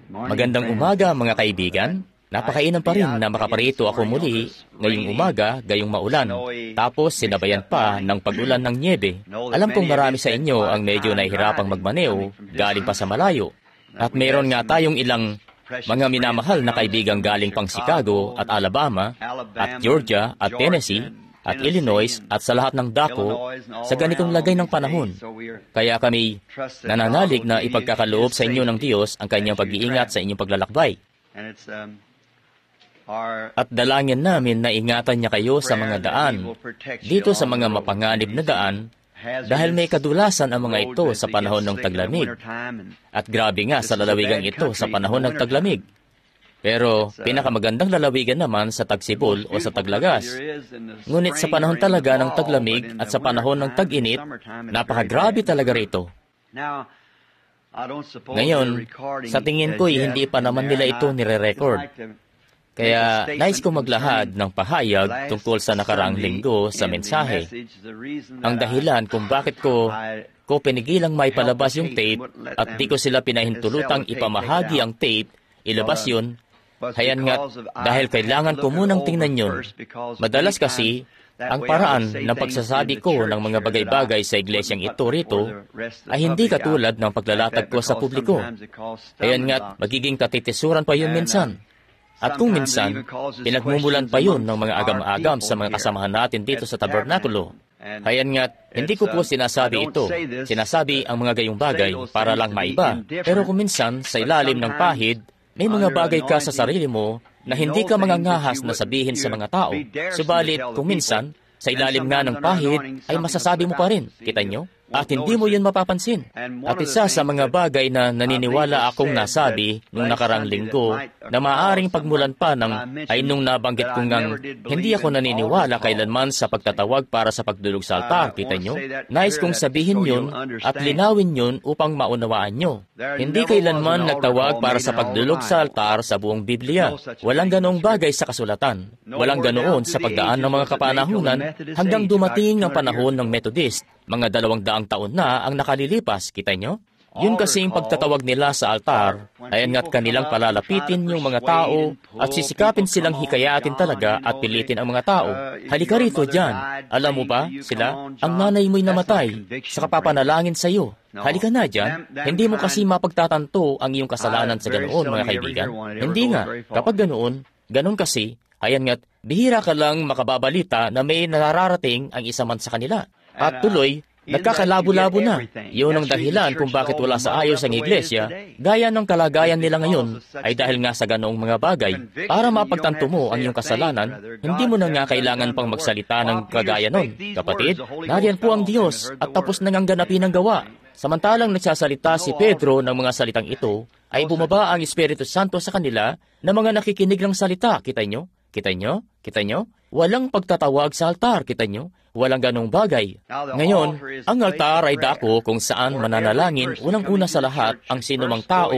Magandang umaga mga kaibigan. Napakainam pa rin na makaparito ako muli ngayong umaga, gayong maulan. Tapos sinabayan pa ng pag-ulan ng nyebe. Alam kong marami sa inyo ang medyo nahihirapang magmaneo galing pa sa malayo. At meron nga tayong ilang mga minamahal na kaibigang galing pang Chicago at Alabama at Georgia at Tennessee at Illinois at sa lahat ng dako sa ganitong lagay ng panahon. Kaya kami nananalig na ipagkakaloob sa inyo ng Diyos ang kanyang pag-iingat sa inyong paglalakbay. At dalangin namin na ingatan niya kayo sa mga daan, dito sa mga mapanganib na daan, dahil may kadulasan ang mga ito sa panahon ng taglamig. At grabe nga sa lalawigan ito sa panahon ng taglamig. Pero pinakamagandang lalawigan naman sa tagsibol o sa taglagas. Ngunit sa panahon talaga ng taglamig at sa panahon ng tag-init, napakagrabe talaga rito. Ngayon, sa tingin ko hindi pa naman nila ito nire-record. Kaya nais ko maglahad ng pahayag tungkol sa nakaraang linggo sa mensahe. Ang dahilan kung bakit ko pinigilang may palabas yung tape at di ko sila pinahintulutang ipamahagi ang tape, ilabas yun, hayan nga dahil kailangan ko munang tingnan yun. Madalas kasi, ang paraan ng pagsasabi ko ng mga bagay-bagay sa iglesyang ito rito ay hindi katulad ng paglalatag ko sa publiko. Hayan nga, magiging katitisuran pa yun minsan. At kung minsan, pinagmumulan pa yun ng mga agam-agam sa mga kasamahan natin dito sa tabernakulo. Hayan nga, hindi ko po sinasabi ito. Sinasabi ang mga gayong bagay para lang maiba. Pero kung minsan, sa ilalim ng pahid, may mga bagay ka sa sarili mo na hindi ka mangangahas na sabihin sa mga tao. Subalit, kung minsan, sa ilalim nga ng pahid, ay masasabi mo pa rin. Kita nyo? At hindi mo yun mapapansin. At isa sa mga bagay na naniniwala akong nasabi nung nakarang linggo na maaaring pagmulan pa ng ay nung nabanggit kong ngang hindi ako naniniwala kailanman sa pagtatawag para sa pagdulog sa altar. Kita nyo? Nais kong sabihin yun at linawin yun upang maunawaan nyo. Hindi kailanman nagtawag para sa pagdulog sa altar sa buong Biblia. Walang ganoong bagay sa kasulatan. Walang ganoon sa pagdaan ng mga kapanahunan hanggang dumating ang panahon ng Methodist. Mga 200 taon na ang nakalilipas, kita nyo? Yun kasing pagtatawag nila sa altar, ayan nga't kanilang palalapitin yung mga tao at sisikapin silang hikayatin talaga at pilitin ang mga tao. Halika rito dyan. Alam mo ba, sila, ang nanay mo'y namatay sa kapapanalangin sa iyo. Halika na dyan. Hindi mo kasi mapagtatanto ang iyong kasalanan sa ganoon, mga kaibigan. Hindi nga, kapag ganoon kasi, ayan nga't bihira ka lang makababalita na may nararating ang isa man sa kanila. At tuloy, nagkakalabo-labo na. Yun ang dahilan kung bakit wala sa ayos ang iglesia, gaya ng kalagayan nila ngayon, ay dahil nga sa ganoong mga bagay. Para mapagtanto mo ang iyong kasalanan, hindi mo na nga kailangan pang magsalita ng kagaya nun. Kapatid, nariyan po ang Diyos at tapos nang ganapin ang gawa. Samantalang nagsasalita si Pedro ng mga salitang ito, ay bumaba ang Espiritu Santo sa kanila na mga nakikinig ng salita. Kita nyo? Kita nyo? Kita nyo? Walang pagtatawag sa altar. Kita nyo? Walang ganong bagay. Ngayon, ang altar ay dako kung saan mananalangin unang-una sa lahat ang sinumang tao,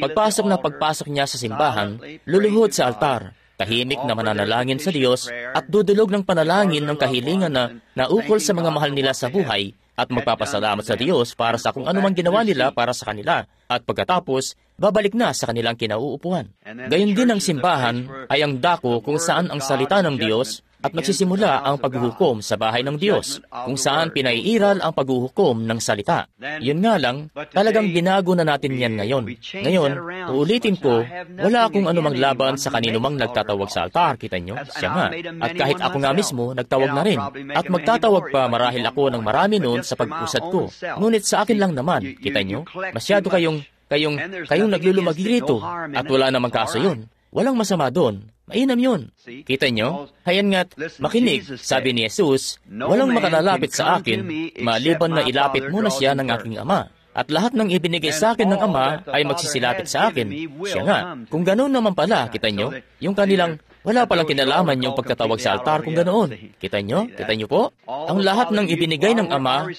pagpasok niya sa simbahan, luluhod sa altar, tahimik na mananalangin sa Diyos at dudulog ng panalangin ng kahilingan na naukol sa mga mahal nila sa buhay at magpapasalamat sa Diyos para sa kung anumang ginawa nila para sa kanila at pagkatapos, babalik na sa kanilang kinauupuan. Gayon din ang simbahan ay ang dako kung saan ang salita ng Diyos at magsisimula ang paghuhukom sa bahay ng Diyos, kung saan pinaiiral ang paghuhukom ng salita. Yun nga lang, talagang binago na natin yan ngayon. Ngayon, uulitin ko, wala akong anumang laban sa kaninumang nagtatawag sa altar, kita nyo? Siya nga. At kahit ako nga mismo, nagtawag na rin. At magtatawag pa marahil ako ng marami noon sa pag-usad ko. Ngunit sa akin lang naman, kita nyo? Masyado kayong naglulumagi rito at wala namang kaso yun. Walang masama doon. Mainam yun. Kita nyo? Hayan nga't makinig, sabi ni Jesus, walang makalalapit sa akin, maliban na ilapit muna siya ng aking Ama. At lahat ng ibinigay sa akin ng Ama ay magsisilapit sa akin. Siya nga. Kung ganoon naman pala, kita nyo, yung kanilang wala palang kinalaman yung pagtatawag sa altar kung ganoon. Kita nyo? Kita nyo po? Ang lahat ng ibinigay ng Ama,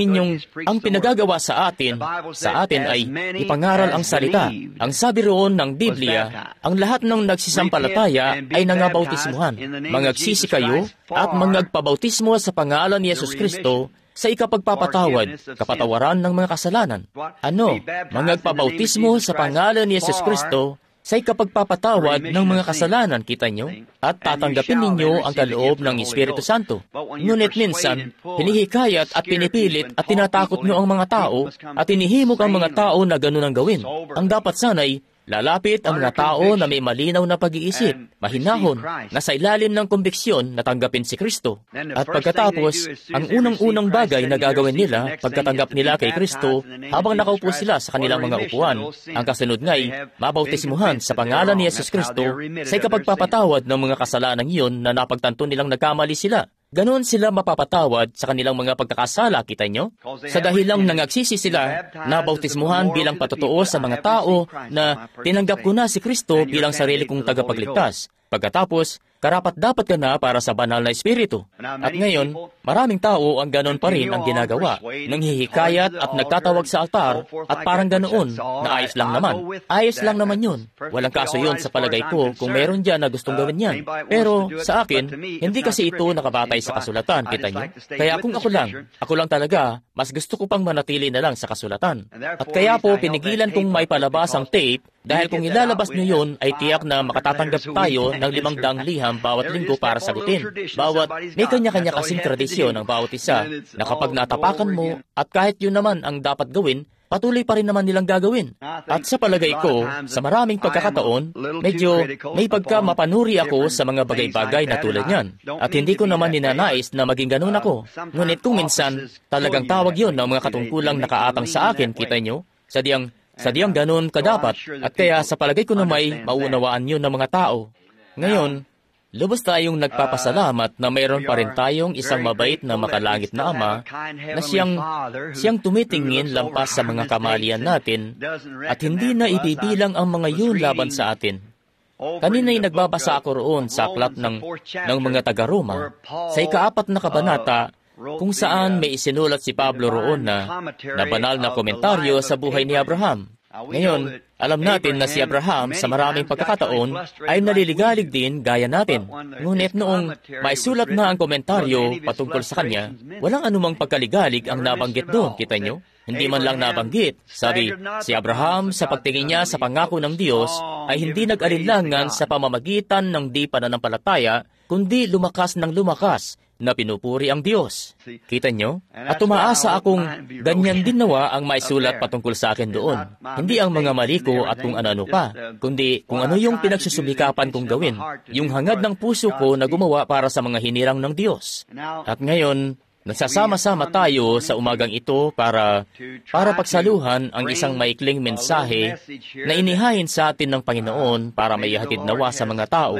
ang pinagagawa sa atin ay ipangaral ang salita. Ang sabi roon ng Biblia, ang lahat ng nagsisampalataya ay nangabautismuhan. Mangagsisi kayo at mangagpabautismo sa pangalan ni Yesus Kristo sa ikapagpapatawad, kapatawaran ng mga kasalanan. Ano? Mangagpabautismo sa pangalan ni Yesus Kristo sa ikapagpapatawad ng mga kasalanan, kita nyo? At tatanggapin ninyo ang kaloob ng Espiritu Santo. Ngunit minsan, hinihikayat at pinipilit at tinatakot nyo ang mga tao at hinihimok ang mga tao na ganun ang gawin. Ang dapat sanay, lalapit ang mga tao na may malinaw na pag-iisip, mahinahon, na sa ilalim ng kombiksyon na tanggapin si Kristo. At pagkatapos, ang unang-unang bagay na gagawin nila pagkatanggap nila kay Kristo habang nakaupo sila sa kanilang mga upuan, ang kasunod nga'y mabautismuhan sa pangalan ni Yesus Kristo sa ikapagpapatawad ng mga kasalanan iyon na napagtanto nilang nagkamali sila. Ganon sila mapapatawad sa kanilang mga pagkakasala, kita nyo? Sa dahilang nangagsisi sila, nabautismuhan bilang patotoo sa mga tao na tinanggap ko na si Kristo bilang sarili kong tagapagligtas. Pagkatapos, karapat-dapat ka na para sa banal na Espiritu. At ngayon, maraming tao ang ganon pa rin ang ginagawa, nanghihikayat at nagtatawag sa altar at parang ganoon na ayos lang naman. Ayos lang naman yun. Walang kaso yun sa palagay ko kung meron dyan na gustong gawin yan. Pero sa akin, hindi kasi ito nakabatay sa kasulatan, kita nyo? Kaya kung ako lang talaga, mas gusto ko pang manatili na lang sa kasulatan. At kaya po pinigilan kong may palabas ang tape dahil kung ilalabas nyo yun ay tiyak na makatatanggap tayo ng 500 liham bawat linggo para sagutin. May kanya-kanya kasing tradisyon ng bawat isa na kapag natapakan mo at kahit yun naman ang dapat gawin, patuloy pa rin naman nilang gagawin. At sa palagay ko, sa maraming pagkakataon, medyo may pagkamapanuri ako sa mga bagay-bagay na tulad niyan. At hindi ko naman ninanais na maging ganun ako. Ngunit kung minsan, talagang tawag yun ng mga katungkulang nakaatang sa akin, kita nyo? Sadyang ganun kadapat. At kaya sa palagay ko na may maunawaan yun ng mga tao. Ngayon, lubos tayong nagpapasalamat na mayroon pa rin tayong isang mabait na makalangit na Ama na siyang tumitingin lampas sa mga kamalian natin at hindi na ibibilang ang mga yun laban sa atin. Kanina'y nagbabasa ako roon sa aklat ng mga taga-Roma sa ika-4 na kabanata kung saan may isinulat si Pablo roon na banal na komentaryo sa buhay ni Abraham. Ngayon, alam natin na si Abraham sa maraming pagkakataon ay naliligalig din gaya natin. Ngunit noong may sulat na ang komentaryo patungkol sa kanya, walang anumang pagkaligalig ang nabanggit doon, kita nyo? Hindi man lang nabanggit. Sabi, si Abraham sa pagtingin niya sa pangako ng Diyos ay hindi nag-alinlangan sa pamamagitan ng di pananampalataya, kundi lumakas ng lumakas na pinupuri ang Diyos. Kita nyo? At umaasa akong ganyan din nawa ang maisulat patungkol sa akin doon. Hindi ang mga mali ko at kung ano-ano pa, kundi kung ano yung pinagsusumikapan kong gawin, yung hangad ng puso ko na gumawa para sa mga hinirang ng Diyos. At ngayon, nagsasama-sama tayo sa umagang ito para pagsaluhan ang isang maikling mensahe na inihain sa atin ng Panginoon para maihatid nawa sa mga tao.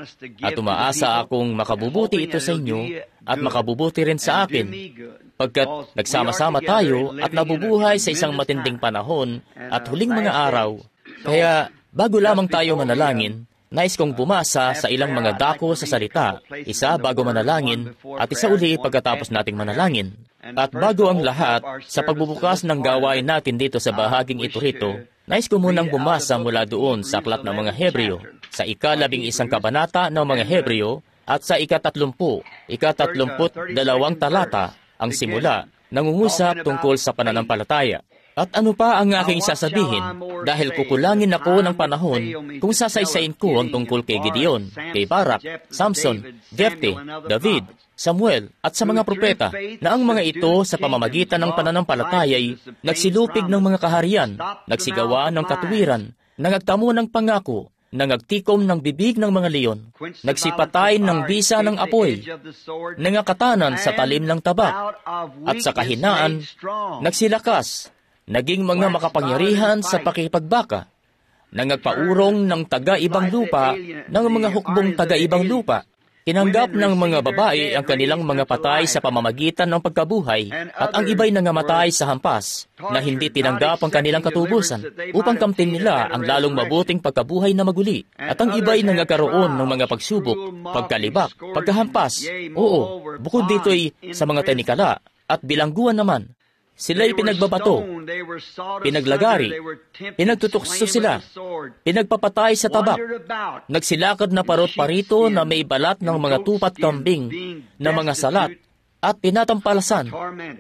At umaasa akong makabubuti ito sa inyo at makabubuti rin sa akin, pagkat nagsama-sama tayo at nabubuhay sa isang matinding panahon at huling mga araw. Kaya bago lamang tayo manalangin, nais kong bumasa sa ilang mga dako sa salita, isa bago manalangin at isa uli pagkatapos nating manalangin. At bago ang lahat, sa pagbubukas ng gawain natin dito sa bahaging ito rito, nais ko munang bumasa mula doon sa aklat ng mga Hebreo, sa ika-11 kabanata ng mga Hebreo, at sa ika-32 talata, ang simula, nangungusap tungkol sa pananampalataya. At ano pa ang aking sasabihin, dahil kukulangin ako ng panahon kung sasaysayin ko ang tungkol kay Gideon, kay Barak, Samson, Jefte, David, Samuel, at sa mga propeta, na ang mga ito sa pamamagitan ng pananampalataya'y nagsilupig ng mga kaharian, nagsigawa ng katuwiran, nangagtamo ng pangako, nangagtikom ng bibig ng mga leon, nagsipatay ng bisa ng apoy, nangakatanan sa talim ng tabak, at sa kahinaan, nagsilakas, naging mga makapangyarihan sa pakipagbaka, nangagpaurong ng taga-ibang lupa ng mga hukbong taga-ibang lupa, tinanggap ng mga babae ang kanilang mga patay sa pamamagitan ng pagkabuhay, at ang iba'y nangamatay sa hampas, na hindi tinanggap ang kanilang katubusan, upang kamtin nila ang lalong mabuting pagkabuhay na maguli, at ang iba'y nangakaroon ng mga pagsubok, pagkalibak, pagkahampas, oo, bukod dito'y sa mga tanikala, at bilangguan naman. Sila'y pinagbabato, pinaglagari, pinagtutukso sila, pinagpapatay sa tabak, nagsilakad na parot-parito na may balat ng mga tupat kambing na mga salat, at tinatampalasan.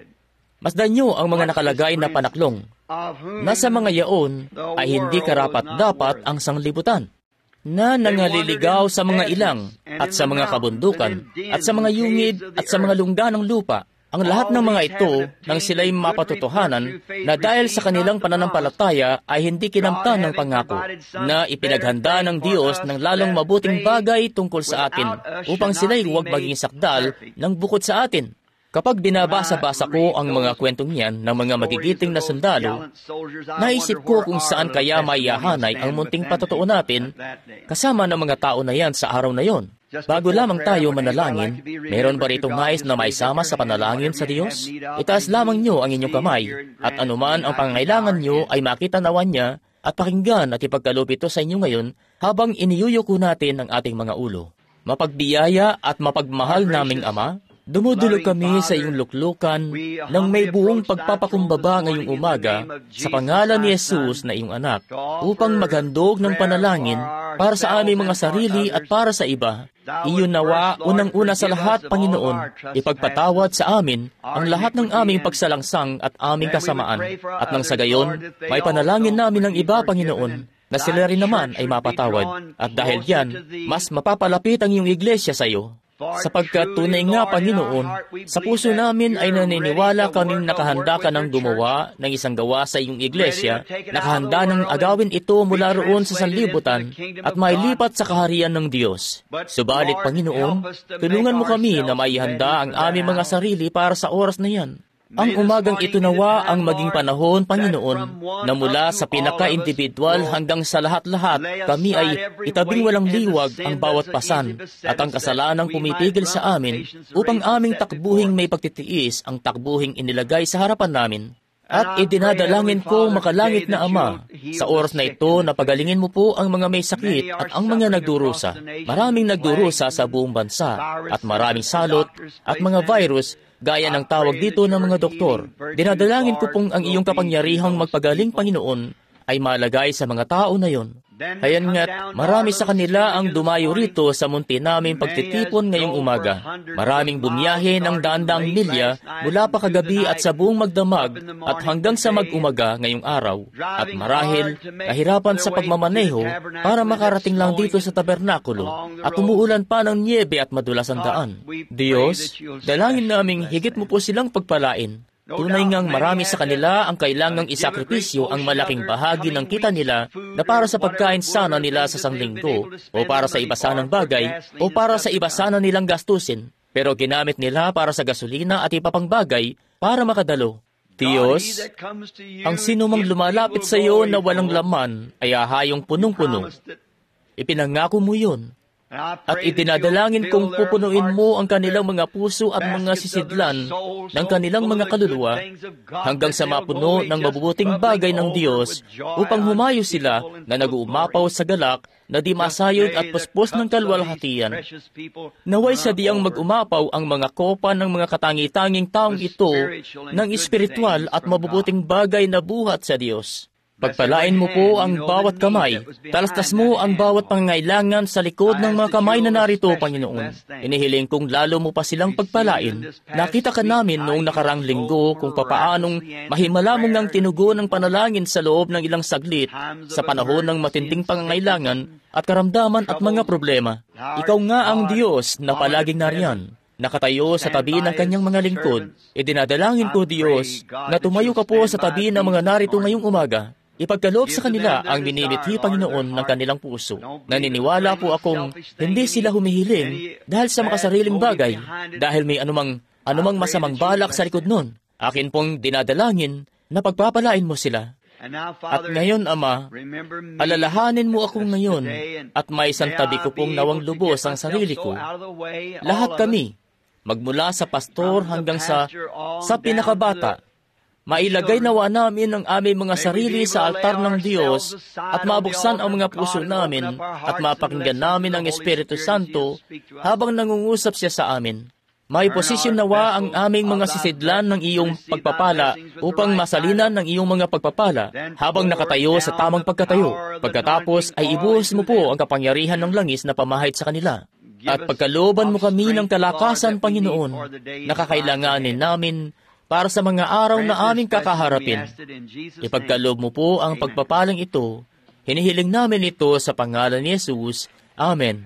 Masdan niyo ang mga nakalagay na panaklong, na sa mga yaon ay hindi karapat-dapat ang sanglibutan, na nangaliligaw sa mga ilang at sa mga kabundukan at sa mga yungid at sa mga lungga ng lupa. Ang lahat ng mga ito nang sila'y mapatotohanan na dahil sa kanilang pananampalataya ay hindi kinamtan ng pangako na ipinaghanda ng Diyos ng lalong mabuting bagay tungkol sa atin upang sila'y huwag maging sakdal ng bukod sa atin. Kapag binabasa-basa ko ang mga kwentong yan ng mga magigiting na sundalo, naisip ko kung saan kaya maihahanay ang munting patotoo natin kasama ng mga tao na yan sa araw na yon. Bago lamang tayo manalangin, meron ba rito nais na maisama sa panalangin sa Diyos? Itaas lamang nyo ang inyong kamay, at anuman ang pangangailangan nyo ay makita nawan niya at pakinggan at ipagkaloob ito sa inyo ngayon habang iniyuyuko natin ang ating mga ulo. Mapagbiyaya at mapagmahal naming Ama, dumudulog kami sa iyong luklukan ng may buong pagpapakumbaba ngayong umaga sa pangalan ni Jesus na iyong anak, upang maghandog ng panalangin para sa aming mga sarili at para sa iba. Iyon nawa, unang-una sa lahat, Panginoon, ipagpatawad sa amin ang lahat ng aming pagsalangsang at aming kasamaan. At nang sa gayon, may panalangin namin ng iba, Panginoon, na sila rin naman ay mapatawad. At dahil yan, mas mapapalapit ang iyong iglesia sa iyo. Sapagkat tunay nga, Panginoon, sa puso namin ay naniniwala kaming nakahanda ka ng gumawa ng isang gawa sa iyong iglesia, nakahanda ng agawin ito mula roon sa sanlibutan at mailipat sa kaharian ng Diyos. Subalit, Panginoon, tulungan mo kami na maihanda ang aming mga sarili para sa oras na yan. Ang umagang ito nawa ang maging panahon, Panginoon, na mula sa pinaka-individual hanggang sa lahat-lahat, kami ay itabing walang liwag ang bawat pasan at ang kasalanang pumipigil sa amin upang aming takbuhing may pagtitiis ang takbuhing inilagay sa harapan namin. At idinadalangin ko, makalangit na Ama, sa oras na ito na pagalingin mo po ang mga may sakit at ang mga nagdurusa. Maraming nagdurusa sa buong bansa at maraming salot at mga virus, gaya ng tawag dito ng mga doktor. Dinadalangin ko pong ang iyong kapangyarihang magpagaling, Panginoon, ay malagay sa mga tao na yon. Hayan nga't marami sa kanila ang dumayo rito sa munti naming pagtitipon ngayong umaga. Maraming bumiyahe ng daan-daang milya mula pa kagabi at sa buong magdamag at hanggang sa mag-umaga ngayong araw. At marahil kahirapan sa pagmamaneho para makarating lang dito sa tabernakulo at umuulan pa ng niebe at madulas ang daan. Diyos, dalangin naming higit mo po silang pagpalain. Tunay ngang marami sa kanila ang kailangang isakripisyo ang malaking bahagi ng kita nila na para sa pagkain sana nila sa sanglinggo o para sa iba sanang bagay o para sa iba sana nilang gastusin, pero ginamit nila para sa gasolina at iba pang bagay para makadalo. Diyos, ang sinumang lumalapit sa iyo na walang laman ay ahayong punong-puno. Ipinangako mo yun. At itinadalangin kong pupunuin mo ang kanilang mga puso at mga sisidlan ng kanilang mga kaluluwa hanggang sa mapuno ng mabubuting bagay ng Diyos upang humayo sila na nag-uumapaw sa galak na di masayod at puspos ng kalwalhatian. Naway sa diyang mag-umapaw ang mga kopa ng mga katangi-tanging taong ito ng espiritual at mabubuting bagay na buhat sa Diyos. Pagpalain mo po ang bawat kamay. Talastas mo ang bawat pangangailangan sa likod ng mga kamay na narito, Panginoon. Inihiling kong lalo mo pa silang pagpalain. Nakita ka namin noong nakarang linggo kung papaanong mahimala mo ngang tinugon ng panalangin sa loob ng ilang saglit sa panahon ng matinding pangangailangan at karamdaman at mga problema. Ikaw nga ang Diyos na palaging nariyan. Nakatayo sa tabi ng kanyang mga lingkod. Idinadalangin ko, Diyos, na tumayo ka po sa tabi ng mga narito ngayong umaga. Ipagkaloob sa kanila ang minimithi, Panginoon, ng kanilang puso. Naniniwala po akong hindi sila humihiling dahil sa makasariling bagay, dahil may anumang masamang balak sa likod nun. Akin pong dinadalangin na pagpapalain mo sila. At ngayon, Ama, alalahanin mo ako ngayon at may isang tabi ko pong nawang lubos ang sarili ko. Lahat kami, magmula sa pastor hanggang sa pinakabata, mailagay nawa namin ang aming mga sarili sa altar ng Diyos at mabuksan ang mga puso namin at mapakinggan namin ang Espiritu Santo habang nangungusap siya sa amin. May posisyon nawa ang aming mga sisidlan ng iyong pagpapala upang masalinan ng iyong mga pagpapala habang nakatayo sa tamang pagkatayo. Pagkatapos ay ibuhos mo po ang kapangyarihan ng langis na pamahid sa kanila. At pagkalooban mo kami ng kalakasan, Panginoon, na kakailanganin namin para sa mga araw na aming kakaharapin. Ipagkaloob mo po ang pagpapalang ito. Hinihiling namin ito sa pangalan ni Jesus. Amen.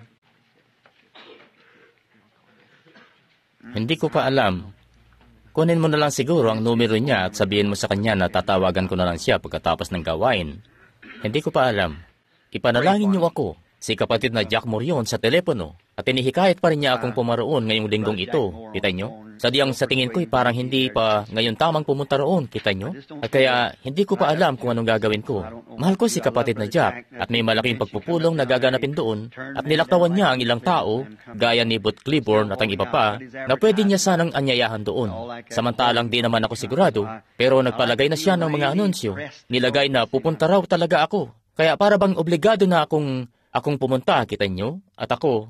Hindi ko pa alam. Kunin mo na lang siguro ang numero niya at sabihin mo sa kanya na tatawagan ko na lang siya pagkatapos ng gawain. Hindi ko pa alam. Ipanalangin niyo ako, si kapatid na Jack Morion sa telepono, at inihikayat pa rin niya akong pumaroon ngayong linggong ito. Kita niyo? Sadyang sa tingin ko'y parang hindi pa ngayon tamang pumunta roon. Kita niyo? At kaya hindi ko pa alam kung anong gagawin ko. Mahal ko si kapatid na Jack at may malaking pagpupulong na gaganapin doon at nilaktawan niya ang ilang tao, gaya ni Booth Cliburn at ang iba pa, na pwede niya sanang anyayahan doon. Samantalang di naman ako sigurado, pero nagpalagay na siya ng mga anunsyo. Nilagay na pupunta raw talaga ako. Kaya para bang obligado na akong pumunta, kita niyo? At ako.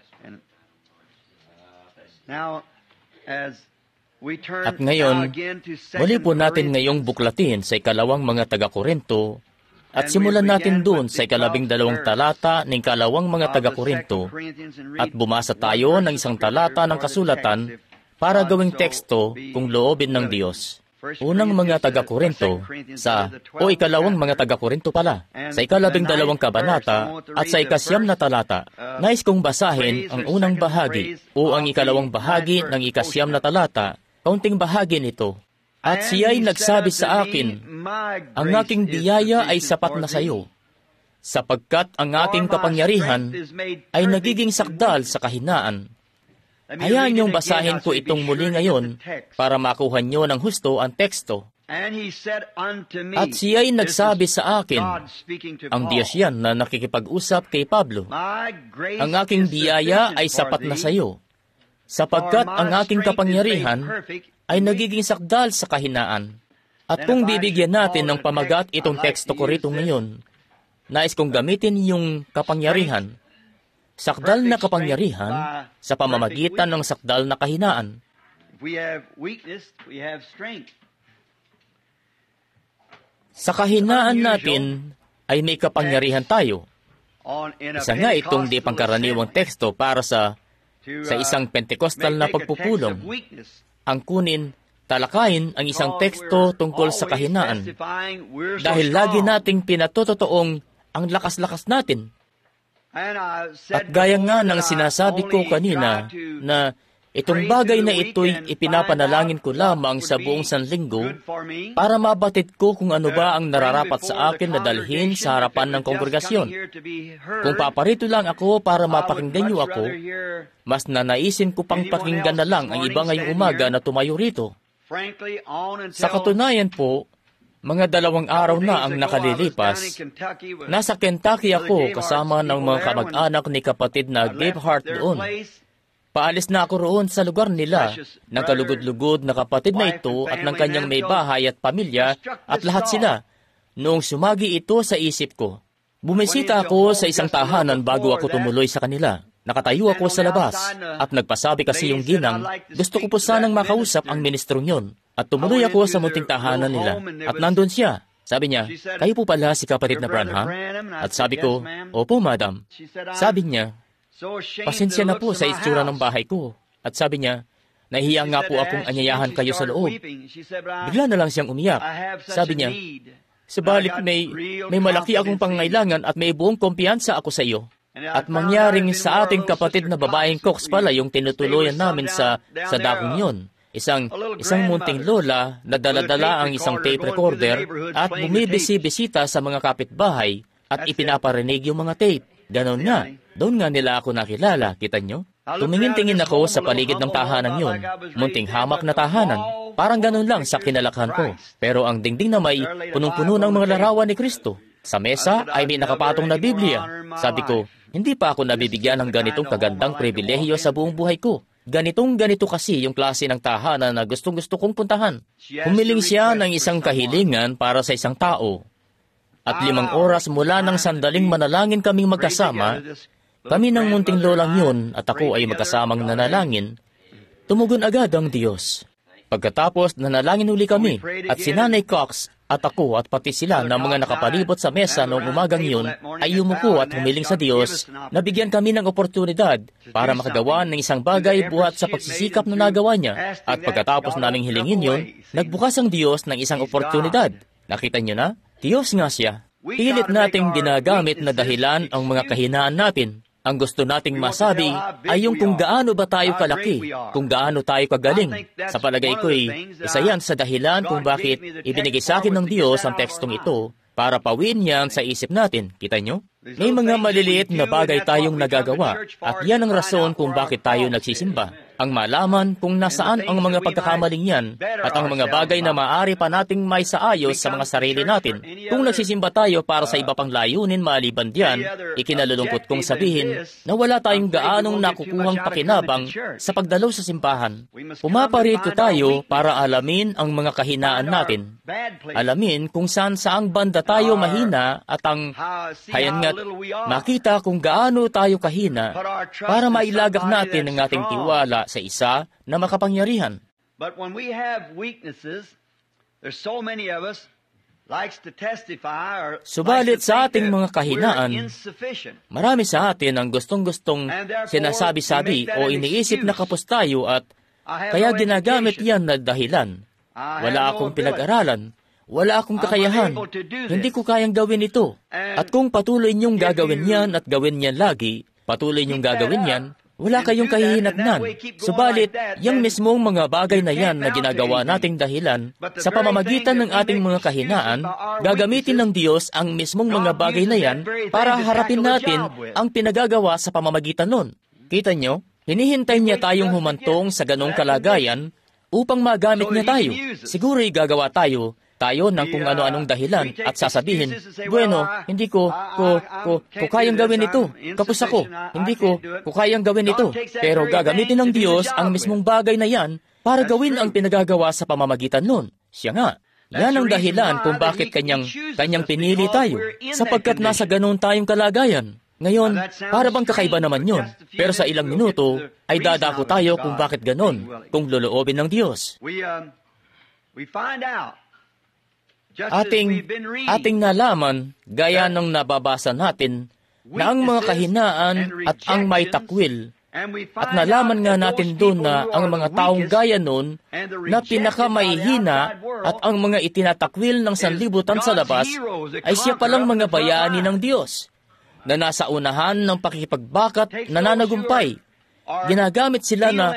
At ngayon, muli po natin ngayong buklatin sa ikalawang mga taga-Korinto at simulan natin doon sa 12 talata ng ikalawang mga taga-Korinto at bumasa tayo ng isang talata ng kasulatan para gawing teksto kung loobin ng Diyos. Unang mga taga-Korinto ikalawang mga taga-Korinto pala, sa 12 kabanata at sa 9 na talata. Nais kong basahin ang unang bahagi o ang ikalawang bahagi ng 9 na talata, kaunting bahagi nito. At siya'y nagsabi sa akin, ang aking biyaya ay sapat na sa iyo, sapagkat ang aking kapangyarihan ay nagiging sakdal sa kahinaan. Hayaan niyong basahin ko itong muli ngayon para makuha niyo ng husto ang teksto. At siya'y nagsabi sa akin, ang Diyos yan na nakikipag-usap kay Pablo, ang aking biyaya ay sapat na sa iyo, sapagkat ang aking kapangyarihan ay nagiging sakdal sa kahinaan. At kung bibigyan natin ng pamagat itong teksto ko rito ngayon, nais kong gamitin yung kapangyarihan, sakdal na kapangyarihan sa pamamagitan ng sakdal na kahinaan. Sa kahinaan natin ay may kapangyarihan tayo. Isa nga itong di pangkaraniwang teksto para sa isang Pentecostal na pagpupulong. Ang kunin, talakayin ang isang teksto tungkol sa kahinaan. Dahil lagi nating pinatototoong ang lakas-lakas natin. At gaya nga ng sinasabi ko kanina na itong bagay na ito'y ipinapanalangin ko lamang sa buong sanlinggo para mabatid ko kung ano ba ang nararapat sa akin na dalhin sa harapan ng kongregasyon. Kung paparito lang ako para mapakinggan niyo ako, mas nanaisin ko pang pakinggan na lang ang iba ngayong umaga na tumayo rito. Sa katunayan po, mga 2 araw na ang nakalilipas, nasa Kentucky ako kasama ng mga kamag-anak ni kapatid na Gabe Hart doon. Paalis na ako roon sa lugar nila ng kalugod-lugod na kapatid na ito at ng kanyang may bahay at pamilya at lahat sila. Noong sumagi ito sa isip ko, bumisita ako sa isang tahanan bago ako tumuloy sa kanila. Nakatayo ako sa labas at nagpasabi kasi yung ginang, gusto ko po sanang makausap ang ministrong yon. At tumuloy ako sa munting tahanan nila. At nandun siya. Sabi niya, kayo po pala si kapatid na Branham? At sabi ko, opo, madam. Sabi niya, pasensya na po sa itsura ng bahay ko. At sabi niya, nahihiya nga po akong anyayahan kayo sa loob. Bigla na lang siyang umiyak. Sabi niya, subalit may malaki akong pangangailangan at may buong kumpiyansa ako sa iyo. At mangyaring sa ating kapatid na babaeng Cox pala yung tinutuloyan namin sa dakong yon. Isang munting lola na dala-dala ang isang tape recorder at bumibisi-bisita sa mga kapitbahay at ipinaparinig yung mga tape. Ganon nga. Doon nga nila ako nakilala, kita nyo? Tumingin-tingin ako sa paligid ng tahanan yon. Munting hamak na tahanan. Parang ganon lang sa kinalakhan ko. Pero ang dingding na may punong-puno ng mga larawan ni Kristo. Sa mesa ay may nakapatong na Biblia. Sabi ko, hindi pa ako nabibigyan ng ganitong kagandang pribilehiyo sa buong buhay ko. Ganito kasi yung klase ng tahanan na gustong-gusto kong puntahan. Humiling siya ng isang kahilingan para sa isang tao. At 5 oras mula ng sandaling manalangin kaming magkasama, kami ng munting lolang yun at ako ay magkasamang nanalangin, tumugon agad ang Diyos. Pagkatapos, nanalangin uli kami at si Nanay Cox At ako at pati sila na mga nakapalibot sa mesa noong umagang yun ay yumuko at humiling sa Diyos na bigyan kami ng oportunidad para makagawa ng isang bagay buhat sa pagsisikap na nagawa niya. At pagkatapos naming hilingin yun, nagbukas ang Diyos ng isang oportunidad. Nakita niyo na? Diyos nga siya. Pilit nating ginagamit na dahilan ang mga kahinaan natin. Ang gusto nating masabi ay yung kung gaano ba tayo kalaki, kung gaano tayo kagaling. Sa palagay ko'y isa yan sa dahilan kung bakit ibinigay sa akin ng Diyos ang tekstong ito para pawin yan sa isip natin. Kita nyo? May mga maliliit na bagay tayong nagagawa at yan ang rason kung bakit tayo nagsisimba. Ang malaman kung nasaan ang mga pagkakamaling yan at ang mga bagay na maaari pa nating may saayos sa mga sarili natin. Kung nagsisimba tayo para sa iba pang layunin maliban diyan, ikinalulungkot kong sabihin na wala tayong gaanong nakukuhang pakinabang sa pagdalaw sa simbahan. Pumaparito tayo para alamin ang mga kahinaan natin. Alamin kung saang banda tayo mahina at ang hayangat makita kung gaano tayo kahina para mailagak natin ang ating tiwala sa isa na makapangyarihan. But when we have weaknesses, there's so many of us likes to testify or subalit sa ating mga kahinaan, marami sa atin ang gustong-gustong sinasabi-sabi o iniisip na kapos tayo at kaya ginagamit yan na dahilan. Wala akong pinag-aralan, wala akong kakayahan, hindi ko kayang gawin ito. At kung patuloy niyong gagawin yan at gawin yan lagi, patuloy niyong gagawin yan, wala kayong kahihinatnan. Subalit, yung mismong mga bagay na yan na ginagawa nating dahilan, sa pamamagitan ng ating mga kahinaan, gagamitin ng Diyos ang mismong mga bagay na yan para harapin natin ang pinagagawa sa pamamagitan nun. Kita nyo, hinihintay niya tayong humantong sa ganong kalagayan upang magamit niya tayo. Siguro'y gagawa tayo ng kung ano-anong dahilan at sasabihin, bueno, hindi ko kayang gawin ito. Kapos ako, hindi ko kayang gawin ito. Pero gagamitin ng Diyos ang mismong bagay na yan para gawin ang pinagagawa sa pamamagitan nun. Siya nga. Yan ang dahilan kung bakit kanyang pinili tayo, sapagkat nasa ganon tayong kalagayan. Ngayon, para bang kakaiba naman yun? Pero sa ilang minuto, ay dadako tayo kung bakit ganon, kung loloobin ng Diyos. Ating nalaman, gaya ng nababasa natin, na ang mga kahinaan at ang may takwil, at nalaman nga natin doon na ang mga taong gaya nun, na pinakamayhina at ang mga itinatakwil ng sanlibutan sa labas, ay siya palang mga bayani ng Diyos, na nasa unahan ng pakikipagbakat na nanagumpay. Ginagamit sila na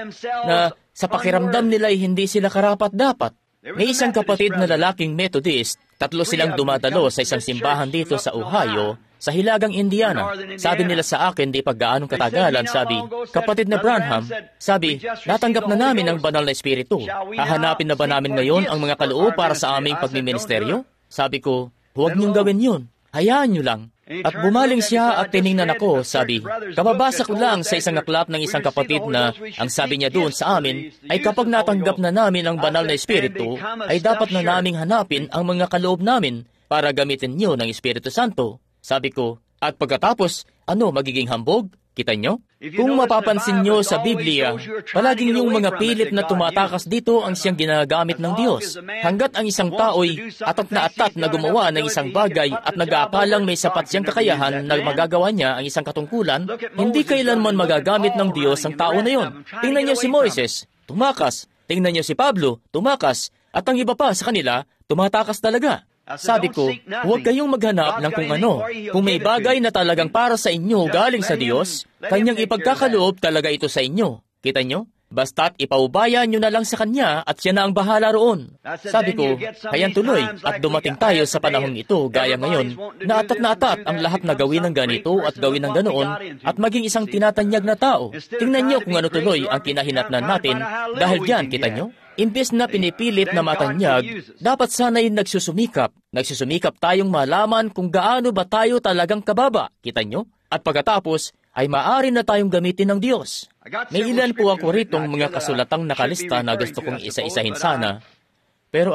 sa pakiramdam nila ay hindi sila karapat-dapat. May isang kapatid na lalaking Methodist, 3 silang dumadalo sa isang simbahan dito sa Ohio, sa Hilagang Indiana. Sabi nila sa akin, di paggaanong katagalan, sabi, kapatid na Branham, sabi, natanggap na namin ang banal na espiritu. Hahanapin na ba namin ngayon ang mga kaloob para sa aming pagmiministeryo? Sabi ko, huwag niyong gawin yun. Hayaan niyo lang. At bumaling siya at tiningnan ako, sabi, kababasa ko lang sa isang aklat ng isang kapatid na ang sabi niya doon sa amin ay kapag natanggap na namin ang banal na espiritu, ay dapat na naming hanapin ang mga kaloob namin para gamitin niyo ng Espiritu Santo. Sabi ko, at pagkatapos, magiging hambog? Kita nyo? Kung mapapansin nyo sa Biblia, palaging yung mga pilit na tumatakas dito ang siyang ginagamit ng Diyos. Hanggat ang isang tao'y atat na gumawa ng isang bagay at nag-aakalang may sapat siyang kakayahan na magagawa niya ang isang katungkulan, hindi kailanman magagamit ng Diyos ang tao na yon. Tingnan nyo si Moises, tumakas. Tingnan nyo si Pablo, tumakas. At ang iba pa sa kanila, tumatakas talaga. Sabi ko, huwag kayong maghanap ng kung ano. Kung may bagay na talagang para sa inyo galing sa Diyos, kanyang ipagkakaloob talaga ito sa inyo. Kita nyo? Basta't ipaubaya nyo na lang sa Kanya at siya na ang bahala roon. Sabi ko, hayan tuloy at dumating tayo sa panahong ito gaya ngayon na atat ang lahat na gawin ng ganito at gawin ng ganoon at maging isang tinatanyag na tao. Tingnan nyo kung ano tuloy ang kinahinatnan natin dahil diyan, kita nyo? Imbes na pinipilit na matanyag, dapat sana'y nagsusumikap. Nagsusumikap tayong malaman kung gaano ba tayo talagang kababa. Kita nyo? At pagkatapos, ay maaari na tayong gamitin ng Diyos. May ilan po ako ritong mga kasulatang nakalista na gusto kong isa-isahin sana. Pero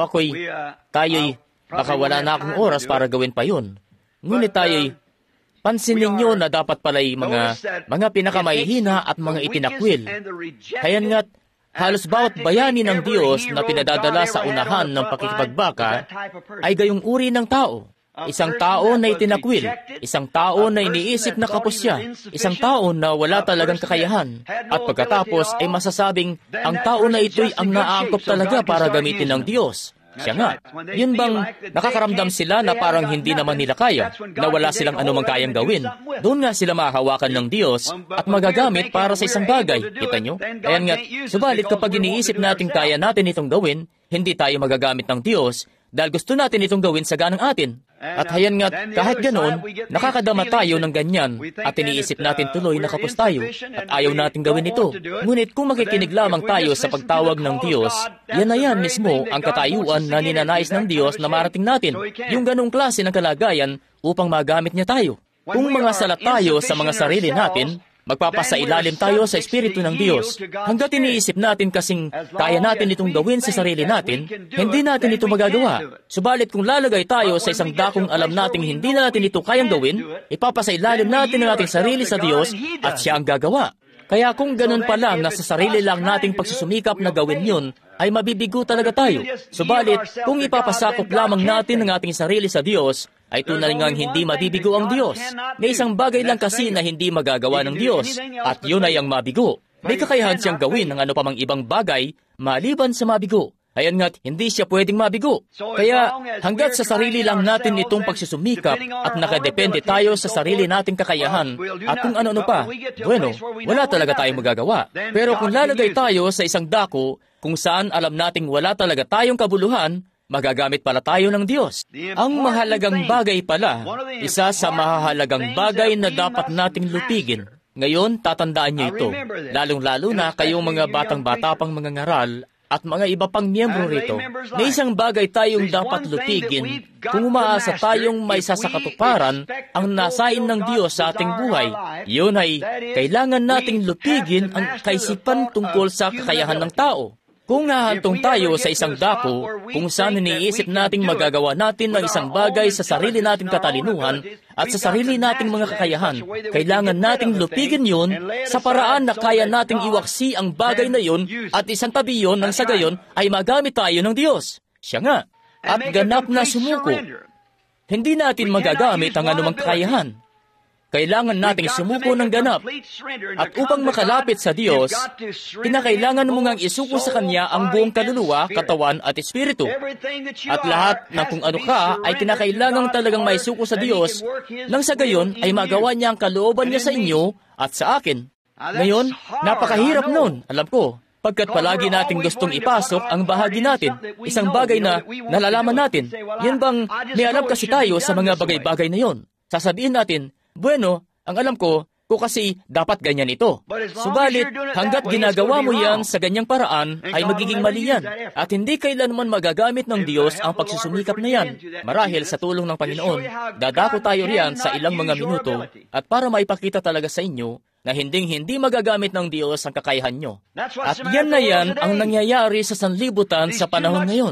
tayo'y, baka wala na akong oras para gawin pa yun. Ngunit tayo'y, pansin ninyo na dapat pala'y mga pinakamahihina at mga itinakwil. Hayan nga't, Halos bawat bayani ng Diyos na pinadadala sa unahan ng pakikipagbaka ay gayong uri ng tao. Isang tao na itinakwil, isang tao na iniisip na kapos siya, isang tao na wala talagang kakayahan, at pagkatapos ay masasabing ang tao na ito'y ang naaangkop talaga para gamitin ng Diyos. Siya nga, yun bang nakakaramdam sila na parang hindi naman nila kaya, na wala silang anumang kayang gawin? Doon nga sila mahahawakan ng Diyos at magagamit para sa isang bagay. Kita nyo? Kaya nga, subalit kapag iniisip natin kaya natin itong gawin, hindi tayo magagamit ng Diyos dahil gusto natin itong gawin sa ganang atin. At hayan nga, kahit ganoon, nakakadama tayo ng ganyan at iniisip natin tuloy na kapos tayo at ayaw natin gawin ito. Ngunit kung makikinig lamang tayo sa pagtawag ng Diyos, yan na yan mismo ang katayuan na ninanais ng Diyos na marating natin, yung ganong klase ng kalagayan upang magamit niya tayo. Kung mga salat tayo sa mga sarili natin, magpapasailalim tayo sa Espiritu ng Diyos. Hanggat iniisip natin kasing kaya natin itong gawin sa sarili natin, hindi natin ito magagawa. Subalit kung lalagay tayo sa isang dakong alam nating hindi natin ito kayang gawin, ipapasailalim natin ang ating sarili sa Diyos at siya ang gagawa. Kaya kung ganun pa lang na sa sarili lang nating pagsusumikap na gawin yun, ay mabibigo talaga tayo. Subalit, kung ipapasakop lamang natin ang ating sarili sa Diyos, ay tunay ngang hindi mabibigo ang Diyos. May isang bagay lang kasi na hindi magagawa ng Diyos, at yun ay ang mabigo. May kakayahan siyang gawin ng ano pa mang ibang bagay, maliban sa mabigo. Ayan nga't hindi siya pwedeng mabigo. Kaya hanggat sa sarili lang natin itong pagsusumikap at nakadepende tayo sa sarili nating kakayahan at kung ano-ano pa, bueno, wala talaga tayong magagawa. Pero kung lalagay tayo sa isang dako kung saan alam nating wala talaga tayong kabuluhan, magagamit pala tayo ng Diyos. Ang mahalagang bagay pala, isa sa mahalagang bagay na dapat nating lupigin. Ngayon, tatandaan niyo ito, lalong-lalo na kayong mga batang-bata pang mga ngaral at mga iba pang miyembro rito. May isang bagay tayong dapat lupigin kung umaasa tayong may sasakatuparan ang nasain ng Diyos sa ating buhay. Yun ay, kailangan nating lupigin ang kaisipan tungkol sa kakayahan ng tao. Kung nahantong tayo sa isang dako kung saan iniisip nating magagawa natin ng isang bagay sa sarili nating katalinuhan at sa sarili nating mga kakayahan, kailangan nating lupigin yun sa paraan na kaya nating iwaksi ang bagay na yun at isang tabi yun nang sa gayon ay magamit tayo ng Diyos. Siya nga. At ganap na sumuko. Hindi natin magagamit ang anumang kakayahan. Kailangan nating sumuko ng ganap. At upang makalapit sa Diyos, kinakailangan mo ngang isuko sa Kanya ang buong kaluluwa, katawan at espiritu. At lahat ng kung ano ka ay kinakailangan talagang maisuko sa Diyos nang sa gayon ay magawa niya ang kalooban niya sa inyo at sa akin. Ngayon, napakahirap nun, alam ko, pagkat palagi nating gustong ipasok ang bahagi natin, isang bagay na nalalaman natin. Yan bang may alam kasi tayo sa mga bagay-bagay na yon. Sasabihin natin, bueno, ang alam ko kasi dapat ganyan ito. Subalit, hanggat ginagawa mo yan sa ganyang paraan, ay magiging mali yan. At hindi kailanman magagamit ng Diyos ang pagsusumikap na yan. Marahil sa tulong ng Panginoon, dadako tayo riyan sa ilang mga minuto at para maipakita talaga sa inyo na hindi magagamit ng Diyos ang kakayahan nyo. At yan na yan ang nangyayari sa sanlibutan sa panahon ngayon.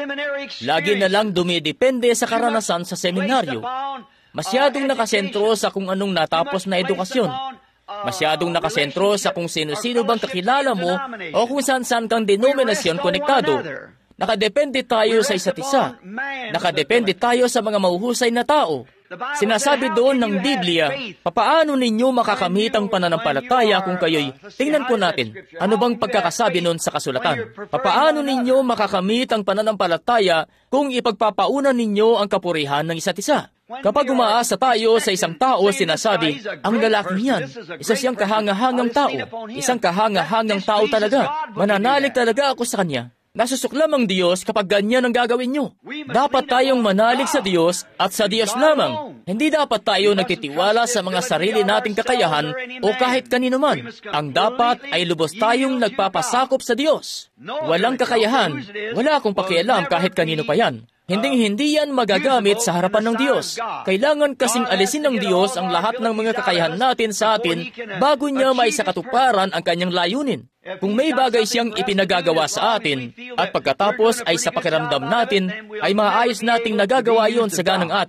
Lagi na lang dumidepende sa karanasan sa seminaryo. Masyadong nakasentro sa kung anong natapos na edukasyon. Masyadong nakasentro sa kung sino-sino bang kakilala mo o kung saan-saan kang denominasyon konektado. Nakadepende tayo sa isa't isa. Nakadepende tayo sa mga mahuhusay na tao. Sinasabi doon ng Biblia, papaano ninyo makakamit ang pananampalataya kung kayo'y, tingnan po natin, ano bang pagkakasabi noon sa kasulatan? Papaano ninyo makakamit ang pananampalataya kung ipagpapaunan ninyo ang kapurihan ng isa't isa? Kapag umaasa tayo sa isang tao, sinasabi, ang lalaking yan, isa siyang kahangahangang tao. Isang kahangahangang tao talaga. Mananalig talaga ako sa kanya. Nasusuklam ang Diyos kapag ganyan ang gagawin nyo. Dapat tayong manalig sa Diyos at sa Diyos lamang. Hindi dapat tayo nagtitiwala sa mga sarili nating kakayahan o kahit kanino man. Ang dapat ay lubos tayong nagpapasakop sa Diyos. Walang kakayahan. Wala akong pakialam kahit kanino pa yan. Hindi yan magagamit sa harapan ng Diyos. Kailangan kasing alisin ng Diyos ang lahat ng mga kakayahan natin sa atin bago niya may sakatuparan ang kanyang layunin. Kung may bagay siyang ipinagagawa sa atin at pagkatapos ay sa pakiramdam natin ay maayos nating nagagawa yon sa ganang atin,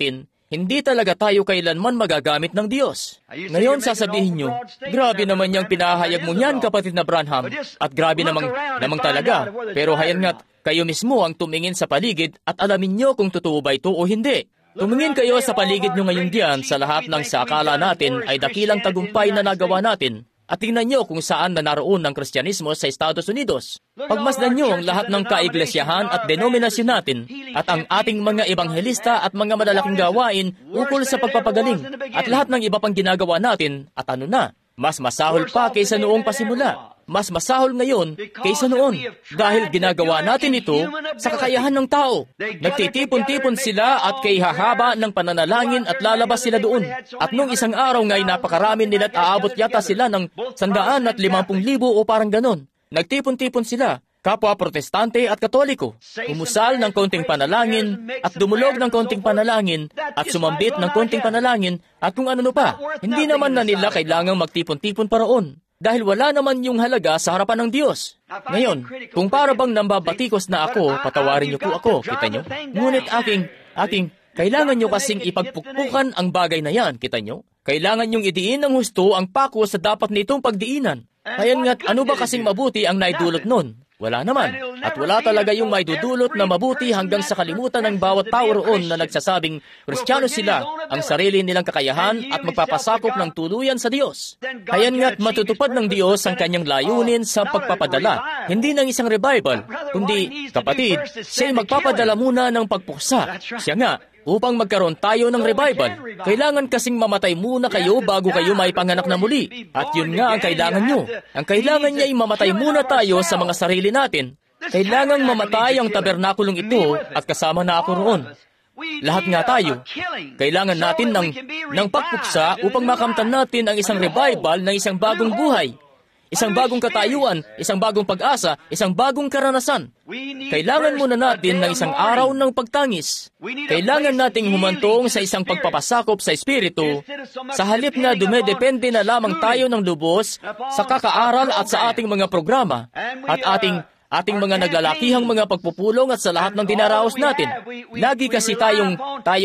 Hindi talaga tayo kailanman magagamit ng Diyos. Ngayon sasabihin nyo, grabe naman yung pinahayag mo yan, kapatid na Branham, at grabe namang talaga. Pero hayan nga't kayo mismo ang tumingin sa paligid at alamin nyo kung totoo ba ito o hindi. Tumingin kayo sa paligid nyo ngayon diyan sa lahat ng sa akala natin ay dakilang tagumpay na nagawa natin. At tingnan nyo kung saan na naroon ng Kristyanismo sa Estados Unidos. Pagmasdan nyo ang lahat ng kaiglesiyahan at denominasyon natin at ang ating mga ebanghelista at mga malalaking gawain ukol sa pagpapagaling at lahat ng iba pang ginagawa natin at ano na, mas masahol pa kaysa noong pasimula. Mas masahol ngayon kaysa noon dahil ginagawa natin ito sa kakayahan ng tao. Nagtitipon-tipon sila at kay hahaba ng pananalangin at lalabas sila doon. At nung isang araw nga'y napakarami nila at aabot yata sila ng 150,000 o parang ganon. Nagtipon-tipon sila, kapwa protestante at katoliko. Umusal ng konting panalangin at dumulog ng konting panalangin at sumambit ng konting panalangin at kung ano pa. Hindi naman na nila kailangang magtipon-tipon pa roon. Dahil wala naman yung halaga sa harapan ng Diyos. Ngayon, kung para bang nambabatikos na ako, patawarin niyo po ako, kita niyo? Ngunit kailangan niyo kasing ipagpukpukan ang bagay na yan, kita niyo? Kailangan niyong idiin ng husto ang pako sa dapat nitong pagdiinan. Kaya nga't ano ba kasing mabuti ang naidulot nun? Wala naman. At wala talaga yung maidudulot na mabuti hanggang sa kalimutan ng bawat tao roon na nagsasabing Kristiyano sila, ang sarili nilang kakayahan at magpapasakop ng tuluyan sa Diyos. Kaya nga't matutupad ng Diyos ang kanyang layunin sa pagpapadala, hindi ng isang revival, kundi, kapatid, siya'y magpapadala muna ng pagpuksa. Siya nga, upang magkaroon tayo ng revival, kailangan kasing mamatay muna kayo bago kayo maipanganak na muli. At yun nga ang kailangan nyo. Ang kailangan niya ay mamatay muna tayo sa mga sarili natin. Kailangang mamatay ang tabernakulong ito at kasama na ako roon. Lahat nga tayo. Kailangan natin ng pagpuksa upang makamtan natin ang isang revival ng isang bagong buhay. Isang bagong katayuan, isang bagong pag-asa, isang bagong karanasan. Kailangan muna natin ng isang araw ng pagtangis. Kailangan nating humantong sa isang pagpapasakop sa Espiritu, sa halip na dumedepende na lamang tayo ng lubos sa kakaaral at sa ating mga programa, at ating mga naglalakihang mga pagpupulong at sa lahat ng dinaraos natin. Lagi kasi tayong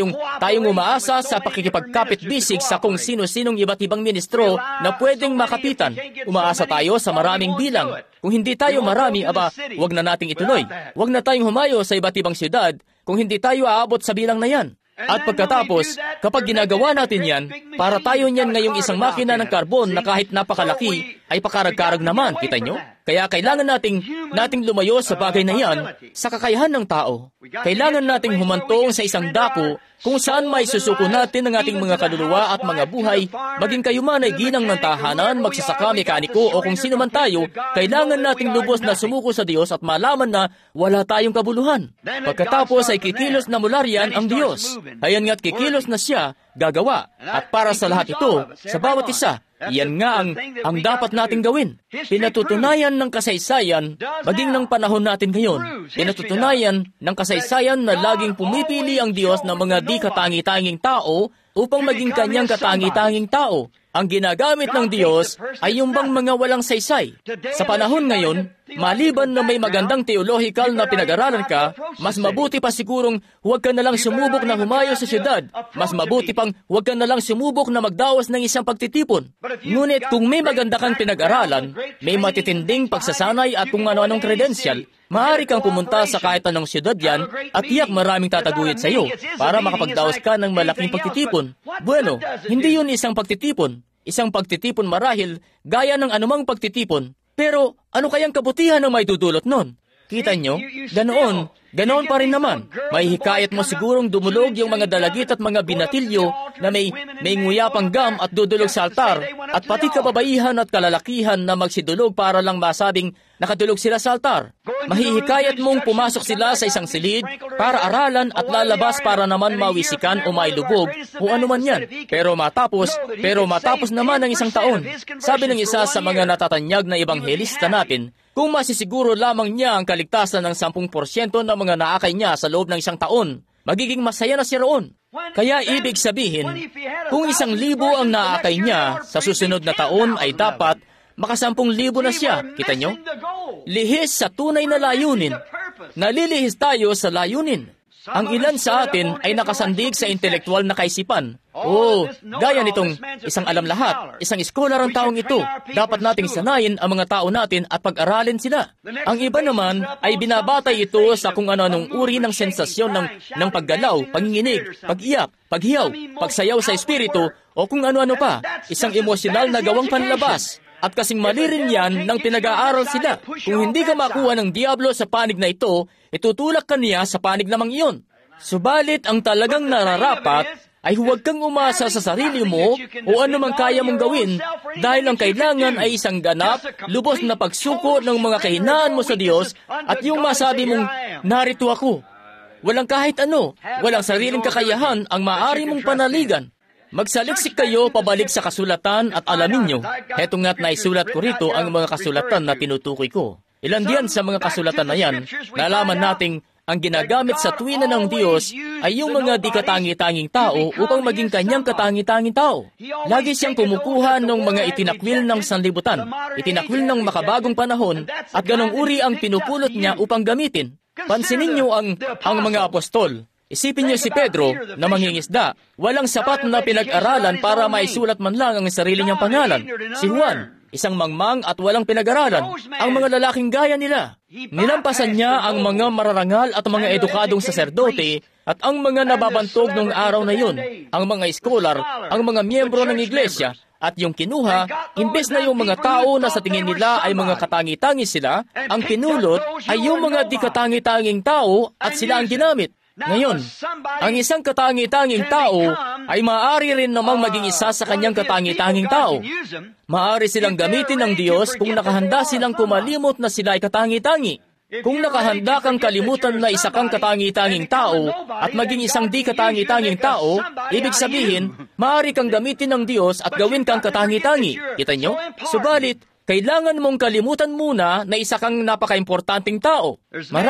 umaasa sa pakikipagkapit-bisig sa kung sino-sinong iba't ibang ministro na pwedeng makapitan. Umaasa tayo sa maraming bilang. Kung hindi tayo marami, wag na nating ituloy. Wag na tayong humayo sa iba't ibang siyudad kung hindi tayo aabot sa bilang na yan. At pagkatapos, kapag ginagawa natin yan, para tayo niyan ngayong isang makina ng karbon na kahit napakalaki, ay pakarag-karag naman, kita nyo? Kaya kailangan nating lumayo sa bagay na yan sa kakayahan ng tao. Kailangan nating humantong sa isang dako kung saan may susuko natin ang ating mga kaluluwa at mga buhay, maging kayo man ay ginang ng tahanan, magsasaka, mekaniko o kung sino man tayo, kailangan nating lubos na sumuko sa Diyos at malaman na wala tayong kabuluhan. Pagkatapos ay kikilos na mula riyan ang Diyos. Ayan nga't kikilos na siya, gagawa. At para sa lahat ito, sa bawat isa, iyan nga ang dapat nating gawin. Pinatutunayan ng kasaysayan, maging ng panahon natin ngayon. Pinatutunayan ng kasaysayan na laging pumipili ang Diyos ng mga di katangi-tanging tao upang maging kanyang katangi-tanging tao. Ang ginagamit ng Diyos ay yung bang mga walang saysay. Sa panahon ngayon, maliban na may magandang theological na pinag-aralan ka, mas mabuti pa sigurong huwag ka nalang sumubok na humayo sa syudad. Mas mabuti pang huwag ka nalang sumubok na magdaos ng isang pagtitipon. Ngunit kung may maganda kang pinag-aralan, may matitinding pagsasanay at kung ano-anong kredensyal, maaari kang pumunta sa kahit anong syudad yan at tiyak maraming tataguyod sa iyo para makapagdaos ka ng malaking pagtitipon. Bueno, hindi yun isang pagtitipon. Isang pagtitipon marahil gaya ng anumang pagtitipon. Pero ano kayang kabutihan ang may dudulot nun? Kita nyo? Ganoon pa rin naman. May hikayat mo sigurong dumulog yung mga dalagit at mga binatilyo na may nguyapang gam at dudulog sa altar at pati kababaihan at kalalakihan na magsidulog para lang masabing nakadulog sila sa altar. Mahihikayat mong pumasok sila sa isang silid para aralan at lalabas para naman mawisikan o mailubog o ano man yan. Pero matapos naman ng isang taon, sabi ng isa sa mga natatanyag na ebanghelista natin, kung masisiguro lamang niya ang kaligtasan ng 10% ng mga naakay niya sa loob ng isang taon, magiging masaya na siya roon. Kaya ibig sabihin, kung 1,000 ang naakay niya, sa susunod na taon ay dapat maka 10,000 na siya. Kita nyo? Lihis sa tunay na layunin. Nalilihis tayo sa layunin. Ang ilan sa atin ay nakasandig sa intelektual na kaisipan. Gaya nitong isang alam lahat, isang scholar ang taong ito. Dapat nating sanayin ang mga tao natin at pag-aralin sila. Ang iba naman ay binabatay ito sa kung ano-anong uri ng sensasyon ng paggalaw, panginginig, pag-iyak, paghiyaw, pagsayaw sa espiritu, o kung ano-ano pa. Isang emosyonal na gawang panlabas. At kasing mali rin yan nang pinag-aaral sila. Kung hindi ka makuha ng diablo sa panig na ito, itutulak ka niya sa panig namang iyon. Subalit ang talagang nararapat ay huwag kang umasa sa sarili mo o anumang kaya mong gawin dahil ang kailangan ay isang ganap, lubos na pagsuko ng mga kahinaan mo sa Diyos at yung masabi mong, narito ako. Walang kahit ano, walang sariling kakayahan ang maaari mong panaligan. Magsaliksik kayo pabalik sa kasulatan at alamin nyo. Heto nga't naisulat ko rito ang mga kasulatan na tinutukoy ko. Ilan diyan sa mga kasulatan na yan, nalaman nating ang ginagamit sa tuwina ng Diyos ay yung mga di katangi-tanging tao upang maging kanyang katangi-tanging tao. Lagi siyang kumukuha ng mga itinakwil ng sanlibutan, itinakwil ng makabagong panahon, at ganong uri ang pinupulot niya upang gamitin. Pansinin niyo ang mga apostol. Isipin niyo si Pedro na mangingisda. Walang sapat na pinag-aralan para maisulat man lang ang sarili niyang pangalan. Si Juan, isang mangmang at walang pinag-aralan. Ang mga lalaking gaya nila. Nilampasan niya ang mga mararangal at mga edukadong saserdote at ang mga nababantog noong araw na yun. Ang mga eskolar, ang mga miyembro ng iglesia, at yung kinuha, imbes na yung mga tao na sa tingin nila ay mga katangi-tangi sila, ang pinulot ay yung mga di katangi-tanging tao at sila ang ginamit. Ngayon, ang isang katangi-tanging tao ay maaari rin namang maging isa sa kanyang katangi-tanging tao. Maaari silang gamitin ng Diyos kung nakahanda silang kumalimot na sila ay katangi-tangi. Kung nakahanda kang kalimutan na isa kang katangi-tanging tao at maging isang di katangi-tanging tao, ibig sabihin, maaari kang gamitin ng Diyos at gawin kang katangi-tangi. Kita nyo? Subalit, kailangan mong kalimutan muna na isa kang napaka-importanting tao.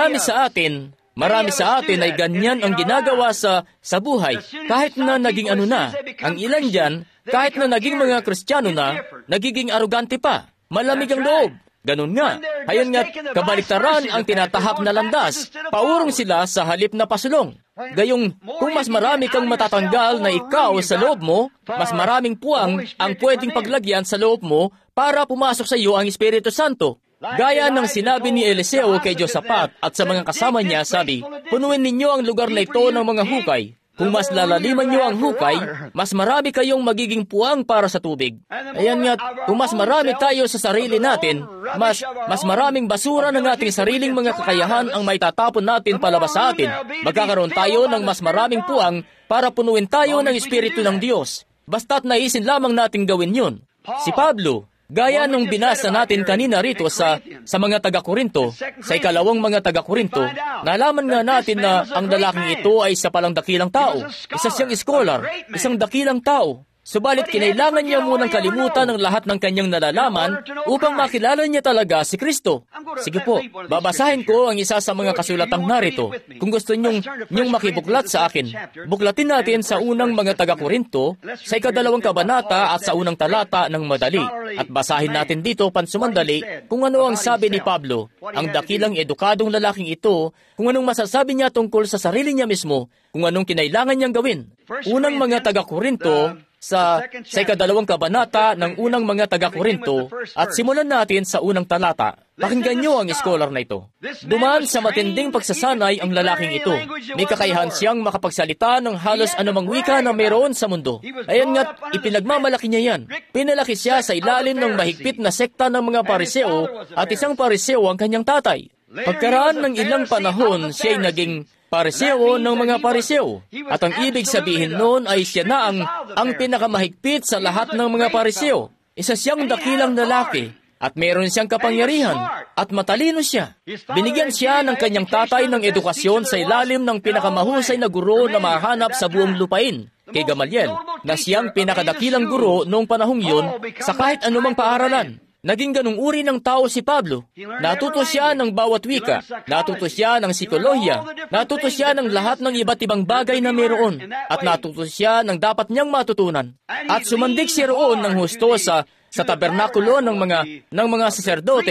Marami sa atin ay ganyan ang ginagawa sa buhay, kahit na naging ano na. Ang ilan dyan, kahit na naging mga Kristiyano na, nagiging arugante pa. Malamig ang loob. Ganun nga. Hayon nga't kabaliktaran ang tinatahak na landas. Paurong sila sa halip na pasulong. Gayong, kung mas marami kang matatanggal na ikaw sa loob mo, mas maraming puwang ang pwedeng paglagyan sa loob mo para pumasok sa iyo ang Espiritu Santo. Gaya ng sinabi ni Eliseo kay Josapat at sa mga kasama niya, sabi, punuin ninyo ang lugar na ito ng mga hukay. Kung mas lalaliman nyo ang hukay, mas marami kayong magiging puwang para sa tubig. Ayan nga, kung mas marami tayo sa sarili natin, mas maraming basura ng ating sariling mga kakayahan ang may tatapon natin palabas sa atin. Magkakaroon tayo ng mas maraming puwang para punuin tayo ng Espiritu ng Diyos. Basta't naisin lamang nating gawin yun. Si Pablo, gaya nung binasa natin kanina rito sa mga taga-Korinto, sa ikalawang mga taga-Korinto, nalaman nga natin na ang lalaking ito ay isa palang dakilang tao. Isa siyang scholar, isang dakilang tao. Subalit kinailangan niya munang kalimutan ang lahat ng kanyang nalalaman upang makilala niya talaga si Kristo. Sige po, babasahin ko ang isa sa mga kasulatang narito. Kung gusto niyong makibuklat sa akin, buklatin natin sa unang mga taga-Korinto, sa ikadalawang kabanata at sa unang talata ng madali. At basahin natin dito pansumandali kung ano ang sabi ni Pablo, ang dakilang edukadong lalaking ito, kung anong masasabi niya tungkol sa sarili niya mismo, kung anong kinailangan niyang gawin. Unang mga taga-Korinto, sa ikadalawang kabanata ng unang mga taga-Korinto at simulan natin sa unang talata. Pakinggan niyo ang scholar na ito. Dumaan sa matinding pagsasanay ang lalaking ito. May kakayahan siyang makapagsalita ng halos anumang wika na mayroon sa mundo. Ayan nga't ipinagmamalaki niya yan. Pinalaki siya sa ilalim ng mahigpit na sekta ng mga Pariseo at isang Pariseo ang kanyang tatay. Pagkaraan ng ilang panahon, siya ay naging Pariseo ng mga Pariseo. At ang ibig sabihin noon ay siya na ang pinakamahigpit sa lahat ng mga Pariseo. Isa siyang dakilang lalaki at meron siyang kapangyarihan at matalino siya. Binigyan siya ng kanyang tatay ng edukasyon sa ilalim ng pinakamahusay na guro na mahanap sa buong lupain, kay Gamaliel, na siyang pinakadakilang guro noong panahong yun sa kahit anumang paaralan. Naging ganung uri ng tao si Pablo. Natuto siya ng bawat wika, natuto siya ng psikolohiya, natuto siya ng lahat ng iba't ibang bagay na mayroon, at natuto siya ng dapat niyang matutunan. At sumandig siya roon ng husto sa tabernakulo ng mga saserdote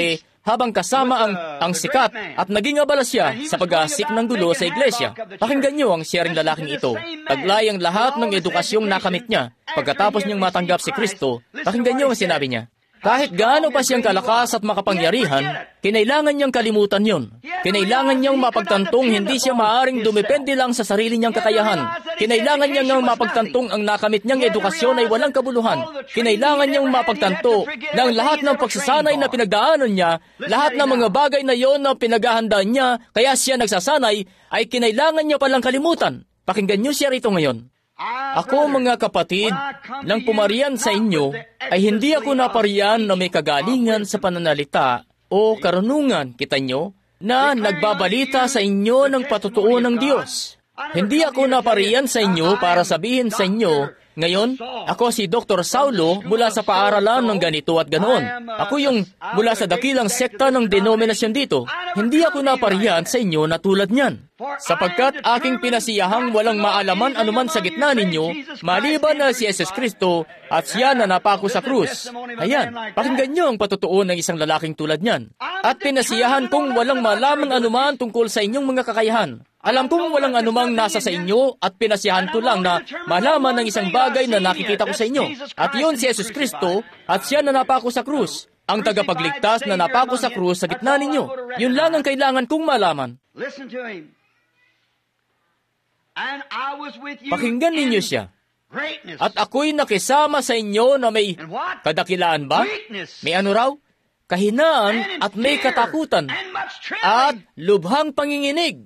habang kasama ang sikat at naging abala siya sa pag-aasik ng gulo sa iglesia. Pakinggan niyo ang sharing lalaking ito. Taglay ang lahat ng edukasyong nakamit niya. Pagkatapos niyang matanggap si Kristo, pakinggan niyo ang sinabi niya. Kahit gaano pa siyang kalakas at makapangyarihan, kinailangan niyang kalimutan yun. Kinailangan niyang mapagtantong hindi siya maaaring dumepende lang sa sarili niyang kakayahan. Kinailangan niyang mapagtantong ang nakamit niyang edukasyon ay walang kabuluhan. Kinailangan niyang mapagtanto na ang lahat ng pagsasanay na pinagdaanan niya, lahat ng mga bagay na yon na pinaghahandaan niya, kaya siya nagsasanay, ay kinailangan niya palang kalimutan. Pakinggan niyo siya rito ngayon. Ako, mga kapatid, nang pumarian sa inyo, ay hindi ako naparian na may kagalingan sa pananalita o karunungan, kita nyo, na nagbabalita sa inyo ng patutuo ng Diyos. Hindi ako naparian sa inyo para sabihin sa inyo, ngayon, ako si Dr. Saulo mula sa paaralan ng ganito at ganoon. Ako yung mula sa dakilang sekta ng denominasyon dito. Hindi ako napariyan sa inyo na tulad niyan. Sapagkat aking pinasiyahang walang maalaman anuman sa gitna ninyo, maliban na si Jesus Kristo at siya na napako sa krus. Ayan, pakinggan niyo ang patutuo ng isang lalaking tulad niyan. At pinasiyahan kong walang malaman anuman tungkol sa inyong mga kakayahan. Alam kong walang anumang nasa sa inyo at pinasiyahan ko lang na malaman ng isang bagay na nakikita ko sa inyo. At yun si Jesus Kristo at siya na napako sa krus. Ang tagapagligtas na napako sa krus sa gitna ninyo. Yun lang ang kailangan kong malaman. Pakinggan ninyo siya. At ako'y nakisama sa inyo na may kadakilaan ba? May ano raw? Kahinaan at may katakutan at lubhang panginginig.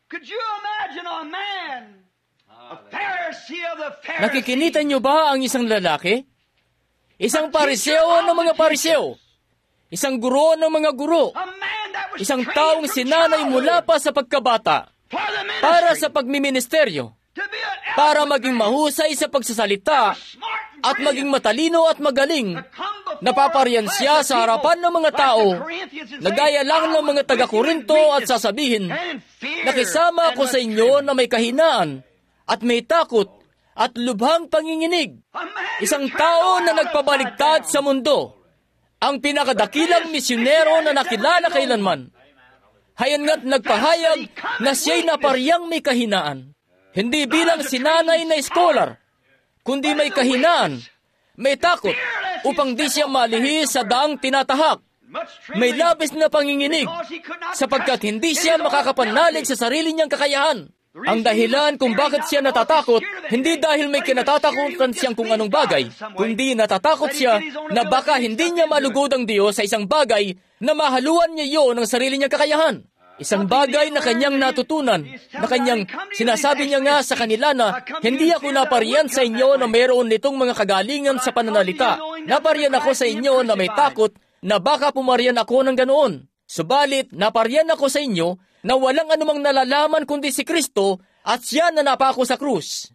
Nakikinita niyo ba ang isang lalaki? Isang pariseo ng mga pariseo. Isang guro ng mga guro. Isang taong sinanay mula pa sa pagkabata para sa pagmiministeryo, para maging mahusay sa pagsasalita at maging matalino at magaling. Napapariyan siya sa harapan ng mga tao, nagaya lang ng mga taga-Korinto at sasabihin, nakisama ako sa inyo na may kahinaan at may takot at lubhang panginginig. Isang tao na nagpabaligtad sa mundo, ang pinakadakilang misyonero na nakilala kailanman. Hayan nga't nagpahayag na siya'y napariyang may kahinaan. Hindi bilang sinanay na scholar, kundi may kahinaan, may takot, upang di siya malihis sa daang tinatahak. May labis na panginginig, sapagkat hindi siya makakapanalig sa sarili niyang kakayahan. Ang dahilan kung bakit siya natatakot, hindi dahil may kinatatakutan siyang kung anong bagay, kundi natatakot siya na baka hindi niya malugod ang Diyos sa isang bagay na mahaluan niya iyon ng sarili niyang kakayahan. Isang bagay na kanyang natutunan, na kanyang sinasabi niya nga sa kanila na, hindi ako napariyan sa inyo na mayroon nitong mga kagalingan sa pananalita. Napariyan ako sa inyo na may takot, na baka pumariyan ako ng ganoon. Subalit, napariyan ako sa inyo na walang anumang nalalaman kundi si Kristo at siya na napako sa krus.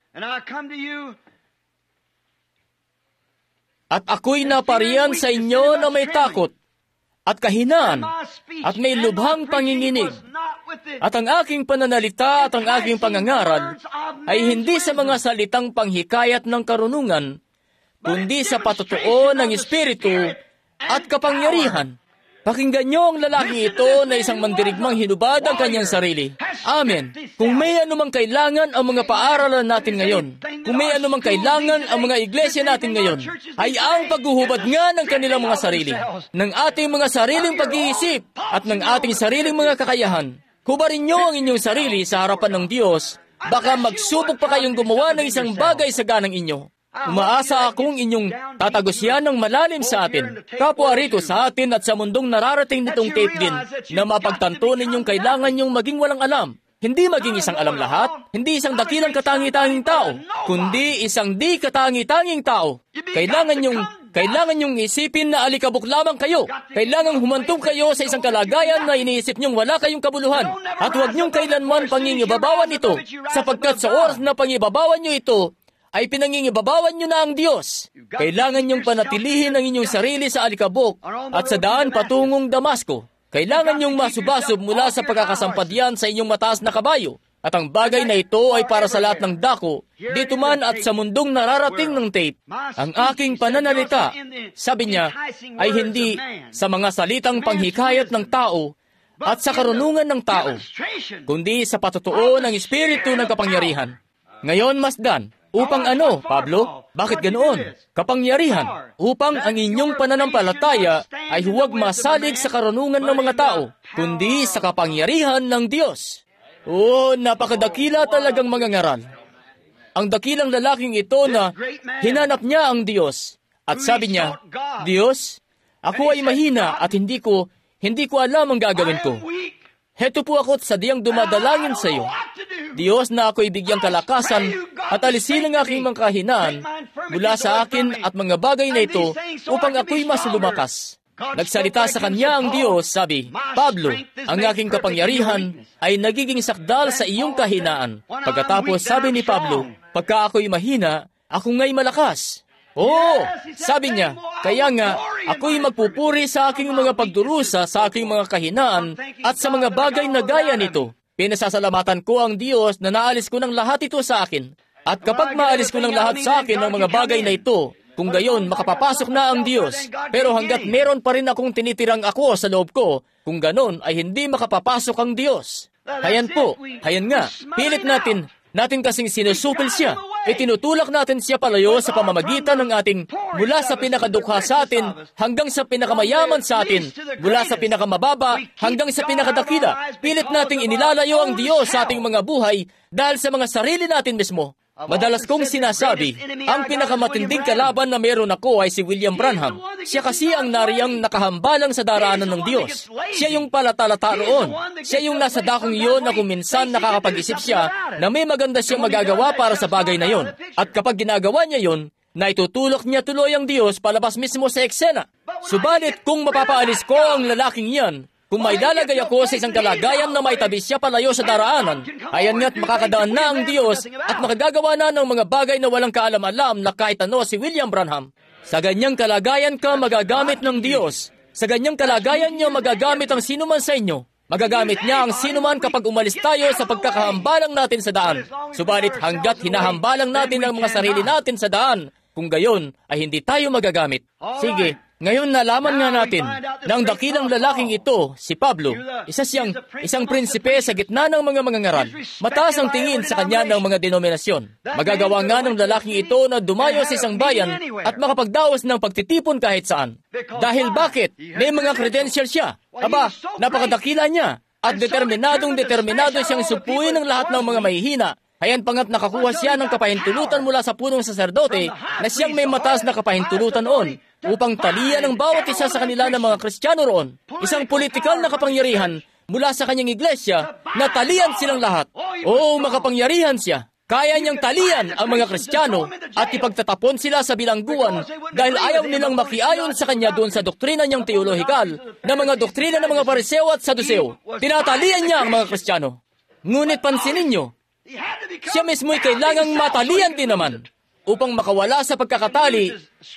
At ako'y napariyan sa inyo na may takot at kahinaan, at may lubhang panginginig. At ang aking pananalita at ang aking pangangaral ay hindi sa mga salitang panghikayat ng karunungan, kundi sa patutuo ng Espiritu at kapangyarihan. Pakinggan niyo ang lalaki ito na isang mandirigmang hinubad ang kanyang sarili. Amen. Kung may anumang kailangan ang mga paaralan natin ngayon, kung may anumang kailangan ang mga iglesia natin ngayon, ay ang paghuhubad nga ng kanilang mga sarili, ng ating mga sariling pag-iisip at ng ating sariling mga kakayahan. Hubarin niyo ang inyong sarili sa harapan ng Diyos, baka magsubok pa kayong gumawa ng isang bagay sa ganang inyo. Umaasa akong inyong tatagusyan ng malalim sa atin, kapwa rito sa atin at sa mundong nararating nitong tape din, na mapagtanto ninyong kailangan nyong maging walang alam. Hindi maging isang alam lahat, hindi isang dakilang katangi-tanging tao, kundi isang di katangi-tanging tao. Kailangan nyong isipin na alikabok lamang kayo. Kailangang humantong kayo sa isang kalagayan na iniisip nyong wala kayong kabuluhan. At huwag nyong kailanman pangingibabawan ito, sapagkat sa oras na pangibabawan nyo ito, ay pinangingibabawan nyo na ang Diyos. Kailangan nyong panatilihin ang inyong sarili sa alikabok at sa daan patungong Damasco. Kailangan nyong masubasob mula sa pagkakasampadyan sa inyong mataas na kabayo. At ang bagay na ito ay para sa lahat ng dako, dito man at sa mundong nararating ng tape. Ang aking pananalita, sabi niya, ay hindi sa mga salitang panghikayat ng tao at sa karunungan ng tao, kundi sa patotoo ng Espiritu ng kapangyarihan. Ngayon, masdan, upang ano, Pablo? Bakit ganoon? Kapangyarihan, upang ang inyong pananampalataya ay huwag masalig sa karunungan ng mga tao, kundi sa kapangyarihan ng Diyos. Napakadakila talagang mga ngaral. Ang dakilang lalaking ito na hinanap niya ang Diyos. At sabi niya, Diyos, ako ay mahina at hindi ko alam ang gagawin ko. Heto po ako sa diyang dumadalangin sa iyo. Diyos, na ako'y bigyang kalakasan at alisin ang aking mga kahinaan mula sa akin at mga bagay na ito upang ako'y mas lumakas. Nagsalita sa kanya ang Diyos, sabi, Pablo, ang aking kapangyarihan ay nagiging sakdal sa iyong kahinaan. Pagkatapos sabi ni Pablo, pagka ako'y mahina, ako nga'y malakas. Sabi niya, kaya nga, ako'y magpupuri sa aking mga pagdurusa, sa aking mga kahinaan, at sa mga bagay na gaya nito. Pinasasalamatan ko ang Diyos na naalis ko ng lahat ito sa akin. At kapag maalis ko ng lahat sa akin ang mga bagay na ito, kung gayon, makapapasok na ang Diyos. Pero hanggat meron pa rin akong tinitirang ako sa loob ko, kung ganon ay hindi makapapasok ang Diyos. Hayan nga, pilit natin kasing sinusupil siya. Itinutulak natin siya palayo sa pamamagitan ng ating mula sa pinakadukha sa atin hanggang sa pinakamayaman sa atin, mula sa pinakamababa hanggang sa pinakadakila. Pilit nating inilalayo ang Diyos sa ating mga buhay dahil sa mga sarili natin mismo. Madalas kong sinasabi, ang pinakamatinding kalaban na meron ako ay si William Branham. Siya kasi ang nariyang nakahambalang sa daraanan ng Diyos. Siya yung palatalata roon. Siya yung nasa dakong iyon na kung minsan nakakapag-isip siya na may maganda siyang magagawa para sa bagay na yon. At kapag ginagawa niya yon, naitutulok niya tuloy ang Diyos palabas mismo sa eksena. Subalit kung mapapaalis ko ang lalaking yan, kung may lalagay ako sa isang kalagayan na may tabi siya palayo sa daraanan, ayan nga't makakadaan na ang Diyos at makagagawa na ng mga bagay na walang kaalam-alam na kahit ano si William Branham. Sa ganyang kalagayan ka magagamit ng Diyos. Sa ganyang kalagayan niya magagamit ang sinuman sa inyo. Magagamit niya ang sinuman kapag umalis tayo sa pagkakahambalang natin sa daan. Subalit hanggat hinahambalang natin ang mga sarili natin sa daan, kung gayon ay hindi tayo magagamit. Sige. Ngayon nalaman nga natin na ang dakilang lalaking ito, si Pablo, isang prinsipe sa gitna ng mga mangangaral. Mataas ang tingin sa kanya ng mga denominasyon. Magagawa nga ng lalaking ito na dumayo sa isang bayan at makapagdaos ng pagtitipon kahit saan. Dahil bakit? May mga credential siya. Napakadakila niya at determinado siyang supuin ng lahat ng mga mahihina. Hayan pangat nakakuha siya ng kapahintulutan mula sa punong saserdote na siyang may mataas na kapahintulutan noon upang talian ang bawat isa sa kanila ng mga Kristiyano roon. Isang politikal na kapangyarihan mula sa kanyang iglesia na talian silang lahat. Makapangyarihan siya. Kaya niyang talian ang mga Kristiyano at ipagtatapon sila sa bilangguan dahil ayaw nilang makiayon sa kanya doon sa doktrina niyang teolohikal na mga doktrina ng mga Pariseo at Saduseo. Tinatalian niya ang mga Kristiyano. Ngunit pansinin niyo, siya mismo'y kailangang matalian din naman upang makawala sa pagkakatali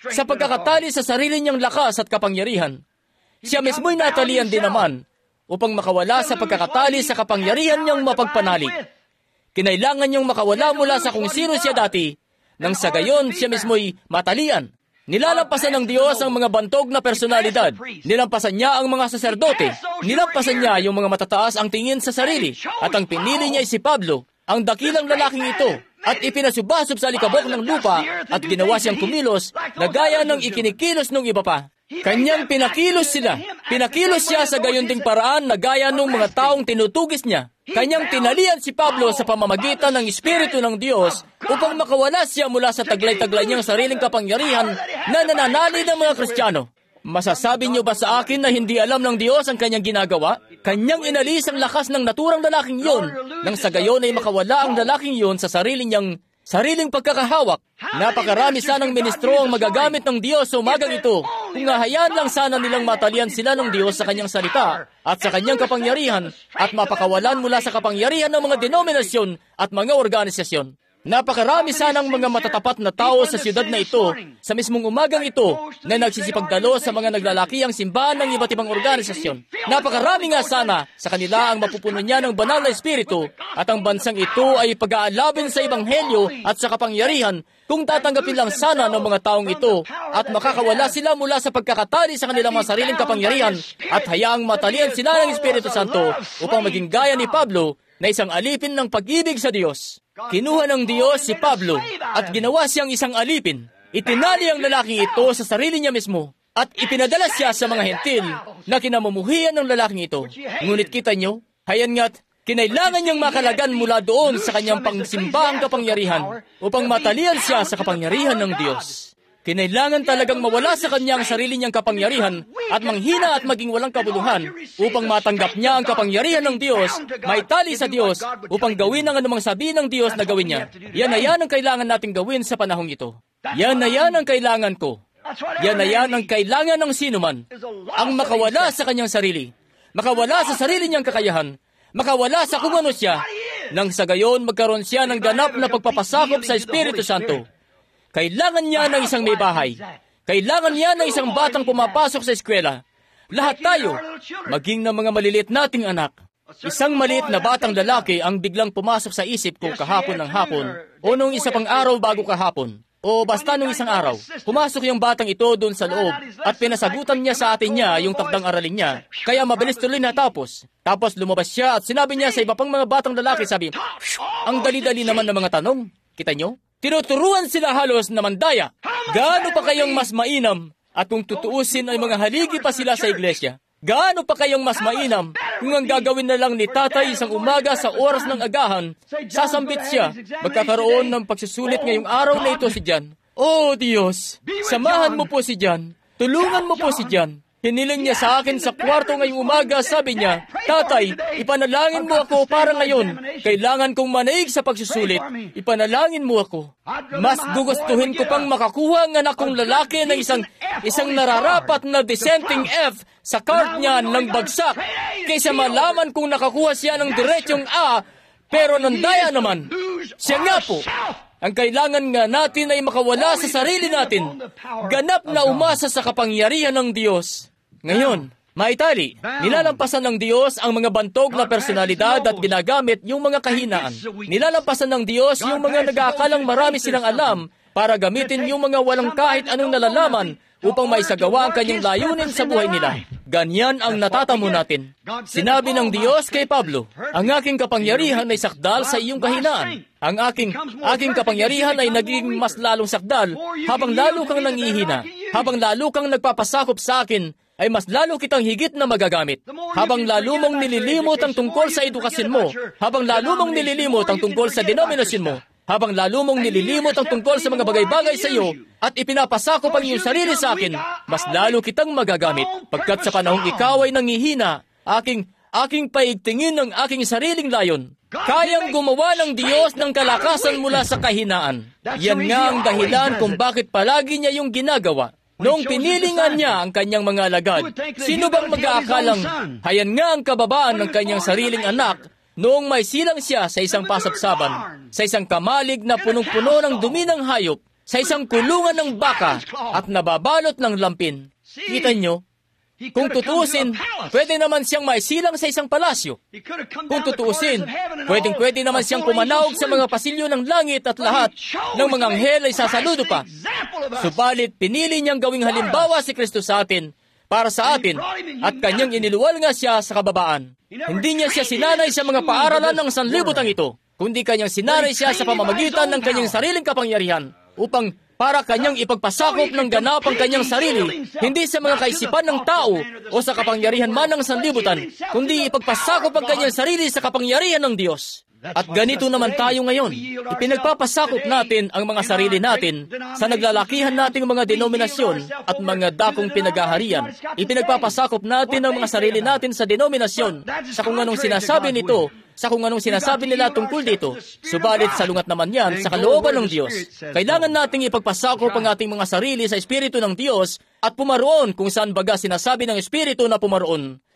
sa sarili niyang lakas at kapangyarihan. Siya mismo'y natalian din naman upang makawala sa pagkakatali sa kapangyarihan niyang mapagpanalig. Kinailangan niyang makawala mula sa kung sino siya dati, nang sa gayon siya mismo'y matalian. Nilalampasan ng Diyos ang mga bantog na personalidad. Nilampasan niya ang mga saserdote. Nilampasan niya yung mga matataas ang tingin sa sarili. At ang pinili niya ay si Pablo, ang dakilang lalaking ito, at ipinasubasop sa likabok ng lupa at ginawa siyang kumilos na gaya ng ikinikilos ng iba pa. Kanyang pinakilos sila. Pinakilos siya sa gayon ding paraan na gaya ng mga taong tinutugis niya. Kanyang tinalian si Pablo sa pamamagitan ng Espiritu ng Diyos upang makawala siya mula sa taglay-taglay niyang sariling kapangyarihan na nananali ng mga Kristiyano. Masasabi niyo ba sa akin na hindi alam ng Diyos ang kanyang ginagawa? Kanyang inalis ang lakas ng naturang lalaking yon, nang sa gayon ay makawala ang lalaking yon sa sariling pagkakahawak. Napakarami sanang ministro ang magagamit ng Diyos sa umagang ito, kung hahayaan lang sana nilang matalian sila ng Diyos sa kanyang salita at sa kanyang kapangyarihan at mapakawalan mula sa kapangyarihan ng mga denominasyon at mga organisasyon. Napakarami sanang mga matatapat na tao sa siyudad na ito, sa mismong umagang ito, na nagsisipagdalo sa mga naglalakihang simbahan ng iba't ibang organisasyon. Napakarami nga sana sa kanila ang mapupuno niya ng banal na espiritu, at ang bansang ito ay pag-aalabin sa ebanghelyo at sa kapangyarihan kung tatanggapin lang sana ng mga taong ito at makakawala sila mula sa pagkakatali sa kanilang mga sariling kapangyarihan at hayaang matalian sila ng Espiritu Santo upang maging gaya ni Pablo na isang alipin ng pag-ibig sa Diyos. Kinuha ng Diyos si Pablo at ginawa siyang isang alipin. Itinali ang lalaking ito sa sarili niya mismo at ipinadala siya sa mga hentil na kinamumuhian ng lalaking ito. Ngunit kita nyo, hayan nga't kinailangan niyang makalagan mula doon sa kanyang pangsimbahang kapangyarihan upang matalian siya sa kapangyarihan ng Diyos. Kinailangan talagang mawala sa kanya ang sarili niyang kapangyarihan at manghina at maging walang kabuluhan upang matanggap niya ang kapangyarihan ng Diyos, maitali sa Diyos upang gawin ang anumang sabihin ng Diyos na gawin niya. Yan na yan ang kailangan nating gawin sa panahong ito. Yan na yan ang kailangan ko. Yan na yan ang kailangan ng sinuman. Ang makawala sa kanyang sarili, makawala sa sarili niyang kakayahan, makawala sa kung ano siya, nang sa gayon magkaroon siya ng ganap na pagpapasakop sa Espiritu Santo. Kailangan niya ng isang may bahay. Kailangan niya ng isang batang pumapasok sa eskwela. Lahat tayo, maging ng mga maliliit nating anak. Isang maliit na batang lalaki ang biglang pumasok sa isip ko kahapon ng hapon o nung isa pang araw bago kahapon. O basta nung isang araw, pumasok yung batang ito doon sa loob at pinasagutan niya sa atin niya yung takdang aralin niya. Kaya mabilis tuloy natapos. Tapos lumabas siya at sinabi niya sa iba pang mga batang lalaki, sabi, ang dali-dali naman ng mga tanong. Kita nyo? Tinuturuan sila halos na mandaya. Gaano pa kayong mas mainam? At kung tutuusin ay mga haligi pa sila sa iglesia. Gaano pa kayong mas mainam kung ang gagawin na lang ni tatay isang umaga sa oras ng agahan, sasambit siya, magkakaroon ng pagsusulit ngayong araw na ito si John. Oh Diyos, samahan mo po si John. Tulungan mo po si John. Hiniling niya sa akin sa kwarto ngayong umaga, sabi niya, Tatay, ipanalangin mo ako para ngayon. Kailangan kong manaig sa pagsusulit. Ipanalangin mo ako. Mas gugustuhin ko pang makakuha ang anak kong lalaki ng isang nararapat na dissenting F sa card niya ng bagsak, kaysa malaman kung nakakuha siya ng diretsyong A, pero nandaya naman. Siya nga po. Ang kailangan nga natin ay makawala sa sarili natin. Ganap na umasa sa kapangyarihan ng Diyos. Ngayon, maitali, nilalampasan ng Diyos ang mga bantog na personalidad at ginagamit yung mga kahinaan. Nilalampasan ng Diyos yung mga nag-aakalang marami silang alam para gamitin yung mga walang kahit anong nalalaman upang maisagawa ang kanyang layunin sa buhay nila. Ganyan ang natatamo natin. Sinabi ng Diyos kay Pablo, ang aking kapangyarihan ay sakdal sa iyong kahinaan. Ang aking kapangyarihan ay naging mas lalong sakdal habang lalo kang nangihina. Habang lalo kang nagpapasakop sa akin, ay mas lalo kitang higit na magagamit. Habang lalo mong nililimot ang tungkol sa edukasyon mo, habang lalo mong nililimot ang tungkol sa denominasyon mo, habang lalo mong nililimot ang tungkol sa mga bagay-bagay sa iyo at ipinapasakop ang iyong sarili sa akin, mas lalo kitang magagamit. Pagkat sa panahong ikaw ay nangihina, aking paigtingin ang aking sariling layon. Kayang gumawa ng Diyos ng kalakasan mula sa kahinaan. Yan nga ang dahilan kung bakit palagi niya yung ginagawa. Noong pinilingan niya ang kanyang mga alagad, sino bang mag-aakalang hayan nga ang kababaan ng kanyang sariling anak noong may silang siya sa isang pasapsaban, sa isang kamalig na punong-puno ng dumi ng hayop, sa isang kulungan ng baka at nababalot ng lampin. Kita nyo? Kung tutuusin, pwede naman siyang maisilang sa isang palasyo. Kung tutuusin, pwede naman siyang pumanawag sa mga pasilyo ng langit at lahat ng mga anghel ay sasaludo pa. Subalit, pinili niyang gawing halimbawa si Kristo sa atin, para sa atin, at kanyang iniluwal nga siya sa kababaan. Hindi niya siya sinanay sa mga paaralan ng sanlibutan ito, kundi kanyang sinanay siya sa pamamagitan ng kanyang sariling kapangyarihan, upang para kanyang ipagpasakop ng ganap ang kanyang sarili, hindi sa mga kaisipan ng tao o sa kapangyarihan man ng sanlibutan, kundi ipagpasakop ang kanyang sarili sa kapangyarihan ng Diyos. At ganito naman tayo ngayon. Ipinagpapasakop natin ang mga sarili natin sa naglalakihan nating mga denominasyon at mga dakong pinagaharian. Ipinagpapasakop natin ang mga sarili natin sa denominasyon sa kung anong sinasabi nito, sa kung anong sinasabi nila tungkol dito. Subalit salungat naman yan sa kalooban ng Diyos. Kailangan nating ipagpasakop ang ating mga sarili sa Espiritu ng Diyos at pumaroon kung saan baga sinasabi ng Espiritu na pumaroon.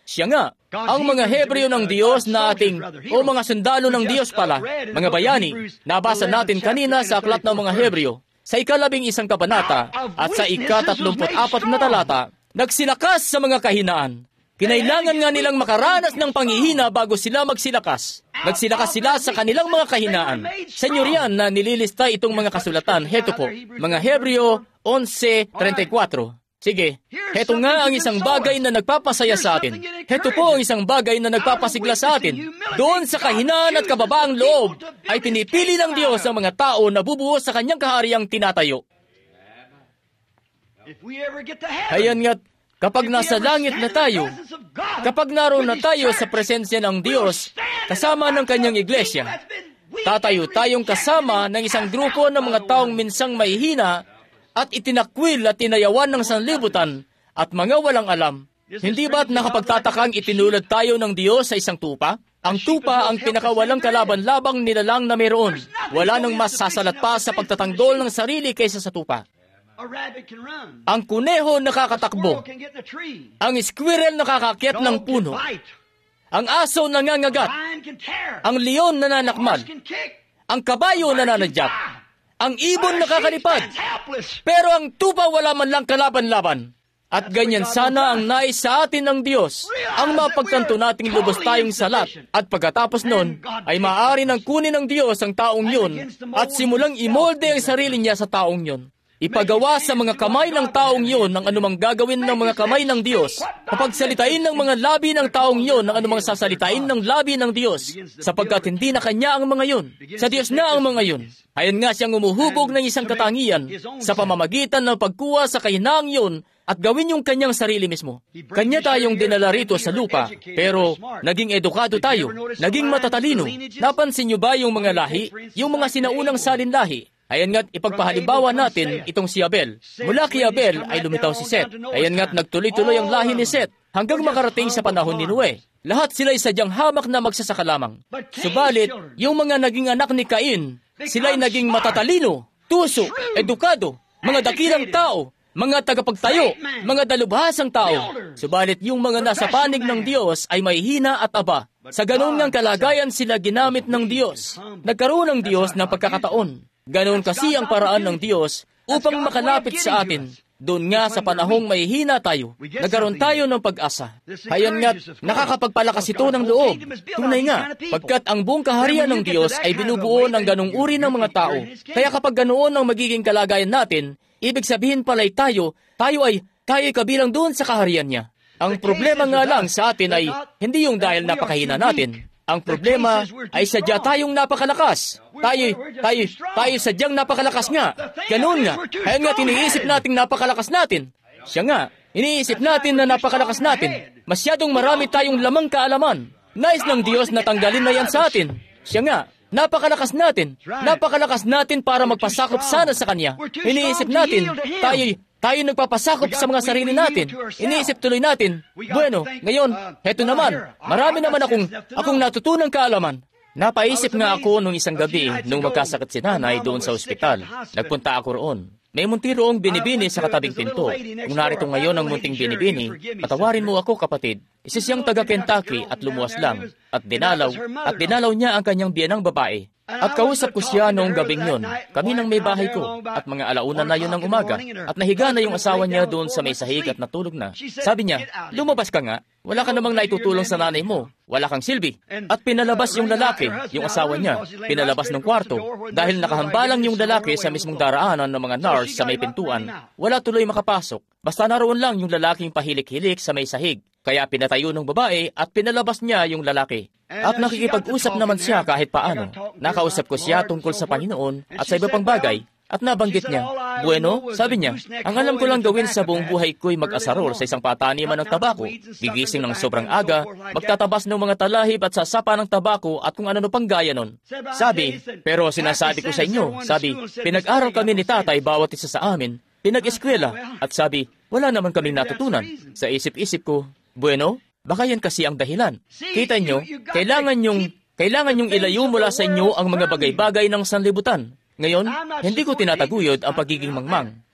Siya nga, ang mga Hebreo ng Diyos na ating, o mga sundalo ng Diyos pala, mga bayani, nabasa natin kanina sa aklat ng mga Hebreo, sa 11 kabanata at sa 34 na talata, nagsilakas sa mga kahinaan. Kinailangan nga nilang makaranas ng panghihina bago sila magsilakas. Nagsilakas sila sa kanilang mga kahinaan. Sa inyo riyan na nililista itong mga kasulatan. Heto po, mga Hebreo 11:34. Sige, heto nga ang isang bagay na nagpapasaya sa atin. Heto po ang isang bagay na nagpapasigla sa atin. Doon sa kahinaan at kababaang loob ay pinipili ng Diyos ang mga tao na bubuo sa kanyang kahariang tinatayo. Hayan nga't, kapag nasa langit na tayo, kapag naroon na tayo sa presensya ng Diyos, kasama ng kanyang iglesia, tatayo tayong kasama ng isang grupo ng mga taong minsang mahihina at itinakwil at tinayawan ng sanlibutan at mga walang alam. Hindi ba't nakapagtatakang itinulad tayo ng Diyos sa isang tupa? Ang tupa ang pinakawalang kalaban-labang nilalang na mayroon. Wala nang mas sasalat pa sa pagtatanggol ng sarili kaysa sa tupa. Ang kuneho nakakatakbo. Ang squirrel nakakakyat ng puno. Ang aso nangangagat. Ang leon nananakmal. Ang kabayo nananadyak. Ang ibon nakakalipad. Pero ang tupa wala man lang kalaban-laban. At ganyan sana ang nais sa atin ng Diyos. Ang mapagtanto nating lubos tayong salat. At pagkatapos nun, ay maaari nang kunin ng Diyos ang taong yun at simulang imolde ang sarili niya sa taong yun. Ipagawa sa mga kamay ng taong yun ang anumang gagawin ng mga kamay ng Diyos. Papagsalitain ng mga labi ng taong yun ang anumang sasalitain ng labi ng Diyos. Sapagkat hindi na kanya ang mga yun. Sa Diyos na ang mga yun. Ayon nga siyang umuhubog ng isang katangian sa pamamagitan ng pagkuha sa kahinaang yun at gawin yung kanyang sarili mismo. Kanya tayong dinala rito sa lupa, pero naging edukado tayo, naging matatalino. Napansin niyo ba yung mga lahi, yung mga sinaunang salinlahi? Ayan nga't ipagpahalimbawa natin itong si Abel. Mula kay Abel ay lumitaw si Seth. Ayan nga't nagtuloy-tuloy ang lahi ni Seth hanggang makarating sa panahon ni Noe. Lahat sila'y sadyang hamak na magsasaka lamang. Subalit, yung mga naging anak ni Cain, sila'y naging matatalino, tuso, edukado, mga dakilang tao, mga tagapagtayo, mga dalubhasang tao. Subalit yung mga nasa panig ng Diyos ay may hina at aba. Sa ganun ngang kalagayan sila ginamit ng Diyos. Nagkaroon ng Diyos ng pagkakataon. Ganoon kasi ang paraan ng Diyos upang makalapit sa atin. Doon nga sa panahong may hina tayo, nagkaroon tayo ng pag-asa. Hayan nga't nakakapagpalakas ito ng loob. Tunay nga, pagkat ang buong kaharian ng Diyos ay binubuo ng ganong uri ng mga tao. Kaya kapag ganoon ang magiging kalagayan natin, ibig sabihin pala'y tayo ay kabilang doon sa kaharian niya. Ang problema nga lang sa atin ay hindi yung dahil napakahina natin. Ang problema ay sadya tayong napakalakas. Tayo sadyang napakalakas nga. Ganun nga. Kaya nga iniisip nating napakalakas natin. Siya nga, iniisip natin na napakalakas natin. Masyadong marami tayong lamang kaalaman. Nais ng Diyos na tanggalin na yan sa atin. Siya nga, napakalakas natin. Napakalakas natin para magpasakop sana sa Kanya. Iniisip natin, tayo nagpapasakop sa mga sarili natin. Iniisip tuloy natin, bueno, ngayon, heto naman, marami naman akong natutunang kaalaman. Napaisip nga ako nung isang gabi nung magkasakit si nanay doon sa ospital. Nagpunta ako roon. May munti roong binibini sa katabing pinto. Kung narito ngayon ang munting binibini, patawarin mo ako, kapatid. Isa siyang taga Kentucky at lumuwas lang. At dinalaw niya ang kanyang biyanang babae. At kausap ko siya noong gabing yun. Kami nang may bahay ko. At mga alauna na yun ng umaga. At nahiga na yung asawa niya doon sa may sahig at natulog na. Sabi niya, lumabas ka nga. Wala ka namang naitutulong sa nanay mo. Wala kang silbi. At pinalabas yung lalaki, yung asawa niya. Pinalabas ng kwarto. Dahil nakahambalang yung lalaki sa mismong daraanan ng mga nurse sa may pintuan. Wala tuloy makapasok. Basta naroon lang yung lalaking pahilik-hilik sa may sahig. Kaya pinatayo ng babae at pinalabas niya yung lalaki. At nakikipag-usap naman siya kahit paano. Nakausap ko siya tungkol sa Panginoon at sa iba pang bagay. At nabanggit niya, bueno, sabi niya, ang alam ko lang gawin sa buong buhay ko'y mag-asarol sa isang pataniman ng tabako, gigising ng sobrang aga, magtatabas ng mga talahib at sasapa ng tabako at kung ano pang gaya nun. Sabi, pero sinasabi ko sa inyo, sabi, pinag-aral kami ni tatay bawat isa sa amin, pinag-eskwela, at sabi, wala naman kaming natutunan. Sa isip-isip ko, bueno, baka yan kasi ang dahilan. Kita nyo, kailangan yung ilayo mula sa inyo ang mga bagay-bagay ng sanlibutan. Ngayon, hindi ko tinataguyod ang pagiging mangmang.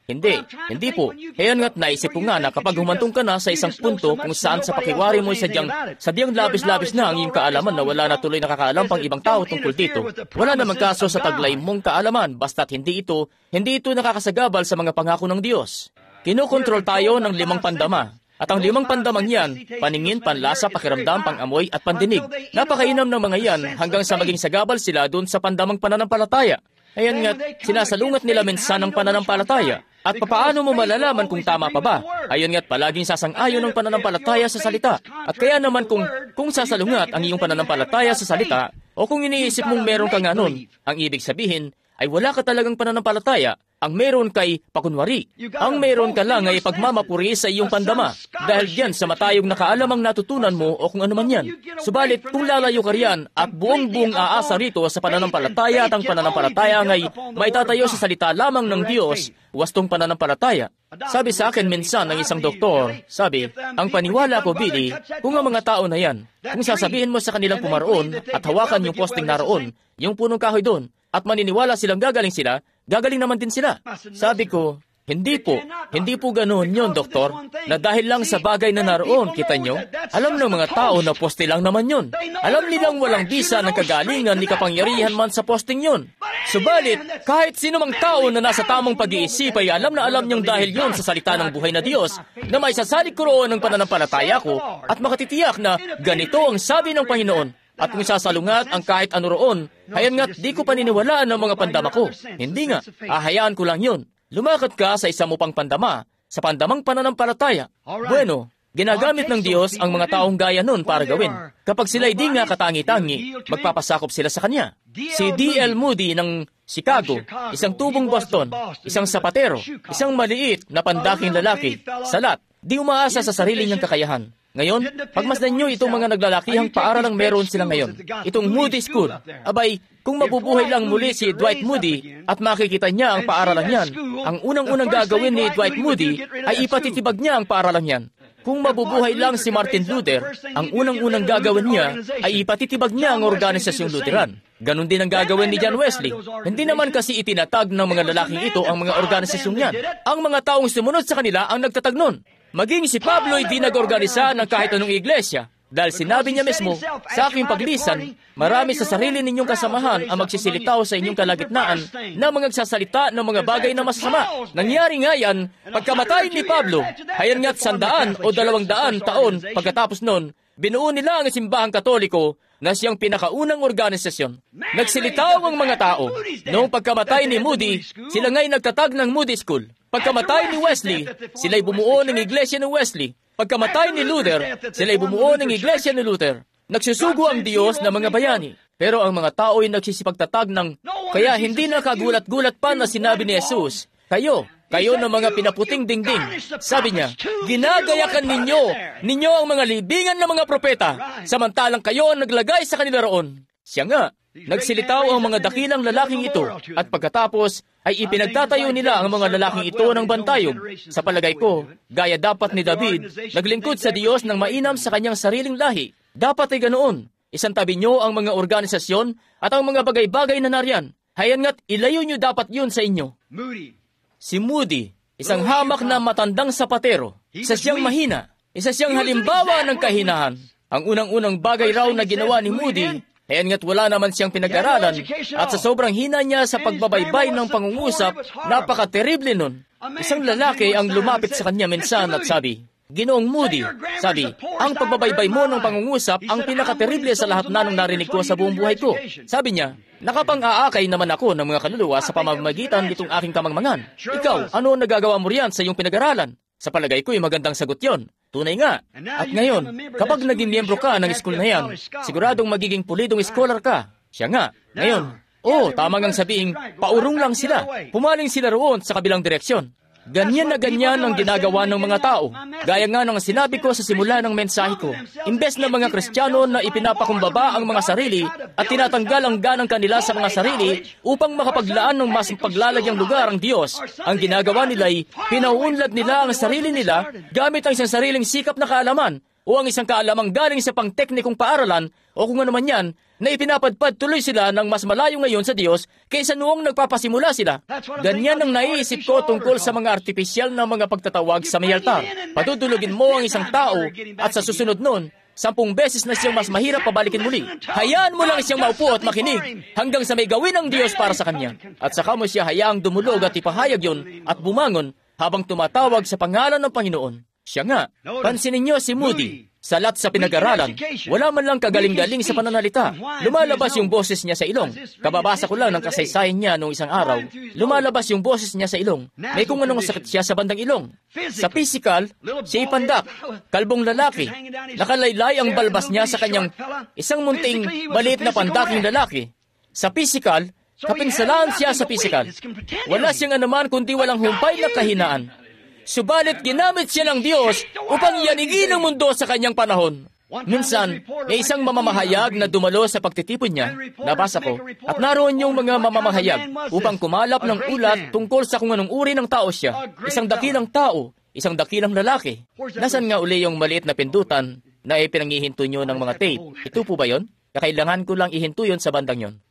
Hindi po. Kaya nga't naisip ko nga na kapag humantong ka na sa isang punto kung saan sa pakiwari mo sadyang labis-labis na ang iyong kaalaman na wala na tuloy nakakaalam pang ibang tao tungkol dito. Wala namang kaso sa taglay mong kaalaman basta't hindi ito nakakasagabal sa mga pangako ng Diyos. Kinokontrol tayo ng 5 pandama. At ang 5 pandamang yan, paningin, panlasa, pakiramdam, pangamoy at pandinig. Napakainam ng mga yan hanggang sa maging sagabal sila doon sa pandamang pananampalataya. Ayan nga, sinasalungat nila minsan ng pananampalataya. At papaano mo malalaman kung tama pa ba? Ayon nga't palaging sasang-ayon ng pananampalataya sa salita. At kaya naman kung sasalungat ang iyong pananampalataya sa salita, o kung iniisip mong meron ka nga nun, ang ibig sabihin ay wala ka talagang pananampalataya. Ang meron kay pakunwari. Ang meron ka lang ay pagmamapuri sa iyong pandama. Dahil diyan sa matayog na kaalamang natutunan mo o kung ano man yan. Subalit kung lalayo ka riyan at buong aasa rito sa pananampalataya at ang pananampalataya ay may tatayo sa salita lamang ng Diyos, wastong pananampalataya. Sabi sa akin minsan ng isang doktor, sabi, ang paniwala ko, Billy, kung ang mga tao na yan, kung sasabihin mo sa kanilang pumaroon at hawakan yung posting naroon, yung punong kahoy doon, at maniniwala silang gagaling naman din sila. Sabi ko, hindi po ganoon yun, doktor, na dahil lang sa bagay na naroon, kita nyo, alam ng mga tao na poste lang naman yun. Alam nilang walang bisa ng kagalingan ni kapangyarihan man sa posting yun. Subalit, kahit sino mang tao na nasa tamang pag-iisip ay alam na alam niyang dahil yun sa salita ng buhay na Diyos, na may sasalik ko roon ng pananampalataya ko at makatitiyak na ganito ang sabi ng Panginoon. At kung sasalungat ang kahit ano roon, hayan nga't di ko paniniwalaan ng mga pandama ko. Hindi nga, ahayaan ko lang yun. Lumakad ka sa isa mo pang pandama, sa pandamang pananampalataya. Bueno, ginagamit ng Diyos ang mga taong gaya nun para gawin. Kapag sila'y di nga katangi-tangi, magpapasakop sila sa Kanya. Si D.L. Moody ng Chicago, isang tubong Boston, isang sapatero, isang maliit na pandaking lalaki, salat, di umaasa sa sarili niyang kakayahan. Ngayon, pagmasdan nyo itong mga naglalakihang paaralang meron sila ngayon. Itong Moody School. Abay, kung mabubuhay lang muli si Dwight Moody at makikita niya ang paaralang yan, ang unang-unang gagawin ni Dwight Moody ay ipatitibag niya ang paaralang yan. Kung mabubuhay lang si Martin Luther, ang unang-unang gagawin niya ay ipatitibag niya ang organisasyong Lutheran. Ganon din ang gagawin ni John Wesley. Hindi naman kasi itinatag ng mga lalaking ito ang mga organisasyong yan. Ang mga taong sumunod sa kanila ang nagtatag nun. Maging si Pablo ay di nag-organisa ng kahit anong iglesia. Dahil sinabi niya mismo, sa aking paglisan, marami sa sarili ninyong kasamahan ang magsisilitaw sa inyong kalagitnaan na mga nagsasalita ng mga bagay na masasama. Nangyari nga yan, pagkamatay ni Pablo, hayan nga't 100 o 200 taon pagkatapos nun, binuo nila ang simbahang Katoliko na siyang pinakaunang organisasyon. Nagsilitaw ang mga tao. Noong pagkamatay ni Moody, sila nga'y nagtatag ng Moody School. Pagkamatay ni Wesley, sila'y bumuo ng iglesia ni Wesley. Pagkamatay ni Luther, sila'y bumuo ng iglesia ni Luther. Nagsusugo ang Diyos ng mga bayani. Pero ang mga tao ay nagsisipagtatag ng, kaya hindi nakagulat-gulat pa na sinabi ni Jesus, kayo ng mga pinaputing dingding. Sabi niya, ginagayakan ninyo ang mga libingan ng mga propeta, samantalang kayo ang naglagay sa kanila roon. Siya nga, nagsilitaw ang mga dakilang lalaking ito, at pagkatapos ay ipinagtatayo nila ang mga lalaking ito ng bantayog. Sa palagay ko, gaya dapat ni David, naglingkod sa Diyos ng mainam sa kanyang sariling lahi. Dapat ay ganoon. Isantabi nyo ang mga organisasyon at ang mga bagay-bagay na nariyan. Hayan nga't ilayo nyo dapat yun sa inyo. Si Moody, isang hamak na matandang sapatero. Isa siyang mahina. Isa siyang halimbawa ng kahinahan. Ang unang-unang bagay raw na ginawa ni Moody, hayan nga't wala naman siyang pinag-aralan at sa sobrang hina niya sa pagbabaybay ng pangungusap, napaka-terrible nun. Isang lalaki ang lumapit sa kanya minsan at sabi, Ginoong Moody, sabi, ang pagbabaybay mo ng pangungusap ang pinaka-terrible sa lahat na nang narinig ko sa buong buhay ko. Sabi niya, nakapang-aakay naman ako ng mga kaluluwa sa pamamagitan nitong aking kamangmangan. Ikaw, ano ang nagagawa mo riyan sa iyong pinag-aralan? Sa palagay ko ay magandang sagot yon. Tunay nga. At ngayon, kapag naging miyembro ka ng school na yan, siguradong magiging pulidong scholar ka. Siya nga. Ngayon, tama ngang sabihing, paurong lang sila. Pumaling sila roon sa kabilang direksyon. Ganyan na ganyan ang ginagawa ng mga tao. Gaya nga ng sinabi ko sa simula ng mensahe ko. Imbes na mga Kristiyano na ipinapakumbaba ang mga sarili at tinatanggal ang ganang kanila sa mga sarili upang makapaglaan ng mas paglalagyang lugar ang Diyos, ang ginagawa nila ay pinauunlad nila ang sarili nila gamit ang isang sariling sikap na kaalaman o ang isang kaalamang galing sa pangteknikong paaralan o kung ano man yan, na ipinapadpad tuloy sila ng mas malayo ngayon sa Diyos kaysa noong nagpapasimula sila. Ganyan ang naiisip ko tungkol sa mga artipisyal na mga pagtatawag sa may altar. Patutulugin mo ang isang tao at sa susunod nun, 10 beses na siyang mas mahirap pabalikin muli. Hayaan mo lang siyang maupo at makinig hanggang sa may gawin ng Diyos para sa kanya. At saka mo siya hayaang dumulog at ipahayag yun at bumangon habang tumatawag sa pangalan ng Panginoon. Siya nga, pansinin niyo si Moody. Salat sa pinag-aralan, wala man lang kagaling-galing sa pananalita. Lumalabas yung boses niya sa ilong. Kababasa ko lang ng kasaysayan niya noong isang araw. Lumalabas yung boses niya sa ilong. May kung anong sakit siya sa bandang ilong. Sa physical, siya ipandak. Kalbong lalaki. Nakalaylay ang balbas niya sa kanyang isang munting maliit na pandaking lalaki. Sa physical, kapinsalaan siya sa physical. Wala siyang anuman kundi walang humpay na kahinaan. Subalit ginamit siya ng Diyos upang yanigin ang mundo sa kanyang panahon. Minsan, may isang mamamahayag na dumalo sa pagtitipon niya, nabasa ko, at naroon yung mga mamamahayag upang kumalap ng ulat tungkol sa kung anong uri ng tao siya. Isang dakilang tao, isang dakilang lalaki. Nasaan nga uli yung maliit na pindutan na ipinangihinto nyo ng mga tape? Ito po ba yon? Kakailangan ko lang ihinto yon sa bandang yon.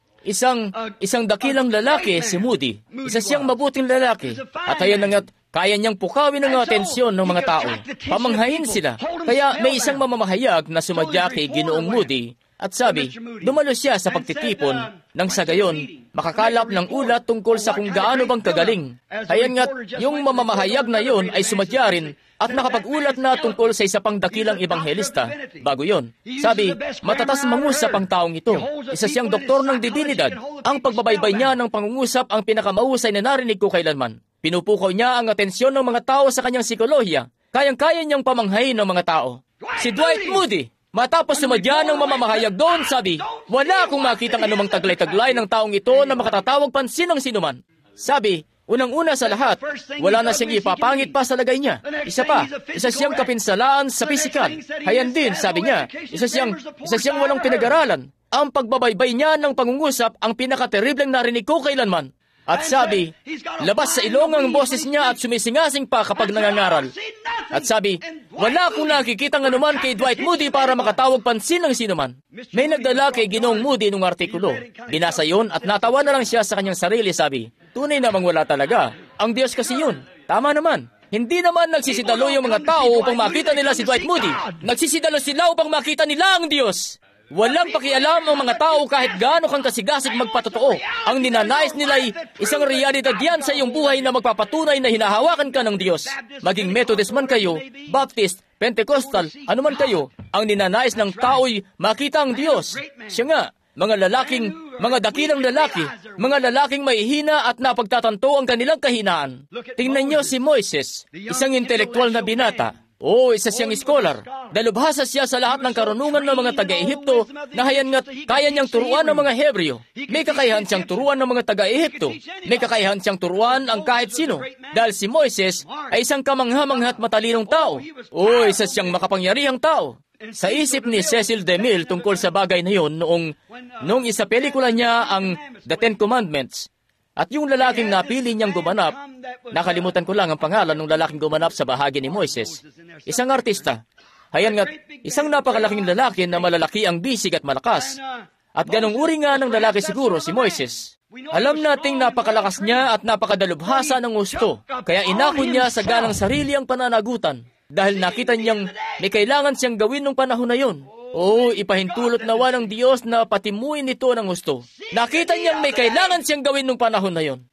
Isang dakilang lalaki si Moody. Isa siyang mabuting lalaki. At ayan na kaya niyang pukawin ang atensyon ng mga tao. Pamanghain sila. Kaya may isang mamamahayag na sumadya kay Ginoong Moody at sabi, dumalo siya sa pagtitipon nang sa gayon makakalap ng ulat tungkol sa kung gaano bang kagaling. Ayan nga, yung mamamahayag na yon ay sumadya rin at nakapag-ulat na tungkol sa isa pang dakilang ebanghelista. Bago yon, sabi, matatas mangusap ang taong ito. Isa siyang doktor ng divinidad. Ang pagbabaybay niya ng pangungusap ang pinakamahusay na narinig ko kailanman. Pinupukaw niya ang atensyon ng mga tao sa kanyang psikolohiya. Kayang-kaya niyang pamanghain ng mga tao. Si Dwight Moody, matapos sumadya ng mamamahayag doon, sabi, wala akong makitang anumang taglay-taglay ng taong ito na makatatawag pansin ng sinuman. Sabi, unang-una sa lahat, wala na siyang ipapangit pa sa lagay niya. Isa siyang kapinsalaan sa pisikal. Hayan din, sabi niya, isa siyang walang pinag-aralan. Ang pagbabaybay niya ng pangungusap ang pinakateribleng narinig ko kailanman. At sabi, labas sa ilong ang boses niya at sumisingasing pa kapag nangangaral. At sabi, wala akong nakikitang anuman kay Dwight Moody para makatawag pansin ng sinuman. May nagdala kay Ginoong Moody nung artikulo. Binasa yun at natawa na lang siya sa kanyang sarili, sabi, tunay namang wala talaga. Ang Diyos kasi yun. Tama naman. Hindi naman nagsisidalo yung mga tao upang makita nila si Dwight Moody. Nagsisidalo sila upang makita nila ang Diyos. Walang pakialam ang mga tao kahit gaano kang kasigasig magpatotoo. Ang ninanais nila ay isang realidad yan sa iyong buhay na magpapatunay na hinahawakan ka ng Diyos. Maging Methodist man kayo, Baptist, Pentecostal, anuman kayo, ang ninanais ng tao'y makita ang Diyos. Siya nga, mga dakilang lalaki, mga lalaking mahihina at napagtatanto ang kanilang kahinaan. Tingnan niyo si Moises, isang intelektual na binata. Isa siyang scholar. Dalubhasa siya sa lahat ng karunungan ng mga taga-Ehipto na kaya niyang turuan ng mga Hebreo. May kakayahan siyang turuan ng mga taga-Ehipto. May kakayahan siyang turuan ang kahit sino. Dahil si Moises ay isang kamangha-mangha at matalinong tao. Isa siyang makapangyarihang tao. Sa isip ni Cecil DeMille tungkol sa bagay na yun noong isa pelikula niya ang The Ten Commandments. At yung lalaking napili niyang gumanap, nakalimutan ko lang ang pangalan ng lalaking gumanap sa bahagi ni Moises. Isang artista. Hayan nga, isang napakalaking lalaki na malalaki ang bisig at malakas. At ganong uri nga ng lalaki siguro si Moises. Alam nating napakalakas niya at napakadalubhasa ng gusto. Kaya inako niya sa ganang sarili ang pananagutan. Dahil nakita niyang may kailangan siyang gawin nung panahon na yon. Ipahintulot nawa ng Diyos na patimuin ito ng gusto. Nakita niyang may kailangan siyang gawin nung panahon na yon.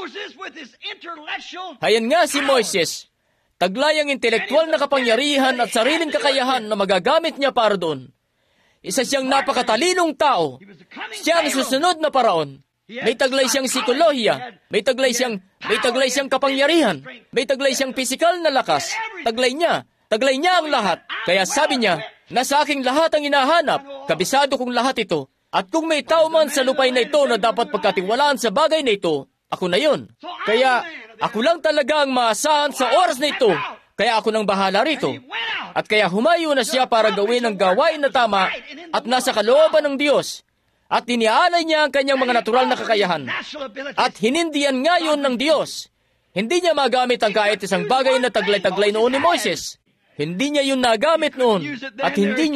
Hayan nga si Moises. Taglay ang intelektual na kapangyarihan at sariling kakayahan na magagamit niya para doon. Isa siyang napakatalinong tao. Siya ang susunod na paraon. May taglay siyang psikolohiya. May taglay siyang kapangyarihan. May taglay siyang pisikal na lakas. Taglay niya ang lahat. Kaya sabi niya, nasa aking lahat ang hinahanap. Kabisado kong lahat ito. At kung may tao man sa lupay na ito na dapat pagkatiwalaan sa bagay na ito, ako na yon. Kaya ako lang talaga ang maasahan sa oras na ito. Kaya ako nang bahala rito. At kaya humayo na siya para gawin ang gawain na tama at nasa kalooban ng Diyos. At iniaalay niya ang kanyang mga natural na kakayahan. At hinindihan ngayon ng Diyos. Hindi niya magamit ang kahit isang bagay na taglay-taglay noon ni Moises. Hindi niya yun nagamit noon. At hindi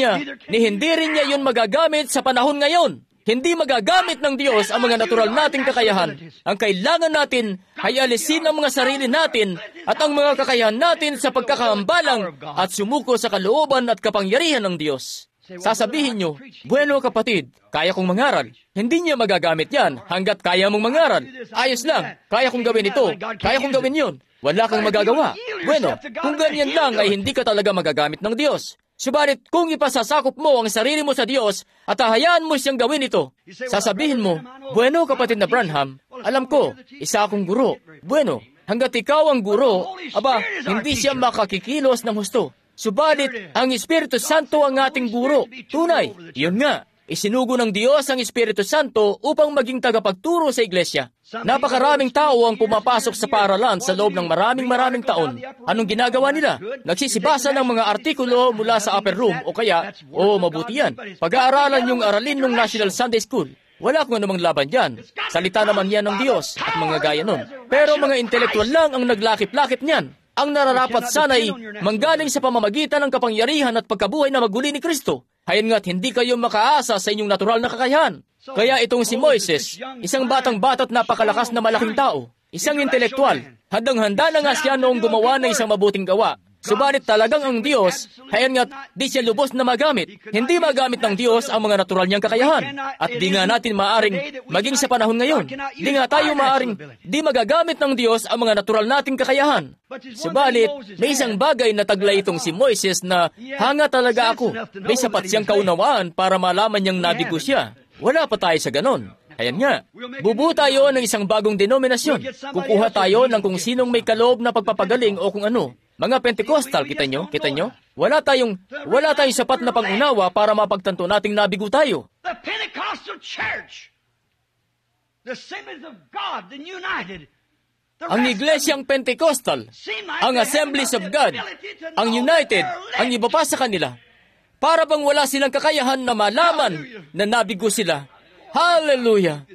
rin niya yun magagamit sa panahon ngayon. Hindi magagamit ng Diyos ang mga natural nating kakayahan. Ang kailangan natin ay alisin ang mga sarili natin at ang mga kakayahan natin sa pagkakahambalang at sumuko sa kalooban at kapangyarihan ng Diyos. Sasabihin nyo, bueno kapatid, kaya kong mangaral. Hindi niya magagamit yan hanggat kaya mong mangaral. Ayos lang, kaya kong gawin ito, kaya kong gawin yun. Wala kang magagawa. Bueno, kung ganyan lang ay hindi ka talaga magagamit ng Diyos. Subalit kung ipasasakop mo ang sarili mo sa Diyos at hahayaan mo siyang gawin ito, sasabihin mo, bueno kapatid na Branham, alam ko, isa akong guro. Bueno, hanggat ikaw ang guro, hindi siya makakikilos ng husto. Subalit, ang Espiritu Santo ang ating guro. Tunay, yun nga. Isinugo ng Diyos ang Espiritu Santo upang maging tagapagturo sa iglesia. Napakaraming tao ang pumapasok sa paaralan sa loob ng maraming taon. Anong ginagawa nila? Nagsisibasa ng mga artikulo mula sa upper room o kaya, mabuti yan. Pag-aaralan yung aralin ng National Sunday School. Wala kung anumang laban dyan. Salita naman yan ng Diyos at mga gaya nun. Pero mga intelektual lang ang naglakip-lakip niyan. Ang nararapat sana'y manggaling sa pamamagitan ng kapangyarihan at pagkabuhay na maguli ni Kristo. Hayan nga't hindi kayo makaasa sa inyong natural na kakayahan. Kaya itong si Moises, isang batang-bata at napakalakas na malaking tao, isang intelektual, handang-handa na nga siya noong gumawa ng isang mabuting gawa. Subalit talagang ang Diyos, hayan nga't di siya lubos na magamit. Hindi magamit ng Diyos ang mga natural niyang kakayahan. At di nga natin maaring maging sa panahon ngayon. Di nga tayo maaring di magagamit ng Diyos ang mga natural nating kakayahan. Subalit, may isang bagay na taglay itong si Moises na hanga talaga ako. May sapat siyang kaunawaan para malaman niyang nabigo siya. Wala pa tayo sa ganon. Ayan nga, bubuo tayo ng isang bagong denominasyon. Kukuha tayo ng kung sinong may kaloob na pagpapagaling o kung ano. Mga Pentecostal, kita nyo? Wala tayong sapat na pangunawa para mapagtanto nating nabigo tayo. The Pentecostal Church, the Assemblies of God, the United, ang Iglesyang Pentecostal, ang Assemblies of God, ang United, ang iba pa sa kanila, para bang wala silang kakayahan na malaman na nabigo sila. Hallelujah!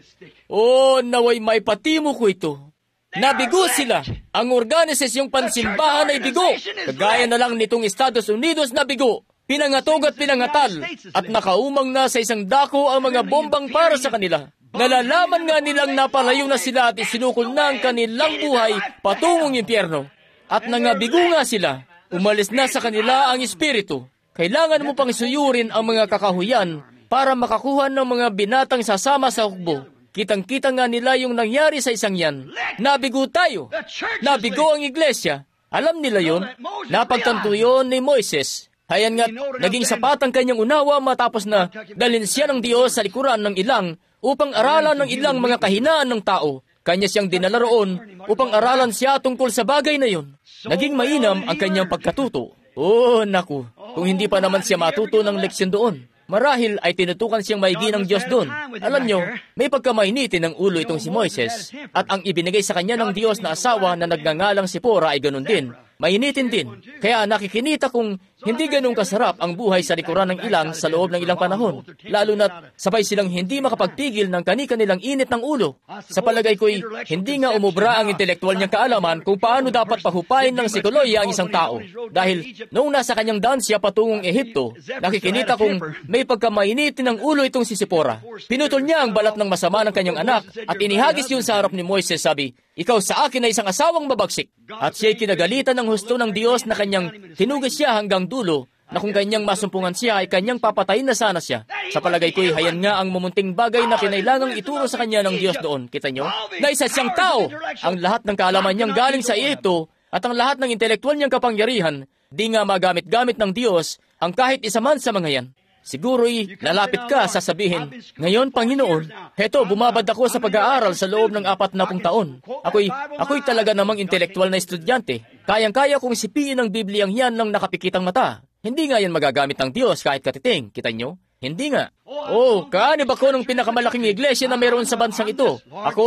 Naway may patimo ko ito. Nabigo sila. Ang organisasyong pansimbahan ay bigo. Kagaya na lang nitong Estados Unidos na bigo. Pinangatog at pinangatal. At nakaumang na sa isang dako ang mga bombang para sa kanila. Nalalaman nga nilang napalayo na sila at isinukol na ang kanilang buhay patungong impyerno. At nangabigo nga sila. Umalis na sa kanila ang espiritu. Kailangan mo pang suyurin ang mga kakahuyan para makakuha ng mga binatang sasama sa hukbo. Kitang-kita nga nila yung nangyari sa isang yan. Nabigo tayo. Nabigo ang iglesia. Alam nila yun. Napagtanto yun ni Moises. Hayan nga, naging sapat ang kanyang unawa matapos na dalhin siya ng Diyos sa likuran ng ilang upang aralan ng ilang mga kahinaan ng tao. Kanya siyang dinala roon upang aralan siya tungkol sa bagay na yun. Naging mainam ang kanyang pagkatuto. Naku, kung hindi pa naman siya matuto ng leksyon doon. Marahil ay tinutukan siyang maigi ng Diyos doon. Alam nyo, may pagkamainitin ng ulo itong si Moises, at ang ibinigay sa kanya ng Diyos na asawa na nagngangalang Sipora ay ganun din. Mainitin din. Kaya nakikinita kung hindi ganun kasarap ang buhay sa likuran ng ilang sa loob ng ilang panahon. Lalo na't sabay silang hindi makapagpigil ng kani-kanilang init ng ulo. Sa palagay ko'y hindi nga umubra ang intelektual niyang kaalaman kung paano dapat pahupayin ng psikolohiya ang isang tao. Dahil noong nasa kanyang daan siya patungong Ehipto, nakikinita kung may pagkamainitin ng ulo itong si Sipora. Pinutol niya ang balat ng masama ng kanyang anak at inihagis yun sa harap ni Moises. Sabi, ikaw sa akin ay isang asawang babagsik. At siya'y kinagalitan ng husto ng Diyos na kanyang tinugis siya hanggang dulo, na kung kanyang masumpungan siya ay kanyang papatayin na sana siya. Sa palagay ko'y hayan nga ang mumunting bagay na kinailangang ituro sa kanya ng Diyos doon. Kita nyo? Na isa siyang tao. Ang lahat ng kaalaman niyang galing sa ito at ang lahat ng intelektual niyang kapangyarihan, di nga magamit-gamit ng Diyos ang kahit isa man sa mga yan. Siguro'y lalapit ka sasabihin, ngayon, Panginoon, heto, bumabad ako sa pag-aaral sa loob ng 40 taon. Ako'y talaga namang intelektual na estudyante. Kayang-kaya kong sipiin ang Bibliyang yan ng nakapikitang mata. Hindi nga yan magagamit ng Diyos kahit katiting. Kita nyo? Hindi nga. Kaanib ako ng pinakamalaking iglesia na meron sa bansang ito.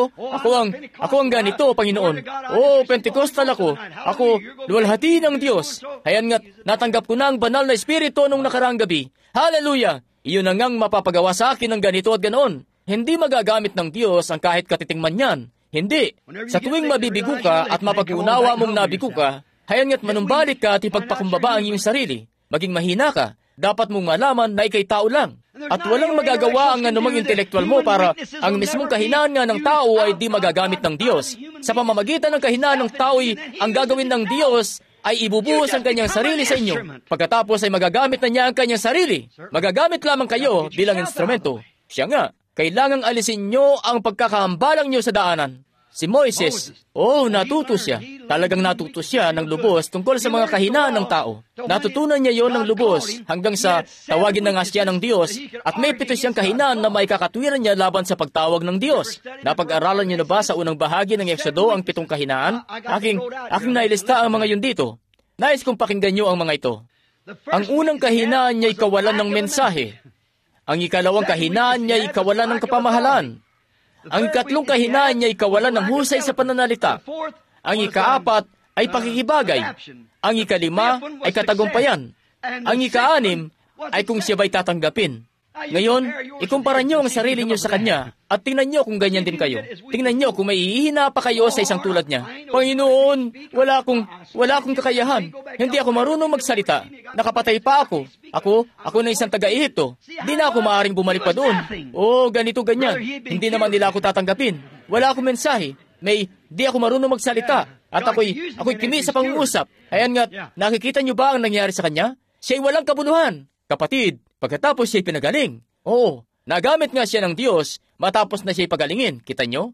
Ako ang ganito, Panginoon. Pentecostal ako. Ako, luwalhati ng Diyos. Hayan nga't natanggap ko na ang banal na espiritu nung nakaraang gabi. Hallelujah! Iyon na ngang mapapagawa sa akin ng ganito at ganoon. Hindi magagamit ng Diyos ang kahit katiting man yan. Hindi. Sa tuwing mabibigo ka at mapag-unawa mong nabigo ka, Hayan nga't manumbalik ka at ipagpakumbaba ang iyong sarili. Maging mahina ka. Dapat mong malaman na ikay tao lang. At walang magagawa ang anumang intelektual mo para ang mismong kahinaan nga ng tao ay di magagamit ng Diyos. Sa pamamagitan ng kahinaan ng tao ay ang gagawin ng Diyos ay ibubuhos ang kanyang sarili sa inyo. Pagkatapos ay magagamit na niya ang kanyang sarili. Magagamit lamang kayo bilang instrumento. Siya nga, kailangang alisin nyo ang pagkakahambalang nyo sa daanan. Si Moises, natuto siya. Talagang natuto siya ng lubos tungkol sa mga kahinaan ng tao. Natutunan niya yon ng lubos hanggang sa tawagin na nga siya ng Diyos at may 7 siyang kahinaan na may kakatwiran niya laban sa pagtawag ng Diyos. Napag-aralan niyo na ba sa unang bahagi ng Exodo ang 7 kahinaan? Aking nailista ang mga yun dito. Nais kong pakinggan niyo ang mga ito. Ang unang kahinaan niya ay kawalan ng mensahe. Ang ikalawang kahinaan niya ay kawalan ng kapamahalan. Ang ikatlong kahinaan niya ay kawalan ng husay sa pananalita. Ang ikaapat ay pakikibagay. Ang ikalima ay katagumpayan. Ang ikaanim ay kung siya ba'y tatanggapin. Ngayon, ikumpara niyo ang sarili niyo sa Kanya at tingnan niyo kung ganyan din kayo. Tingnan niyo kung may ihina pa kayo sa isang tulad niya. Panginoon, wala akong kakayahan. Hindi ako marunong magsalita. Nakapatay pa ako. Ako na isang taga-Ehipto. Di na ako maaaring bumalik pa doon. Ganito, ganyan. Hindi naman nila ako tatanggapin. Wala akong mensahe. Di ako marunong magsalita. At ako'y kimi sa pangungusap. Ayan nga, nakikita niyo ba ang nangyari sa kanya? Siya'y walang kabuluhan. Kapatid, pagkatapos siya'y pinagaling. Nagamit nga siya ng Diyos matapos na siya'y pagalingin. Kita niyo?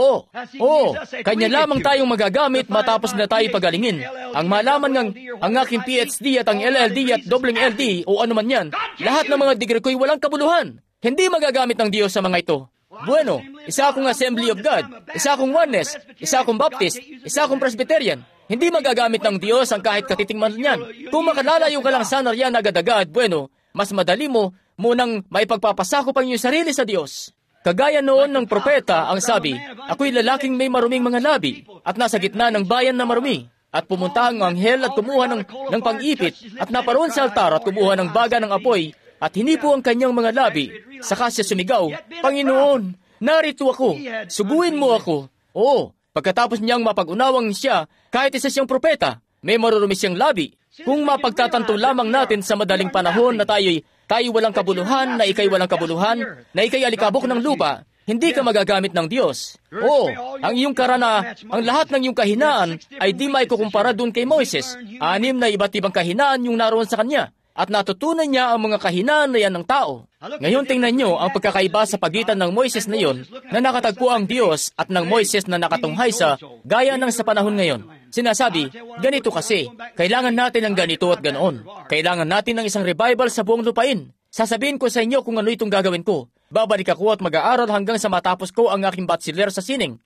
Kanya lamang tayong magagamit matapos na tayo pagalingin. Ang malaman ng ang aking PhD at ang LLD at doubling LD o ano man yan, lahat ng mga degree ko'y walang kabuluhan. Hindi magagamit ng Diyos sa mga ito. Bueno, isa akong Assembly of God, isa akong Oneness, isa akong Baptist, isa akong Presbyterian. Hindi magagamit ng Diyos ang kahit katiting man yan. Kung makalalayo ka lang sana riyan agad-agad, bueno, mas madali mo munang maipagpapasakop ang iyong sarili sa Diyos. Kagaya noon ng propeta ang sabi, ako'y lalaking may maruming mga labi at nasa gitna ng bayan na marumi. At pumunta ang anghel at kumuha ng pang-ipit at naparoon sa altar at kumuha ng baga ng apoy at hinipo ang kanyang mga labi. Saka siya sumigaw, Panginoon, narito ako, suguin mo ako. Pagkatapos niyang mapag-unawang siya, kahit isa siyang propeta, may marurumi siyang labi. Kung mapagtatanto lamang natin sa madaling panahon na tayo walang kabuluhan, na ikay walang kabuluhan, na ikay alikabok ng lupa, hindi ka magagamit ng Diyos. Ang iyong ang lahat ng iyong kahinaan ay di maikukumpara dun kay Moises. 6 na iba't ibang kahinaan yung naroon sa kanya. At natutunan niya ang mga kahinaan na yan ng tao. Ngayon tingnan niyo ang pagkakaiba sa pagitan ng Moises na yon na nakatagpo ang Diyos at ng Moises na nakatunghay sa gaya ng sa panahon ngayon. Sinasabi, ganito kasi, kailangan natin ng ganito at ganoon. Kailangan natin ng isang revival sa buong lupain. Sasabihin ko sa inyo kung ano itong gagawin ko. Babalik ako at mag-aaral hanggang sa matapos ko ang aking bachelor sa sining.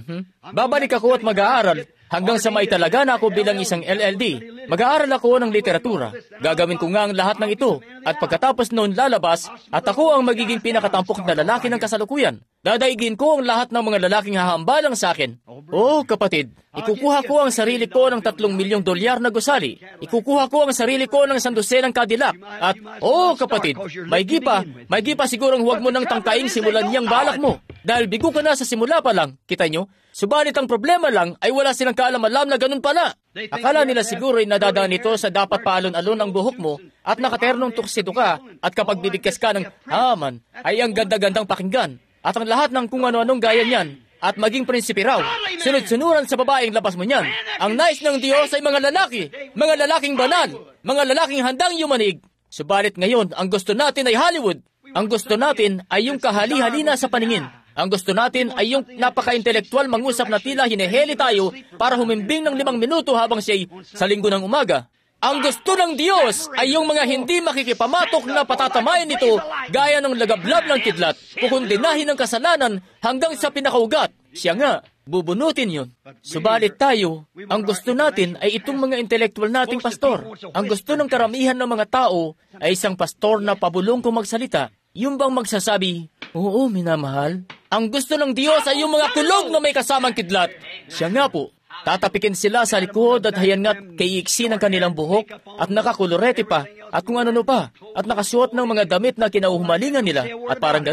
Babalik ako at mag-aaral hanggang sa maitalaga na ako bilang isang LLD. Mag-aaral ako ng literatura. Gagawin ko nga ang lahat ng ito. At pagkatapos noon lalabas, at ako ang magiging pinakatampok na lalaki ng kasalukuyan. Dadaigin ko ang lahat ng mga lalaking hahambalang sa akin. Kapatid, ikukuha ko ang sarili ko ng $3 milyong na gusali. Ikukuha ko ang sarili ko ng 100 Cadillac. At, kapatid, may gipa sigurong huwag mo nang tangkaing simulan niyang balak mo. Dahil bigo ka na sa simula pa lang, kita nyo? Subalit ang problema lang ay wala silang kaalam-alam na ganun pala. Akala nila siguro ay nadadaan ito sa dapat paalon-alon ang buhok mo at nakaternong tuksido ka at kapag bibigkas ka ng haman ay ang ganda-gandang pakinggan at ang lahat ng kung ano-anong gaya niyan at maging prinsipe raw. Sunod-sunuran sa babaeng labas mo niyan. Ang nais ng Diyos ay mga lalaking banal, mga lalaking handang yumanig. Subalit ngayon, ang gusto natin ay Hollywood. Ang gusto natin ay yung kahali-halina sa paningin. Ang gusto natin ay yung napaka-intelektual mangusap na tila hineheli tayo para humimbing ng 5 minuto habang siya'y sa linggo ng umaga. Ang gusto ng Diyos ay yung mga hindi makikipamatok na patatamayan nito gaya ng lagablab ng kidlat, kukundinahin ng kasalanan hanggang sa pinakaugat. Siya nga, bubunutin yun. Subalit tayo, ang gusto natin ay itong mga intelektual nating pastor. Ang gusto ng karamihan ng mga tao ay isang pastor na pabulong kung magsalita. Yung bang magsasabi, oo, minamahal. Ang gusto ng Diyos ay yung mga kulog na may kasamang kidlat. Siya nga po, tatapikin sila sa likod at hayan nga't kaiiksi ng kanilang buhok at nakakulorete pa at kung ano pa at nakasuot ng mga damit na kinauhumalingan nila at parang ganon.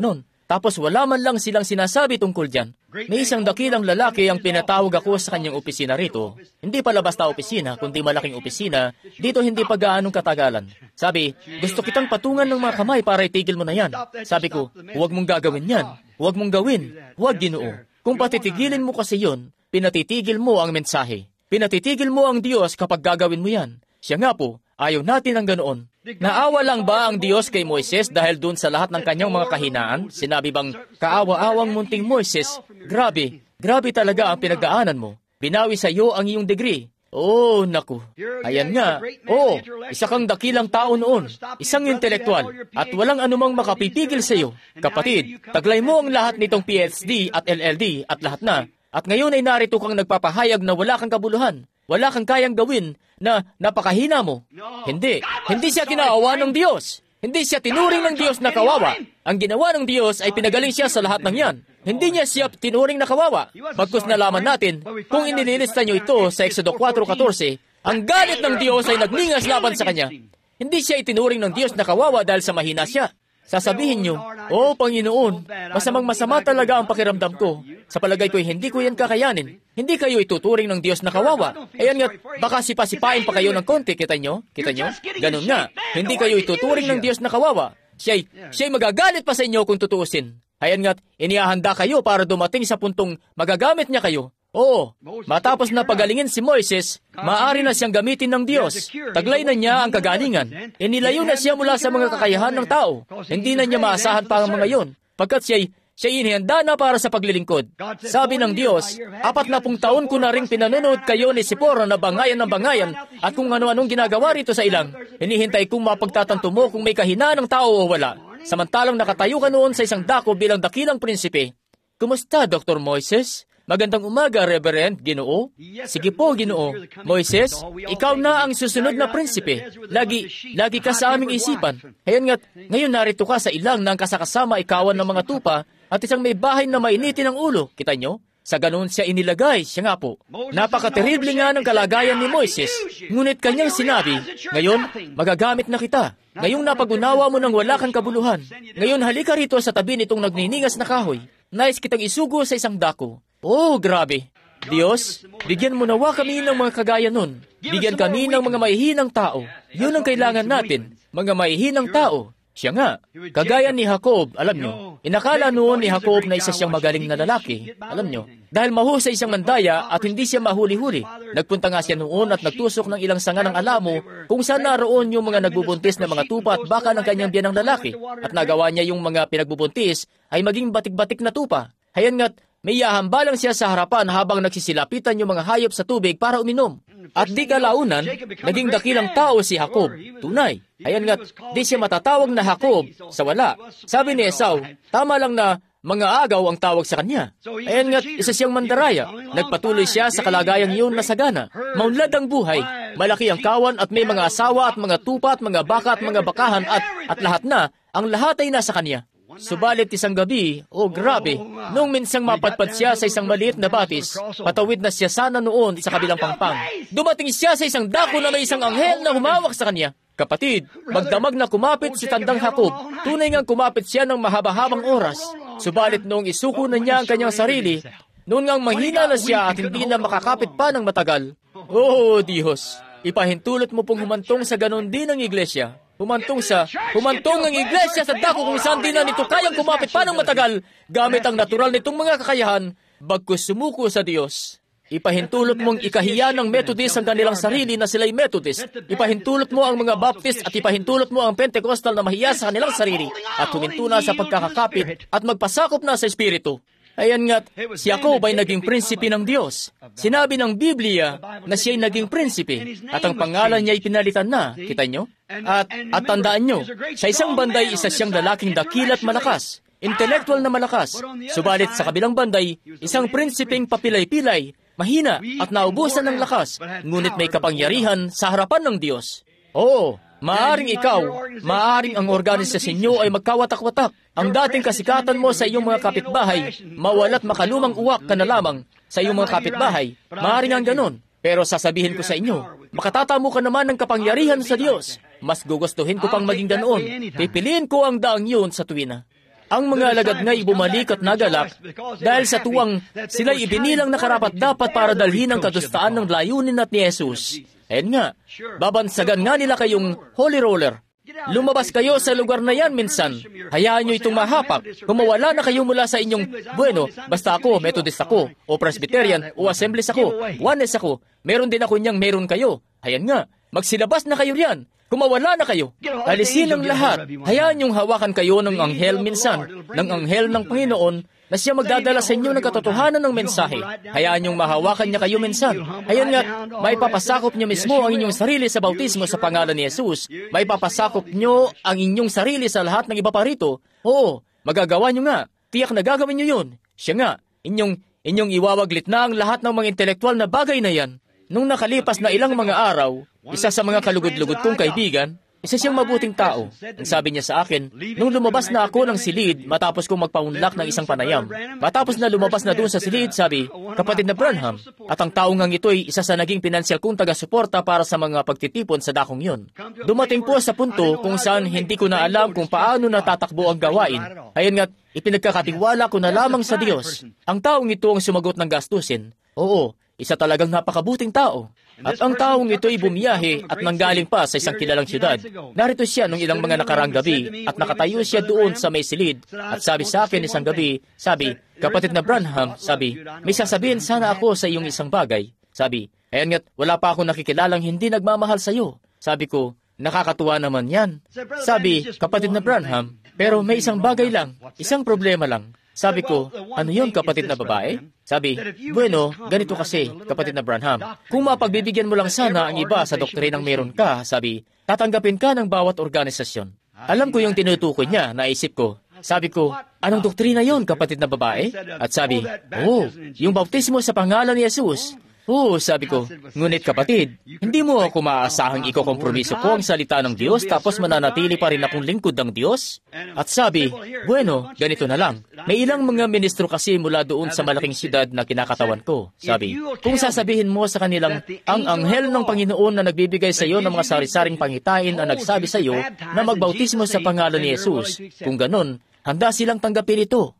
Tapos wala man lang silang sinasabi tungkol dyan. May isang dakilang lalaki ang pinatawag ako sa kanyang opisina rito. Hindi pala basta opisina, kundi malaking opisina. Dito hindi pa gaanong katagalan. Sabi, gusto kitang patungan ng mga kamay para itigil mo na yan. Sabi ko, huwag mong gagawin yan. Huwag mong gawin. Huwag, Ginoo. Kung patitigilin mo kasi yon, pinatitigil mo ang mensahe. Pinatitigil mo ang Diyos kapag gagawin mo yan. Siya nga po, ayaw natin ang ganoon. Naawa lang ba ang Diyos kay Moises dahil dun sa lahat ng kanyang mga kahinaan? Sinabi bang, kaawa-awang munting Moises, grabe talaga ang pinagdaanan mo. Binawi sa iyo ang iyong degree. Oh, naku. Ayan nga. Oh, isa kang dakilang tao noon. Isang intelektual. At walang anumang makapipigil sa iyo. Kapatid, taglay mo ang lahat nitong PhD at LLD at lahat na. At ngayon ay narito kang nagpapahayag na wala kang kabuluhan. Wala kang kayang gawin na napakahina mo. Hindi siya kinaawa ng Diyos. Hindi siya tinuring ng Diyos na kawawa. Ang ginawa ng Diyos ay pinagaling siya sa lahat ng yan. Hindi niya siya tinuring na kawawa. Pagkus nalaman natin, kung inililista niyo ito sa Exodo 4:14, ang galit ng Diyos ay nagningas laban sa kanya. Hindi siya itinuring ng Diyos na kawawa dahil sa mahina siya. Sasabihin niyo, "Oh, Panginoon, masama talaga ang pakiramdam ko. Sa palagay ko'y hindi ko yan kakayanin." Hindi kayo ituturing ng Diyos na kawawa. Ayan nga, baka sipasipain pa kayo ng konti. Kita nyo? Ganun nga. Hindi kayo ituturing ng Diyos na kawawa. Siya'y magagalit pa sa inyo kung tutuusin. Ayan nga, inihahanda kayo para dumating sa puntong magagamit niya kayo. Oo, matapos na pagalingin si Moises, maaari na siyang gamitin ng Diyos. Taglay na niya ang kagalingan. Inilayo na siya mula sa mga kakayahan ng tao. Hindi na niya maasahan pa ang mga yon, pagkat siya inihanda na para sa paglilingkod. Sabi ng Diyos, 40 taon ko na ring pinanonood kayo ni Sipora na bangayan ng bangayan at kung ano-anong ginagawa rito sa ilang. Hinihintay kong mapagtatanto mo kung may kahinaan ng tao o wala. Samantalang nakatayo ka noon sa isang dako bilang dakilang prinsipe. Kumusta, Dr. Moises? Magandang umaga, Reverend, Ginoo. Sige po, Ginoo. Moises, ikaw na ang susunod na prinsipe. Lagi ka sa aming isipan. Ngayon narito ka sa ilang ng kasakasama ikawan ng mga tupa at isang may bahay na mainitin ang ulo. Kita nyo? Sa ganoon siya inilagay, siya nga po. Napakaterible nga ng kalagayan ni Moises. Ngunit kanyang sinabi, ngayon, magagamit na kita. Ngayong napag-unawa mo ng wala kang kabuluhan. Ngayon halika rito sa tabi nitong nagniningas na kahoy. Nais kitang isugo sa isang dako. Oh, grabe. Diyos, bigyan mo nawa kami ng mga kagaya nun. Bigyan kami ng mga mahihinang tao. Yun ang kailangan natin, mga mahihinang tao. Siya nga, kagaya ni Jacob, alam nyo, inakala noon ni Jacob na isa siyang magaling na lalaki, alam nyo, dahil mahusay siyang mandaya at hindi siya mahuli-huli. Nagpunta nga siya noon at nagtusok ng ilang sanga ng alamo kung saan naroon yung mga nagbubuntis na mga tupa at baka ng kanyang biyanang lalaki. At nagawa niya yung mga pinagbubuntis ay maging batik-batik na tupa. Hayan nga't, may yahambalang siya sa harapan habang nagsisilapitan yung mga hayop sa tubig para uminom. At di kalaunan, naging dakilang tao si Jacob. Tunay. Ayan nga't, di siya matatawag na Jacob sa wala. Sabi ni Esau, tama lang na mga agaw ang tawag sa kanya. Ayan nga't, isa siyang mandaraya. Nagpatuloy siya sa kalagayang iyon na sagana. Maunlad ang buhay. Malaki ang kawan at may mga asawa at mga tupa at mga baka at mga bakahan at lahat na, ang lahat ay nasa kanya. Subalit isang gabi, grabe, nung minsang mapadpad siya sa isang maliit na batis, patawid na siya sana noon sa kabilang pangpang. Dumating siya sa isang dako na may isang anghel na humawak sa kanya. Kapatid, magdamag na kumapit si tandang Jacob. Tunay ngang kumapit siya ng mahaba-habang oras. Subalit noong isuko na niya ang kanyang sarili, noon ngang mahina na siya at hindi na makakapit pa ng matagal. Oh, Diyos, ipahintulot mo pong humantong sa ganon din ang iglesia. Humantong ang iglesia sa dako kung saan di na nito kayang kumapit pa ng matagal gamit ang natural nitong mga kakayahan bagkus sumuko sa Diyos. Ipahintulot mong ikahiya ng Methodist ang kanilang sarili na sila'y Methodist. Ipahintulot mo ang mga Baptist at ipahintulot mo ang Pentecostal na mahiya sa kanilang sarili at huminto na sa pagkakakapit at magpasakop na sa Espiritu. Ayan nga't, si Jacob ay naging prinsipe ng Diyos. Sinabi ng Biblia na siya'y naging prinsipe at ang pangalan niya'y pinalitan na. Kita nyo? At tandaan nyo, sa isang banday isa siyang lalaking dakilat malakas, intelektual na malakas. Subalit sa kabilang banday, isang prinsipeng papilay-pilay, mahina at naubusan ng lakas, ngunit may kapangyarihan sa harapan ng Diyos. Oo, maaring maaring ang organisasyon niyo ay magkawatak-watak. Ang dating kasikatan mo sa iyong mga kapitbahay, mawala't makalumang uwak ka na lamang sa iyong mga kapitbahay. Maaring ang ganon. Pero sasabihin ko sa inyo, makatatamo ka naman ng kapangyarihan sa Diyos. Mas gugustuhin ko pang maging ganoon. Pipiliin ko ang daang yun sa tuwina. Ang mga alagad nga'y bumalik at nagalak dahil sa tuwang sila'y ibinilang na karapat-dapat para dalhin ang kadustaan ng layunin at ni Jesus. Ayan nga, babansagan nga nila kayong holy roller. Lumabas kayo sa lugar na yan minsan. Hayaan nyo itong mahapak. Kung mawala na kayo mula sa inyong, basta ako, Methodist ako, o Presbyterian, o Assemblies ako, Oneness ako, meron din ako niyang meron kayo. Ayan nga, magsilabas na kayo riyan. Kung mawala na kayo, alisin ang lahat. Hayaan niyong hawakan kayo ng anghel minsan, ng anghel ng Panginoon, na siya magdadala sa inyo ng katotohanan ng mensahe. Hayaan niyong mahawakan niya kayo minsan. Ayan nga, may papasakop niyo mismo ang inyong sarili sa bautismo sa pangalan ni Jesus. May papasakop niyo ang inyong sarili sa lahat ng iba pa rito. Oo, magagawa niyo nga. Tiyak na gagawin niyo yun. Siya nga, inyong iwawaglit na ang lahat ng mga intelektual na bagay na yan. Nung nakalipas na ilang mga araw, isa sa mga kalugod-lugod kong kaibigan, isa siyang mabuting tao. Ang sabi niya sa akin, nung lumabas na ako ng silid matapos kong magpaunlak ng isang panayam, matapos na lumabas na doon sa silid, sabi, kapatid na Branham, at ang taong ngang ito ay isa sa naging pinansyal kong taga-suporta para sa mga pagtitipon sa dakong yun. Dumating po sa punto kung saan hindi ko na alam kung paano natatakbo ang gawain. Ayan nga't ipinagkakatiwala ko na lamang sa Diyos. Ang taong ito ang sumagot ng gastusin. Oo, isa talagang napakabuting tao. At ang taong ito ay bumiyahe at nanggaling pa sa isang kilalang syudad. Narito siya nung ilang mga nakaraang gabi at nakatayo siya doon sa may silid. At sabi sa akin isang gabi, sabi, kapatid na Branham, sabi, may sasabihin sana ako sa iyong isang bagay. Sabi, ayan nga't wala pa ako nakikilalang hindi nagmamahal sa iyo. Sabi ko, nakakatuwa naman yan. Sabi, kapatid na Branham, pero may isang bagay lang, isang problema lang. Sabi ko, ano yun, kapatid na babae? Sabi, ganito kasi, kapatid na Branham. Kung mapagbibigyan mo lang sana ang iba sa doktrinang meron ka, sabi, tatanggapin ka ng bawat organisasyon. Alam ko yung tinutukoy niya, naisip ko. Sabi ko, anong doktrina yon, kapatid na babae? At sabi, yung bautismo sa pangalan ni Jesus. Sabi ko, ngunit kapatid, hindi mo ako maaasahang ikokompromiso ko ang salita ng Diyos tapos mananatili pa rin akong lingkod ng Diyos? At sabi, ganito na lang. May ilang mga ministro kasi mula doon sa malaking siyudad na kinakatawan ko. Sabi, kung sasabihin mo sa kanilang, ang anghel ng Panginoon na nagbibigay sa iyo ng mga sari-saring pangitain ang nagsabi sa iyo na magbautismo sa pangalan ni Jesus, kung ganon, handa silang tanggapin ito.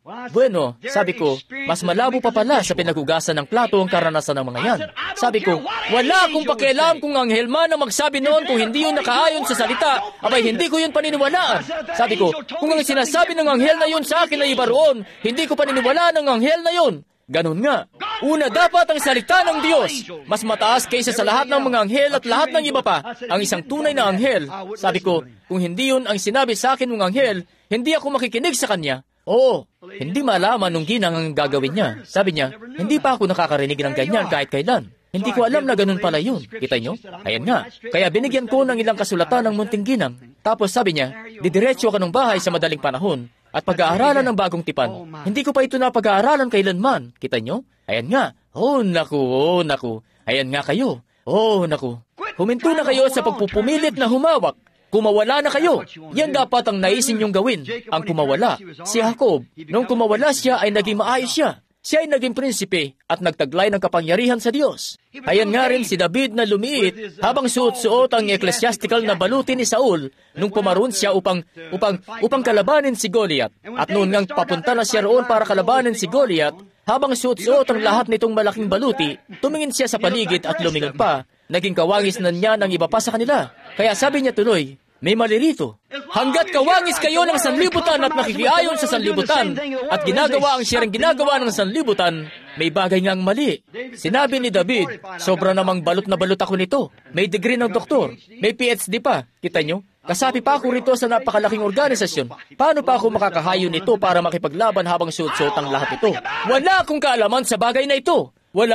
Sabi ko, mas malabo pa pala sa pinagugasan ng plato ang karanasan ng mga yan. Sabi ko, wala akong pakialam kung anghel man ang magsabi noon kung hindi yun nakaayon sa salita, abay hindi ko yun paniniwalaan. Sabi ko, kung ang sinasabi ng anghel na yun sa akin ay iba roon, hindi ko paniniwalaan ng anghel na yun. Ganun nga. Una, dapat ang salita ng Diyos. Mas mataas kaysa sa lahat ng mga anghel at lahat ng iba pa. Ang isang tunay na anghel. Sabi ko, kung hindi yun ang sinabi sa akin ng anghel, hindi ako makikinig sa kanya. Hindi malaman nung ginang ang gagawin niya. Sabi niya, hindi pa ako nakakarinig ng ganyan kahit kailan. Hindi ko alam na ganun pala yun. Kita nyo? Ayan nga. Kaya binigyan ko ng ilang kasulatan ng munting ginang. Tapos sabi niya, didiretso ka ng bahay sa madaling panahon at pag-aaralan ng bagong tipan. Hindi ko pa ito na pag-aaralan kailanman. Kita nyo? Ayan nga. Naku. Ayan nga kayo. Naku. Huminto na kayo sa pagpupumilit na humawak. Kumawala na kayo. Yan dapat ang naisin niyong gawin. Ang kumawala. Si Jacob, nung kumawala siya ay naging maayos siya. Siya ay naging prinsipe at nagtaglay ng kapangyarihan sa Diyos. Ayan nga rin si David na lumiit habang suot-suot ang eklesiastikal na baluti ni Saul nung pumaroon siya upang kalabanin si Goliath. At noon ngang papunta na siya roon para kalabanin si Goliath, habang suot-suot ang lahat nitong malaking baluti, tumingin siya sa paligid at lumingon pa. Naging kawangis na niya ng iba pa sa kanila. Kaya sabi niya tuloy, may mali rito. Hanggat kawangis kayo ng sanlibutan at nakikiayon sa sanlibutan at ginagawa ang siyang ginagawa ng sanlibutan, may bagay ngang mali. Sinabi ni David, sobra namang balot na balot ako nito. May degree ng doktor. May PhD pa. Kita nyo? Kasapi pa ako rito sa napakalaking organisasyon. Paano pa ako makakahayo nito para makipaglaban habang suot-suot ang lahat ito? Wala akong kaalaman sa bagay na ito.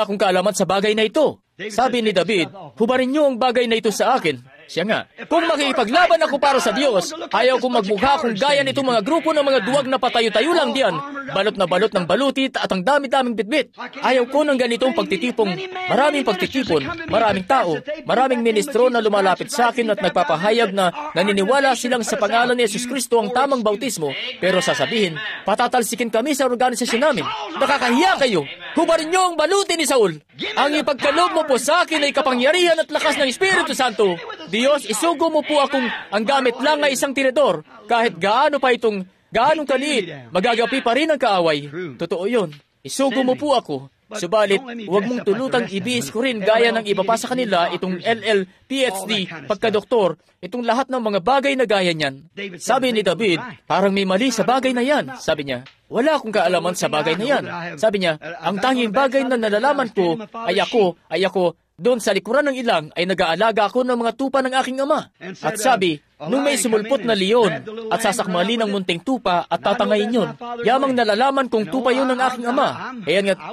Sabi ni David, hubarin niyo ang bagay na ito sa akin. Siya nga, kung makikipaglaban ako para sa Diyos, ayaw kong magmukha kung gaya nitong mga grupo ng mga duwag na patayo-tayo lang diyan, balot na balot ng balutit at ang dami-daming bitbit. Ayaw ko ng ganitong pagtitipong, maraming pagtitipon, maraming tao, maraming ministro na lumalapit sa akin at nagpapahayag na naniniwala silang sa pangalan ni Jesus Kristo ang tamang bautismo, pero sasabihin, patatalsikin kami sa organisasyon namin. Nakakahiya kayo. Hubarin niyo ang baluti ni Saul. Ang ipagkaloob mo po sa akin ay kapangyarihan at lakas ng Espiritu Santo. Diyos, isugo mo po akong ang gamit lang ay isang tinidor, kahit gaano pa itong gaanong kaliit, magagapi pa rin ang kaaway. Totoo yun. Isugo mo po ako. Subalit, huwag mong tulutang ibihis ko rin gaya ng iba pa sa kanila itong LL, PhD, pagka-doktor, itong lahat ng mga bagay na gaya niyan. Sabi ni David, parang may mali sa bagay na yan. Sabi niya, wala akong kaalaman sa bagay na yan. Sabi niya, ang tanging bagay na nalalaman ko ay ako, doon sa likuran ng ilang ay nag-aalaga ako ng mga tupa ng aking ama. At sabi, nung may sumulpot na leon at sasakmali ng munting tupa at tatangayin yun, yamang nalalaman kong tupa yun ng aking ama. Kaya nga,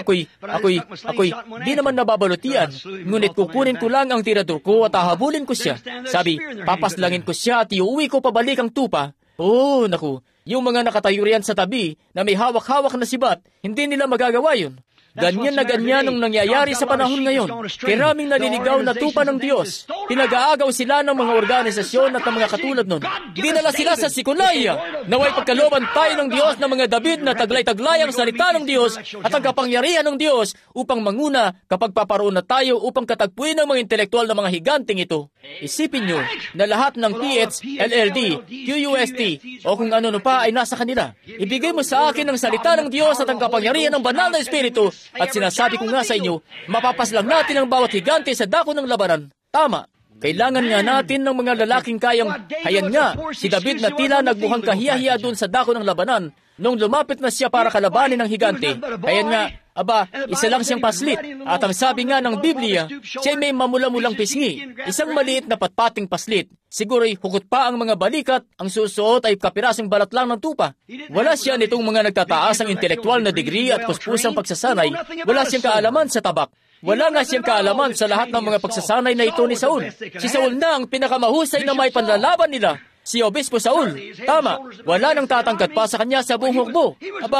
ako'y, di naman nababalutian, ngunit kukunin ko lang ang tirador ko at hahabulin ko siya. Sabi, papaslangin ko siya at iuwi ko pabalik ang tupa. Naku, yung mga nakatayo riyan sa tabi na may hawak-hawak na sibat, hindi nila magagawa yun. Ganyan na ganyan ang nangyayari sa panahon ngayon. Karaming naliligaw na tupa ng Diyos. Pinag-aagaw sila ng mga organisasyon at ng mga katulad nun. Dinala sila sa Sikulaya. Naway pagkalooban tayo ng Diyos ng mga David na taglay-taglay ang salita ng Diyos at ang kapangyarihan ng Diyos upang manguna kapag paparoon na tayo upang katagpuin ng mga intelektual na mga higanting ito. Isipin nyo na lahat ng PH, LLD, QUST o kung ano pa ay nasa kanila. Ibigay mo sa akin ang salita ng Diyos at ang kapangyarihan ng banal na Espiritu. At sinasabi ko nga sa inyo, mapapaslang natin ang bawat higante sa dako ng labanan. Tama. Kailangan nga natin ng mga lalaking kayang, hayan nga, si David na tila nagmukhang kahiya-hiya doon sa dako ng labanan, nung lumapit na siya para kalabanin ng higante. Hayan nga, isa lang siyang paslit. At ang sabi nga ng Biblia, siya may mamula-mulang pisngi, isang maliit na patpating paslit. Siguro'y hukot pa ang mga balikat, ang susuot ay kapirasong balat lang ng tupa. Wala siya nitong mga nagtataas ang intelektual na degree at kuspusang pagsasanay. Wala siyang kaalaman sa tabak. Wala nga siyang kaalaman sa lahat ng mga pagsasanay na ito ni Saul. Si Saul na ang pinakamahusay na may panlalaban nila. Si Obispo Saul. Tama, wala nang tatangkat pa sa kanya sa buong hukbo.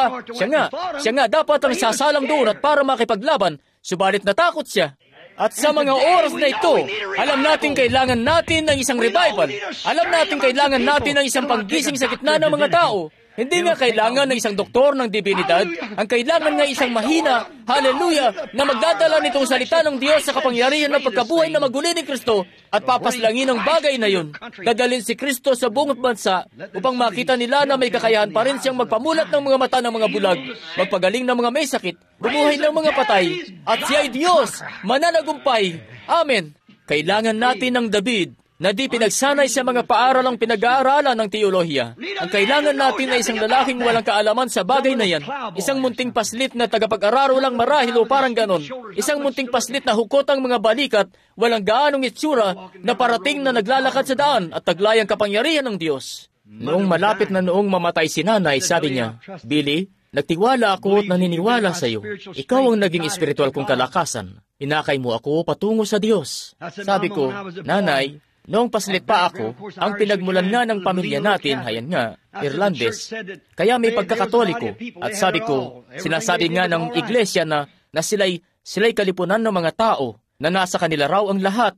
Siya nga dapat ang sasalang doon at para makipaglaban, subalit natakot siya. At sa mga oras na ito, alam natin kailangan natin ng isang revival. Alam natin kailangan natin ng isang paggising sa gitna ng mga tao. Hindi nga kailangan ng isang doktor ng divinidad, ang kailangan nga isang mahina, hallelujah, na magdadala nitong salita ng Diyos sa kapangyarihan ng pagkabuhay na maguli ni Kristo at papaslangin ang bagay na yun. Dadalhin si Kristo sa buong bansa upang makita nila na may kakayahan pa rin siyang magpamulat ng mga mata ng mga bulag, magpagaling ng mga may sakit, bumuhay ng mga patay, at siya ay Diyos, mananagumpay. Amen. Kailangan natin ng David na di pinagsanay sa mga paaralang pinag-aaralan ng teolohiya. Ang kailangan natin ay isang lalaking walang kaalaman sa bagay na yan. Isang munting paslit na tagapag-araro lang marahil o parang ganon. Isang munting paslit na hukot ang mga balikat, walang gaanong itsura na parating na naglalakad sa daan at taglay ang kapangyarihan ng Diyos. Noong malapit na noong mamatay si nanay, sabi niya, Billy, nagtiwala ako at naniniwala sa iyo. Ikaw ang naging espiritual kong kalakasan. Inakay mo ako patungo sa Diyos. Sabi ko, Nanay, noong paslit pa ako, ang pinagmulan nga ng pamilya natin, hayan nga, Irlandes, kaya may pagkakatoliko. At sabi ko, sinasabi nga ng iglesia na sila'y kalipunan ng mga tao, na nasa kanila raw ang lahat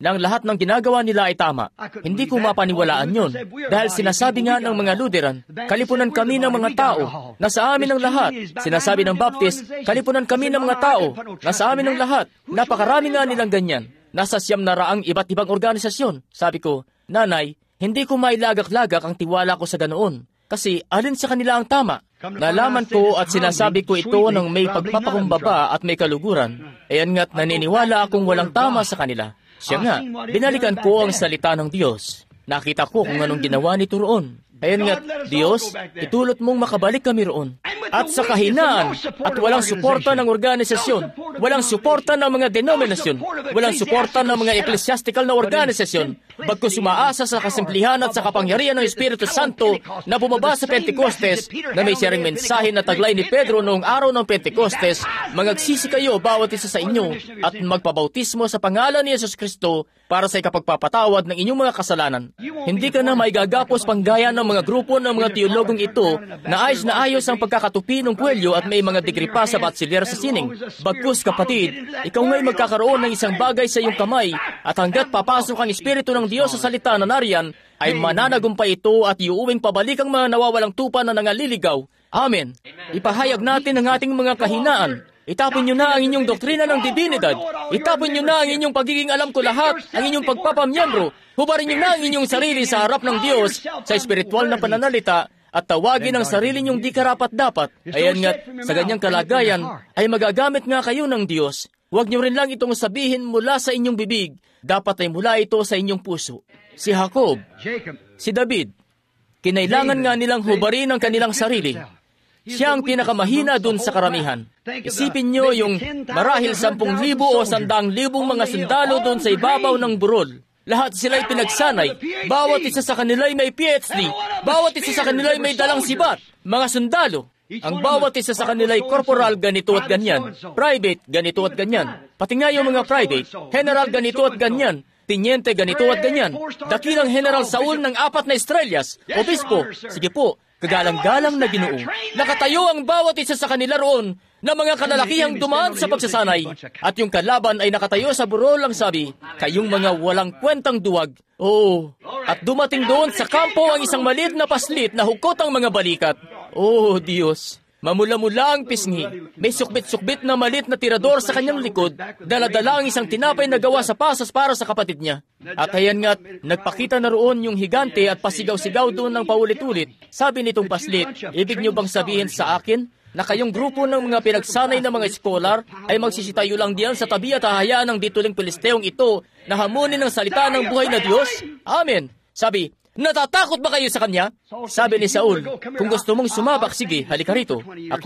ng ginagawa nila ay tama. Hindi ko mapaniwalaan yun, dahil sinasabi nga ng mga Lutheran, kalipunan kami ng mga tao, nasa amin ang lahat. Sinasabi ng Baptist, kalipunan kami ng mga tao, nasa amin ang lahat. Napakarami nga nilang ganyan. Nasa 9 na raang iba't ibang organisasyon. Sabi ko, Nanay, hindi ko mailagak-lagak ang tiwala ko sa ganoon. Kasi alin sa kanila ang tama. Nalaman ko at sinasabi ko ito ng may pagpapakumbaba at may kaluguran. Ayan nga't naniniwala akong walang tama sa kanila. Siya nga, binalikan ko ang salita ng Diyos. Nakita ko kung anong ginawa nito roon. Ayan nga't, Diyos, itulot mong makabalik kami roon. At sa kahinaan, at walang suporta ng organisasyon, walang suporta ng mga denominasyon, walang suporta ng mga eklesiastikal na organisasyon, bagkus sumaasa sa kasimplihan at sa kapangyarihan ng Espiritu Santo na bumaba sa Pentecostes, na may siyang mensahe na taglay ni Pedro noong araw ng Pentecostes, magagsisi kayo bawat isa sa inyo at magpabautismo sa pangalan ni Yesus Kristo para sa ikapagpapatawad ng inyong mga kasalanan. Hindi ka na maigagapos panggaya ng mga grupo ng mga teologong ito na ayos ang pagkakatupi ng kwelyo at may mga degree pa sa bachelor sa sining. Bagkus, kapatid, ikaw nga'y magkakaroon ng isang bagay sa iyong kamay at hanggat papasok ang Espiritu ng Diyos sa salita na nariyan, ay mananagumpay ito at iuuwing pabalik ang mga nawawalang tupa na nangaliligaw. Amen. Ipahayag natin ang ating mga kahinaan. Itapon nyo na ang inyong doktrina ng divinidad. Itapon nyo na ang inyong pagiging alam ko lahat, ang inyong pagpapamiyembro. Hubarin nyo na ang inyong sarili sa harap ng Diyos sa espiritual na pananalita at tawagin ang sarili niyong di karapat-dapat. Ayan nga, sa ganyang kalagayan, ay magagamit nga kayo ng Diyos. Huwag niyo rin lang itong sabihin mula sa inyong bibig. Dapat ay mula ito sa inyong puso. Si Jacob, si David, kinailangan nga nilang hubarin ang kanilang sarili. Siya ang pinakamahina dun sa karamihan. Isipin niyo yung marahil 10,000 o 100,000 mga sundalo dun sa ibabaw ng burol. Lahat sila'y pinagsanay. Bawat isa sa kanila'y may PhD. Bawat isa sa kanila'y may dalang sibat. Mga sundalo. Ang bawat isa sa kanila'y corporal ganito at ganyan. Private ganito at ganyan. Pati nga yung mga private. General ganito at ganyan. Tiniente ganito at ganyan. Dakilang General Saul ng 4 na estrelyas. Obispo. Sige po. Kagalang-galang na Ginoo. Nakatayo ang bawat isa sa kanila roon na mga kalalakihang dumaan sa pagsasanay. At yung kalaban ay nakatayo sa burol ang sabi, kayong mga walang kwentang duwag. Oh, at dumating doon sa kampo ang isang maliit na paslit na hukot ang mga balikat. Oh, Diyos. Mamula-mula ang pisngi. May sukbit-sukbit na maliit na tirador sa kanyang likod, dala-dala ang isang tinapay na gawa sa pasas para sa kapatid niya. At ayan nga't, nagpakita na roon yung higante at pasigaw-sigaw doon ng paulit-ulit. Sabi nitong paslit, ibig niyo bang sabihin sa akin na kayong grupo ng mga pinagsanay na mga scholar ay magsisitayo lang diyan sa tabi at hahayaan ng dituling Pilisteong ito na hamunin ang salita ng buhay na Diyos? Amen. Sabi, natatakot ba kayo sa kanya? Sabi ni Saul, kung gusto mong sumabak, sige, halika rito.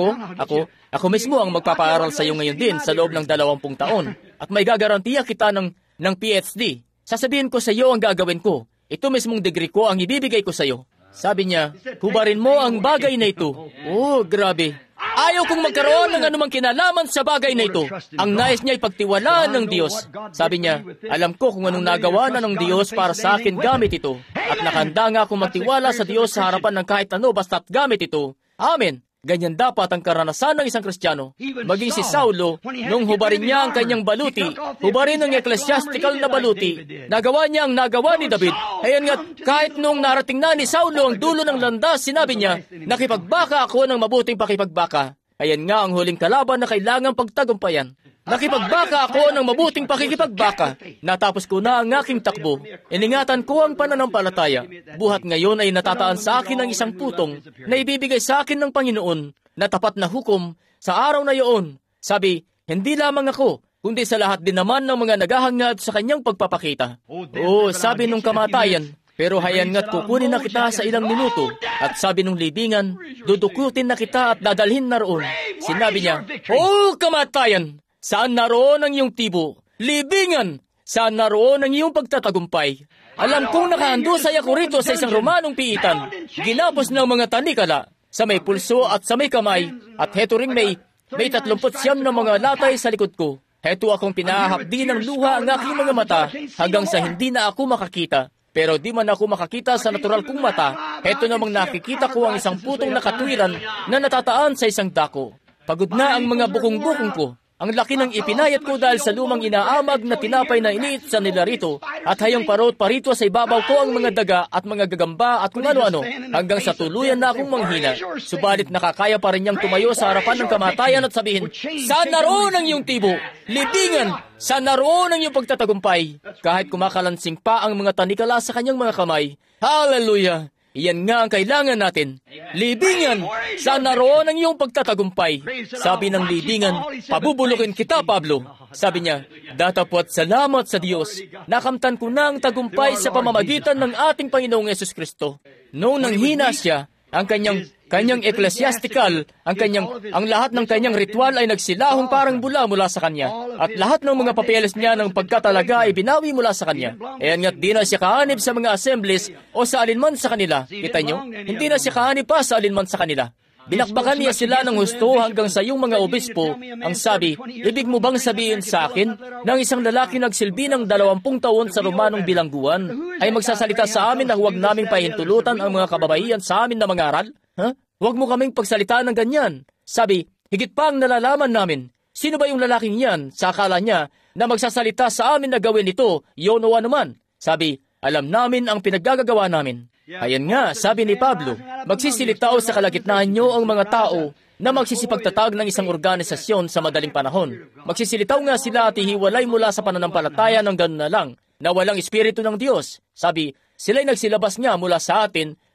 Ako mismo ang magpapaaral sa iyo ngayon din sa loob ng 20 taon. At may gagarantiya kita ng PhD. Sasabihin ko sa iyo ang gagawin ko. Ito mismong degree ko ang ibibigay ko sa iyo. Sabi niya, hubarin mo ang bagay na ito. Oh, grabe. Ayaw kong magkaroon ng anumang kinalaman sa bagay na ito. Ang nais niya ay pagtiwalaan ng Diyos. Sabi niya, alam ko kung anong nagawa na ng Diyos para sa akin gamit ito. At nakahanda nga akong magtiwala sa Diyos sa harapan ng kahit ano basta't gamit ito. Amen. Ganyan dapat ang karanasan ng isang Kristiyano. Maging si Saulo, nung hubarin niya ang kanyang baluti, hubarin ng ecclesiastical na baluti, nagawa niya ang nagawa ni David. Ayan nga, kahit nung narating na ni Saulo ang dulo ng landas, sinabi niya, nakipagbaka ako ng mabuting pakipagbaka. Ayan nga ang huling kalaban na kailangang pagtagumpayan. Nakipagbaka ako ng mabuting pakikipagbaka. Natapos ko na ang aking takbo. Iningatan ko ang pananampalataya. Buhat ngayon ay natataan sa akin ang isang putong na ibibigay sa akin ng Panginoon na tapat na hukom sa araw na iyon. Sabi, hindi lamang ako, kundi sa lahat din naman ng mga naghahangad sa kanyang pagpapakita. Oh, sabi nung kamatayan, pero hayan nga't kukunin na kita sa ilang minuto. At sabi nung libingan, dudukutin na kita at dadalhin na roon. Sinabi niya, oh, kamatayan! Saan naroon ang iyong tibo? Libingan! Saan naroon ang iyong pagtatagumpay? Alam kong nakahandusay ako rito sa isang Romanong piitan. Ginapos ng mga tanikala sa may pulso at sa may kamay. At heto ring may 39 na mga latay sa likod ko. Heto akong pinahapdi ng luha ang aking mga mata hanggang sa hindi na ako makakita. Pero di man ako makakita sa natural kong mata, heto namang nakikita ko ang isang putong nakatwiran na natataan sa isang dako. Pagod na ang mga bukong-bukong ko. Ang laki ng ipinayat ko dahil sa lumang inaamag na tinapay na iniit sa nila rito at hayang parito sa ibabaw ko ang mga daga at mga gagamba at kung ano-ano hanggang sa tuluyan na akong manghina. Subalit nakakaya pa rin niyang tumayo sa harapan ng kamatayan at sabihin, saan naroon ang iyong tibo? Libingan! Saan naroon ang iyong pagtatagumpay? Kahit kumakalansing pa ang mga tanikala sa kanyang mga kamay. Hallelujah! Iyan nga ang kailangan natin. Libingan! Saan naroon ang iyong pagtatagumpay? Sabi ng libingan, pabubulukin kita, Pablo. Sabi niya, datapwat salamat sa Diyos. Nakamtan ko na ang tagumpay sa pamamagitan ng ating Panginoong Jesucristo. Noong nanghina siya, ang kanyang ecclesiastical, ang lahat ng kanyang ritual ay nagsilahong parang bula mula sa kanya. At lahat ng mga papeles niya ng pagkatalaga ay binawi mula sa kanya. Ayan nga't di na siya kaanib sa mga assemblies o sa alinman sa kanila. Kita niyo? Hindi na siya kaanib pa sa alinman sa kanila. Binakbakan niya sila ng husto hanggang sa iyong mga obispo. Ang sabi, ibig mo bang sabihin sa akin ng isang lalaki nagsilbi ng 20 taon sa Romanong bilangguan ay magsasalita sa amin na huwag naming pahintulutan ang mga kababaihan sa amin na mangaral? Huwag mo kaming pagsalitaan ng ganyan. Sabi, higit pa ang nalalaman namin. Sino ba yung lalaking yan? Sa akala niya na magsasalita sa amin na gawin ito, yun o anuman. Sabi, alam namin ang pinaggagawa namin. Ayan nga, sabi ni Pablo, magsisilitaw sa kalagitnaan nyo ang mga tao na magsisipagtatag ng isang organisasyon sa madaling panahon. Magsisilitaw nga sila at ihiwalay mula sa pananampalataya ng gano'n na lang, na walang espiritu ng Diyos. Sabi, sila'y nagsilabas nga mula sa atin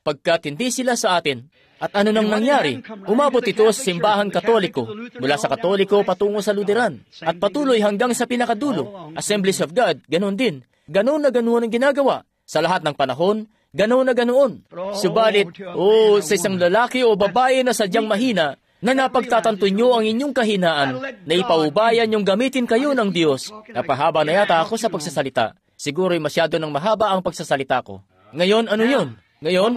pagkat hindi sila sa atin. At ano nang nangyari? Umabot ito sa simbahan Katoliko, mula sa Katoliko patungo sa Lutheran, at patuloy hanggang sa pinakadulo, Assemblies of God, ganoon din. Ganoon na ganoon ang ginagawa. Sa lahat ng panahon, ganoon na ganoon. Subalit, sa isang lalaki o babae na sadyang mahina, na napagtatanto nyo ang inyong kahinaan, na ipaubayan yung gamitin kayo ng Diyos. Napahaba na yata ako sa pagsasalita. Siguro'y masyado nang mahaba ang pagsasalita ko. Ngayon, ano yun? Ngayon,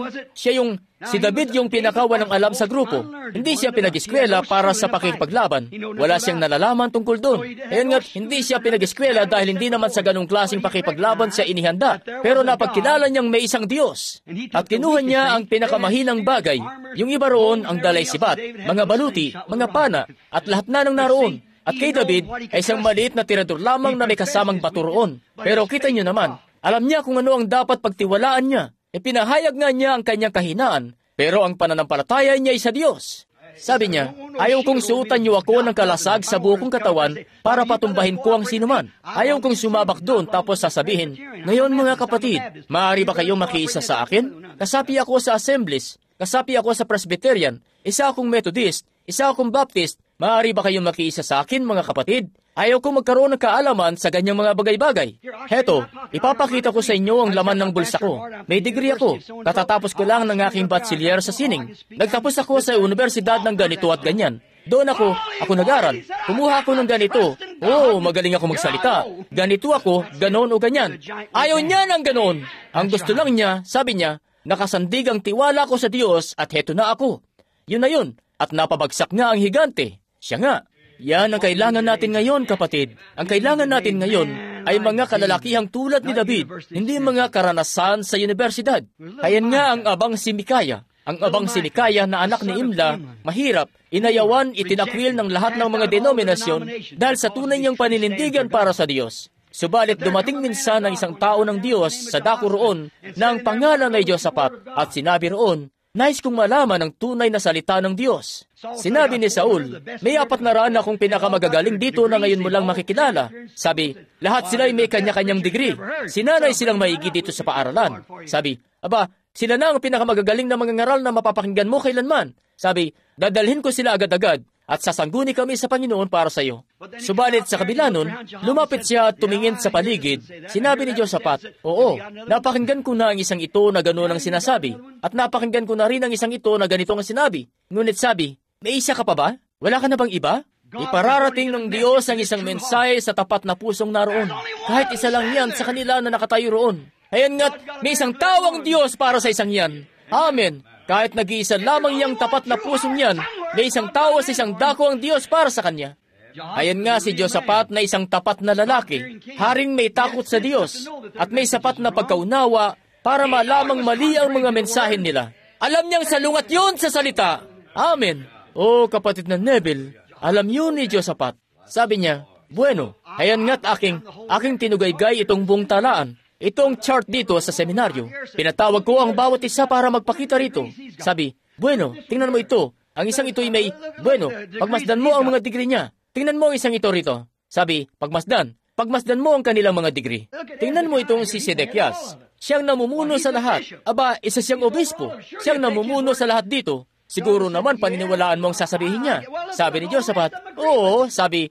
si David yung pinakawalang alam sa grupo. Hindi siya pinag-eskwela para sa pakikipaglaban. Wala siyang nalalaman tungkol doon. Ayan nga't hindi siya pinag-eskwela dahil hindi naman sa ganung klaseng pakikipaglaban siya inihanda. Pero napagkilala niyang may isang Diyos. At kinuha niya ang pinakamahinang bagay. Yung iba roon ang dalay sibat, mga baluti, mga pana, at lahat na nang naroon. At kay David ay isang maliit na tirador lamang na may kasamang bato roon. Pero kita niyo naman, alam niya kung ano ang dapat pagtiwalaan niya. Ipinahayag nga niya ang kanyang kahinaan, pero ang pananampalataya niya ay sa Diyos. Sabi niya, ayaw kong suotan niyo ako ng kalasag sa buong katawan para patumbahin ko ang sinuman. Ayaw kong sumabak doon tapos sasabihin, ngayon mga kapatid, maaari ba kayong makiisa sa akin? Kasapi ako sa Assemblies, kasapi ako sa Presbyterian, isa akong Methodist, isa akong Baptist, maaari ba kayong makiisa sa akin mga kapatid? Ayaw kong magkaroon ng kaalaman sa ganyang mga bagay-bagay. Heto, ipapakita ko sa inyo ang laman ng bulsa ko. May degree ako. Katatapos ko lang ng aking bachelor sa sining. Nagtapos ako sa universidad ng ganito at ganyan. Doon ako nag-aral. Kumuha ako ng ganito. Magaling ako magsalita. Ganito ako, ganoon o ganyan. Ayaw niya ng ganoon. Ang gusto lang niya, sabi niya, nakasandig ang tiwala ko sa Diyos at heto na ako. Yun na yun. At napabagsak nga ang higante. Siya nga. Yan ang kailangan natin ngayon, kapatid. Ang kailangan natin ngayon ay mga kalalakihang tulad ni David, hindi mga karanasan sa universidad. Ayan nga ang abang si Mikaya. Ang abang si Mikaya na anak ni Imla, mahirap, inayawan, itinakwil ng lahat ng mga denominasyon dahil sa tunay niyang paninindigan para sa Diyos. Subalit dumating minsan ang isang tao ng Diyos sa dako roon na ang pangalan ay Josapat at sinabi roon, nais kong malaman ang tunay na salita ng Diyos. Sinabi ni Saul, may 4 na raan akong pinakamagagaling dito na ngayon mo lang makikilala. Sabi, lahat sila ay may kanya-kanyang degree. Sinanay silang maigi dito sa paaralan. Sabi, sila na ang pinakamagagaling na mga ngaral na mapapakinggan mo kailanman. Sabi, dadalhin ko sila agad-agad at sasangguni kami sa Panginoon para sa iyo. Subalit sa kabila nun, lumapit siya at tumingin sa paligid. Sinabi ni Josapat, oo, napakinggan ko na ang isang ito na gano'n ang sinasabi. At napakinggan ko na rin ang isang ito na ganito ang sinabi. Ngunit sabi, may isa ka pa ba? Wala ka na bang iba? Ipararating ng Diyos ang isang mensahe sa tapat na pusong naroon. Kahit isa lang yan sa kanila na nakatayo roon. Ayan nga't, may isang tawang Diyos para sa isang yan. Amen. Kahit nag-iisa lamang yang tapat na pusong yan, may isang tao sa isang dako ang Diyos para sa kanya. Ayan nga si Josapat na isang tapat na lalaki, haring may takot sa Diyos, at may sapat na pagkaunawa para malamang mali ang mga mensahe nila. Alam niyang salungat yun sa salita. Amen. Kapatid na Neville, alam yun ni Josapat. Sabi niya, bueno, ayan nga't aking tinugaygay itong buong talaan. Itong chart dito sa seminaryo. Pinatawag ko ang bawat isa para magpakita rito. Sabi, bueno, tingnan mo ito. Ang isang ito ay may, bueno, pagmasdan mo ang mga degree niya. Tingnan mo ang isang ito rito. Sabi, pagmasdan mo ang kanilang mga degree. Tingnan mo itong si Sedekias. Siyang namumuno sa lahat. Isa siyang obispo. Siyang namumuno sa lahat dito. Siguro naman paniniwalaan mo ang sasabihin niya. Sabi ni Josapat, oo, sabi,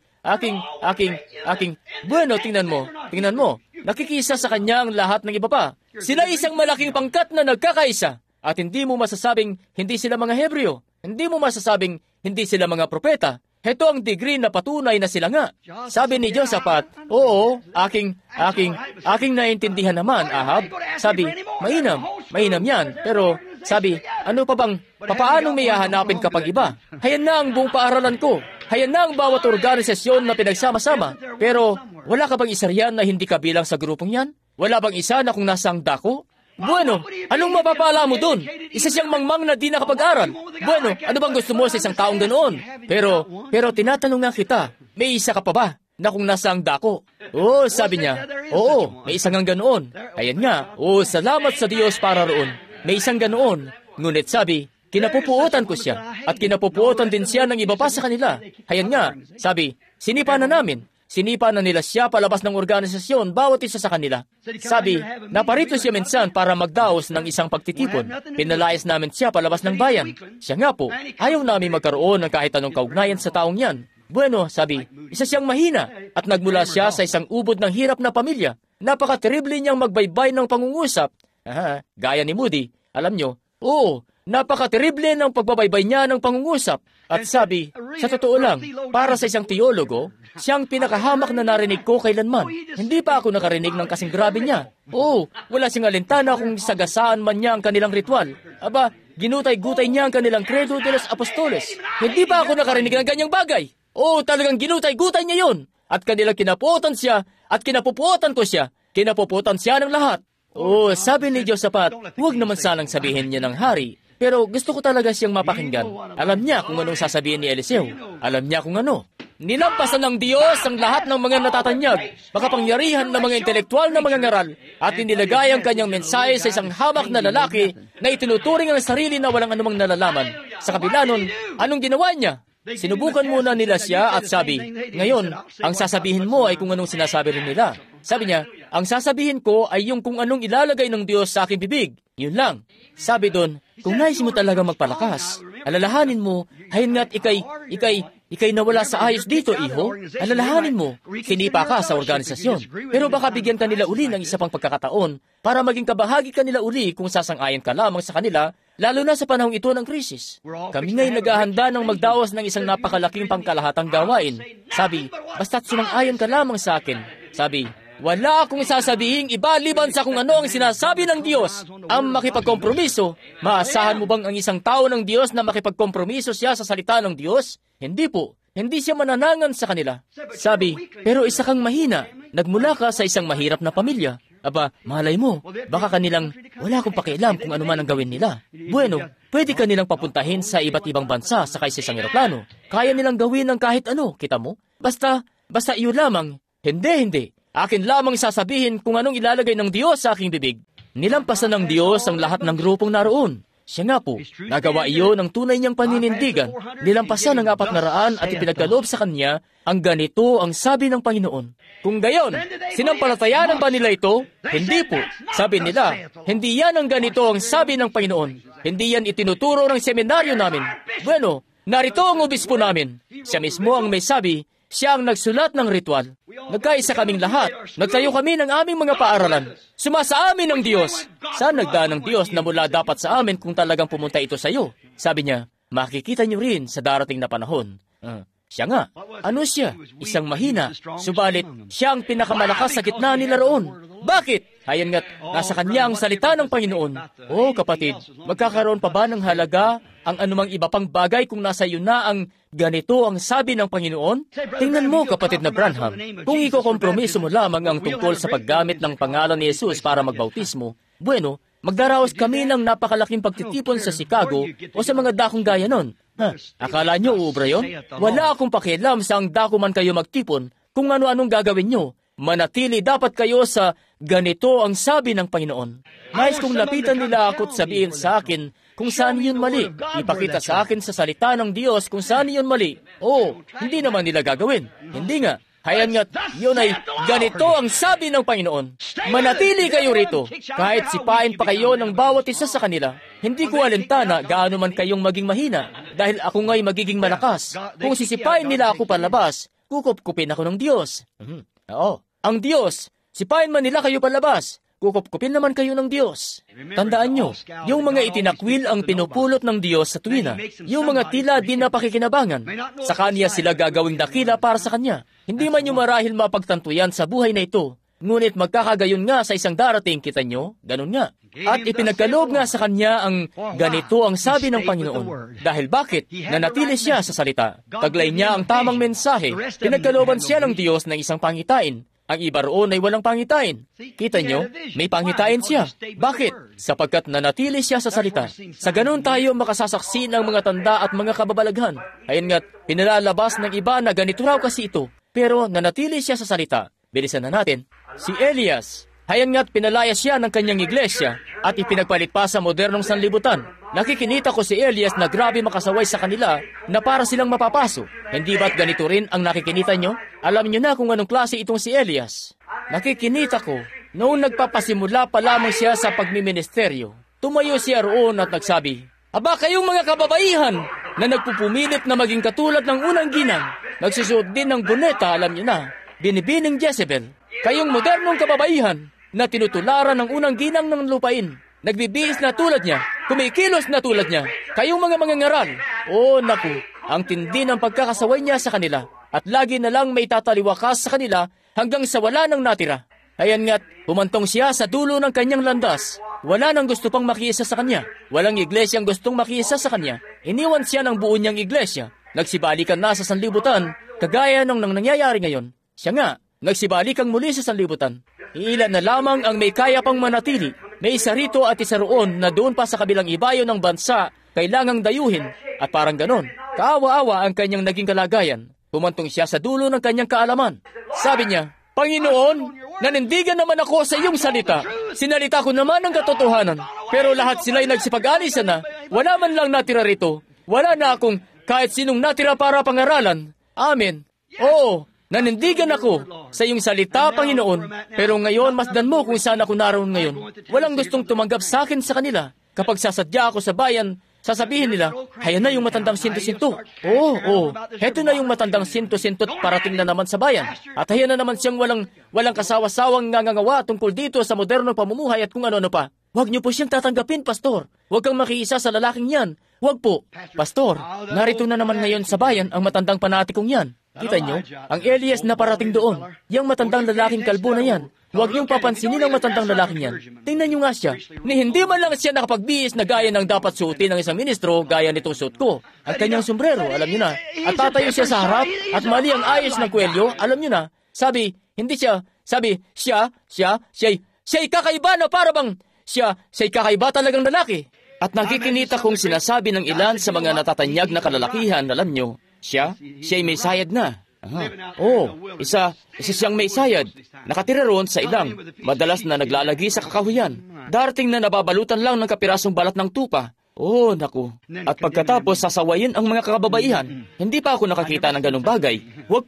bueno, tingnan mo. Nakikisa sa kanya ang lahat ng iba pa. Sila isang malaking pangkat na nagkakaisa. At hindi mo masasabing hindi sila mga Hebreo. Hindi mo masasabing hindi sila mga propeta. Heto ang degree na patunay na sila nga. Sabi ni Josapat, oo, aking naiintindihan naman, Ahab. Sabi, mainam yan. Pero, sabi, ano pa bang, papaanong may hahanapin kapag iba? Hayan na ang buong paaralan ko. Hayan na ang bawat organisasyon na pinagsama-sama. Pero, wala ka bang isa riyan na hindi kabilang sa grupong yan? Wala bang isa na kung nasa ang dako? Bueno, anong mapapala mo dun? Isa siyang mangmang na di nakapag-aral. Bueno, ano bang gusto mo sa isang taong ganoon? Pero tinatanong nga kita, may isa ka pa ba na kung nasa ang dako? Sabi niya, oo, may isang ang ganoon. Ayan nga, salamat sa Diyos para roon. May isang ganoon. Ngunit sabi, kinapupuotan ko siya at kinapupuotan din siya ng iba pa sa kanila. Ayan nga, sabi, sinipa na namin. sinipa na nila siya palabas ng organisasyon bawat isa sa kanila. Sabi, naparito siya minsan para magdaos ng isang pagtitipon. Pinalayas namin siya palabas ng bayan. Siya nga po, ayaw namin magkaroon ng kahit anong kaugnayan sa taong yan. Bueno, sabi, isa siyang mahina at nagmula siya sa isang ubod ng hirap na pamilya. Napaka-terrible niyang magbaybay ng pangungusap. Gaya ni Moody, alam nyo, oo, napaka-terrible ng pagbabaybay niya ng pangungusap. At sabi, sa totoo lang, para sa isang teologo, siyang pinakahamak na narinig ko kailanman. Hindi pa ako nakarinig ng kasing grabe niya. Oo, wala siyang alintana kung sagasaan man niya ang kanilang ritual. Aba, ginutay-gutay niya ang kanilang Credo de los Apostoles. Hindi pa ako nakarinig ng ganyang bagay. Oo, talagang ginutay-gutay niya yun. At kanilang kinapuotan siya, at kinapupuotan ko siya. Kinapupuotan siya ng lahat. Oo, sabi ni Josaphat, huwag naman sanang sabihin niya ng hari. Pero gusto ko talaga siyang mapakinggan. Alam niya kung anong sasabihin ni Eliseo. Alam niya kung ano. Nilampasan ng Diyos ang lahat ng mga natatanyag, makapangyarihan ng mga intelektual na mga ngaral, at inilagay ang kanyang mensahe sa isang hamak na lalaki na itinuturing ang sarili na walang anumang nalalaman. Sa kabila nun, anong ginawa niya? Sinubukan muna nila siya at sabi, ngayon, ang sasabihin mo ay kung anong sinasabi rin nila. Sabi niya, ang sasabihin ko ay yung kung anong ilalagay ng Diyos sa aking bibig. Yun lang. Sabi doon, kung nais mo talaga magpalakas, alalahanin mo, hayin nga't ikay nawala sa ayos dito, iho. Alalahanin mo, sinipa ka sa organisasyon. Pero baka bigyan ka nila uli ng isa pang pagkakataon para maging kabahagi ka nila uli kung sasang-ayon ka lamang sa kanila, lalo na sa panahong ito ng krisis. Kami nga'y naghahanda ng magdaos ng isang napakalaking pangkalahatang gawain. Sabi, basta't sumang-ayon ka lamang sa akin. Sabi, wala akong sasabihin iba liban sa kung ano ang sinasabi ng Diyos. Ang makipagkompromiso, maasahan mo bang ang isang tao ng Diyos na makipagkompromiso siya sa salita ng Diyos? Hindi po. Hindi siya mananangan sa kanila. Sabi, pero isa kang mahina. Nagmula ka sa isang mahirap na pamilya. Aba, malay mo, baka kanilang, wala akong pakialam kung ano man ang gawin nila. Bueno, pwede kanilang papuntahin sa iba't ibang bansa sa sa isang eroplano. Kaya nilang gawin ng kahit ano, kita mo? Basta iyo lamang. Hindi. Akin lamang sasabihin kung anong ilalagay ng Diyos sa aking bibig. Nilampasan ng Diyos ang lahat ng grupong naroon. Siya nga po, nagawa iyon ng tunay niyang paninindigan. Nilampasan ng 400 at ipinagkaloob sa kanya ang ganito ang sabi ng Panginoon. Kung gayon, sinampalatayanan ba nila ito? Hindi po. Sabi nila, hindi yan ang ganito ang sabi ng Panginoon. Hindi yan itinuturo ng seminaryo namin. Bueno, narito ang obispo namin. Siya mismo ang may sabi, siya ang nagsulat ng ritual. Nagkaisa kaming lahat. Nagtayo kami ng aming mga paaralan. Sumasa amin ang Diyos. Saan nagdaan ng Diyos na mula dapat sa amin kung talagang pumunta ito sa iyo? Sabi niya, makikita niyo rin sa darating na panahon. Siya nga. Ano siya? Isang mahina. Subalit, siya ang pinakamalakas sa gitna nila roon. Bakit? Hayan nga't nasa kanya ang salita ng Panginoon. Oh, kapatid, magkakaroon pa ba ng halaga ang anumang iba pang bagay kung nasa iyo na ang ganito ang sabi ng Panginoon? Tingnan mo, kapatid na Branham, kung ikokompromiso mo lamang ang tungkol sa paggamit ng pangalan ni Jesus para magbautismo, bueno, magdaraos kami ng napakalaking pagtitipon sa Chicago o sa mga dakong gaya nun. Akala nyo uubra yun? Wala akong pakialam sa ang dako man kayo magtipon kung ano-anong gagawin nyo. Manatili dapat kayo sa ganito ang sabi ng Panginoon. Nais kong lapitan nila ako at sabihin sa akin kung saan yun mali. Ipakita sa akin sa salita ng Diyos kung saan yun mali. Oo, hindi naman nila gagawin. Hindi nga. Hayan nga't yun ay ganito ang sabi ng Panginoon. Manatili kayo rito. Kahit sipain pa kayo ng bawat isa sa kanila. Hindi ko alintana gaano man kayong maging mahina. Dahil ako nga'y magiging malakas. Kung sisipain nila ako palabas, kukupkupin ako ng Diyos. Oo. Ang Diyos, sipain man nila kayo palabas, kukupkupin naman kayo ng Diyos. Tandaan nyo, yung mga itinakwil ang pinupulot ng Diyos sa tuwina, yung mga tila di na pakikinabangan, sa Kanya sila gagawing dakila para sa Kanya. Hindi man nyo marahil mapagtanto yan sa buhay na ito, ngunit magkakagayon nga sa isang darating, kita nyo, ganun nga. At ipinagkaloob nga sa Kanya ang ganito ang sabi ng Panginoon. Dahil bakit? Nanatili siya sa salita. Taglay niya ang tamang mensahe. Pinagkalooban siya ng Diyos ng isang pangitain. Ang iba roon ay walang pangitain. Kita nyo, may pangitain siya. Bakit? Sapagkat nanatili siya sa salita. Sa ganun tayo makasasaksi ng mga tanda at mga kababalaghan. Ayun nga't, pinalalabas ng iba na ganito raw kasi ito. Pero nanatili siya sa salita. Bilisan na natin. Si Elias, Hayan nga't pinalaya siya ng kanyang iglesia at ipinagpalit pa sa modernong sanlibutan. Nakikinita ko si Elias na grabe makasaway sa kanila na para silang mapapaso. Hindi ba't ganito rin ang nakikinita nyo? Alam nyo na kung anong klase itong si Elias. Nakikinita ko noong nagpapasimula pa lamang siya sa pagmiministeryo. Tumayo siya roon at nagsabi, "Aba kayong mga kababaihan na nagpupumilit na maging katulad ng unang ginang, nagsusuot din ng boneta, alam nyo na, binibining Jezebel. Kayong modernong kababaihan na tinutularan ng unang ginang ng lupain, nagbibihis na tulad niya, kumikilos na tulad niya, kayong mga mangangaral." Oh naku, ang tindi ng pagkakasaway niya sa kanila at lagi na lang may tataliwakas sa kanila hanggang sa wala nang natira. Ayan nga't humantong siya sa dulo ng kanyang landas. Wala nang gusto pang makiisa sa kanya. Walang iglesyang gustong makiisa sa kanya. Iniwan siya ng buo niyang iglesia. Nagsibalikan na sa sanlibutan, kagaya ng nangyayari ngayon. Siya nga, nagsibalikan muli sa sanlibutan. Iilan na lamang ang may kaya pang manatili. May isa rito at isa roon na doon pa sa kabilang ibayo ng bansa, kailangang dayuhin. At parang ganon, kaawa-awa ang kanyang naging kalagayan. Humantong siya sa dulo ng kanyang kaalaman. Sabi niya, "Panginoon, nanindigan naman ako sa iyong salita. Sinalita ko naman ang katotohanan. Pero lahat sila'y nagsipag-alisan na. Wala man lang natira rito. Wala na akong kahit sinong natira para pangaralan. Amen. Oo, nanindigan ako sa iyong salita, Panginoon. Pero ngayon, masdan mo kung saan ako naroon ngayon. Walang gustong tumanggap sa akin sa kanila. Kapag sasadya ako sa bayan, sasabihin nila, hayan na yung matandang sinto-sinto. Oo, heto na yung matandang sinto-sinto parating na naman sa bayan. At hayan na naman siyang walang kasawa-sawang ngangangawa tungkol dito sa modernong pamumuhay at kung ano-ano pa. Huwag niyo po siyang tatanggapin, Pastor. Huwag kang makiisa sa lalaking yan. Huwag po. Pastor, narito na naman ngayon sa bayan ang matandang panatikong yan. Kita nyo, ang Elias na parating doon. Yang matandang lalaking kalbo na yan. Huwag niyong papansinin ang matandang lalaking yan. Tingnan niyo nga siya. Ni hindi man lang siya nakapagbihis na gaya ng dapat suotin ng isang ministro, gaya nitong suot ko. Ang kanyang sombrero, alam niyo na. At tatayo siya sa harap at mali ang ayos ng kwelyo, alam niyo na. Siya'y kakaiba na para bang siya'y kakaiba talagang lalaki. At nakikinita kong sinasabi ng ilan sa mga natatanyag na kalalakihan, alam niyo, siya'y may sayad na. Isa siyang may sayad. Nakatira roon sa ilang, madalas na naglalagi sa kakahuyan. Darating na nababalutan lang ng kapirasong balat ng tupa. Naku. At pagkatapos sasawayin ang mga kababaihan. Hindi pa ako nakakita ng ganong bagay. Huwag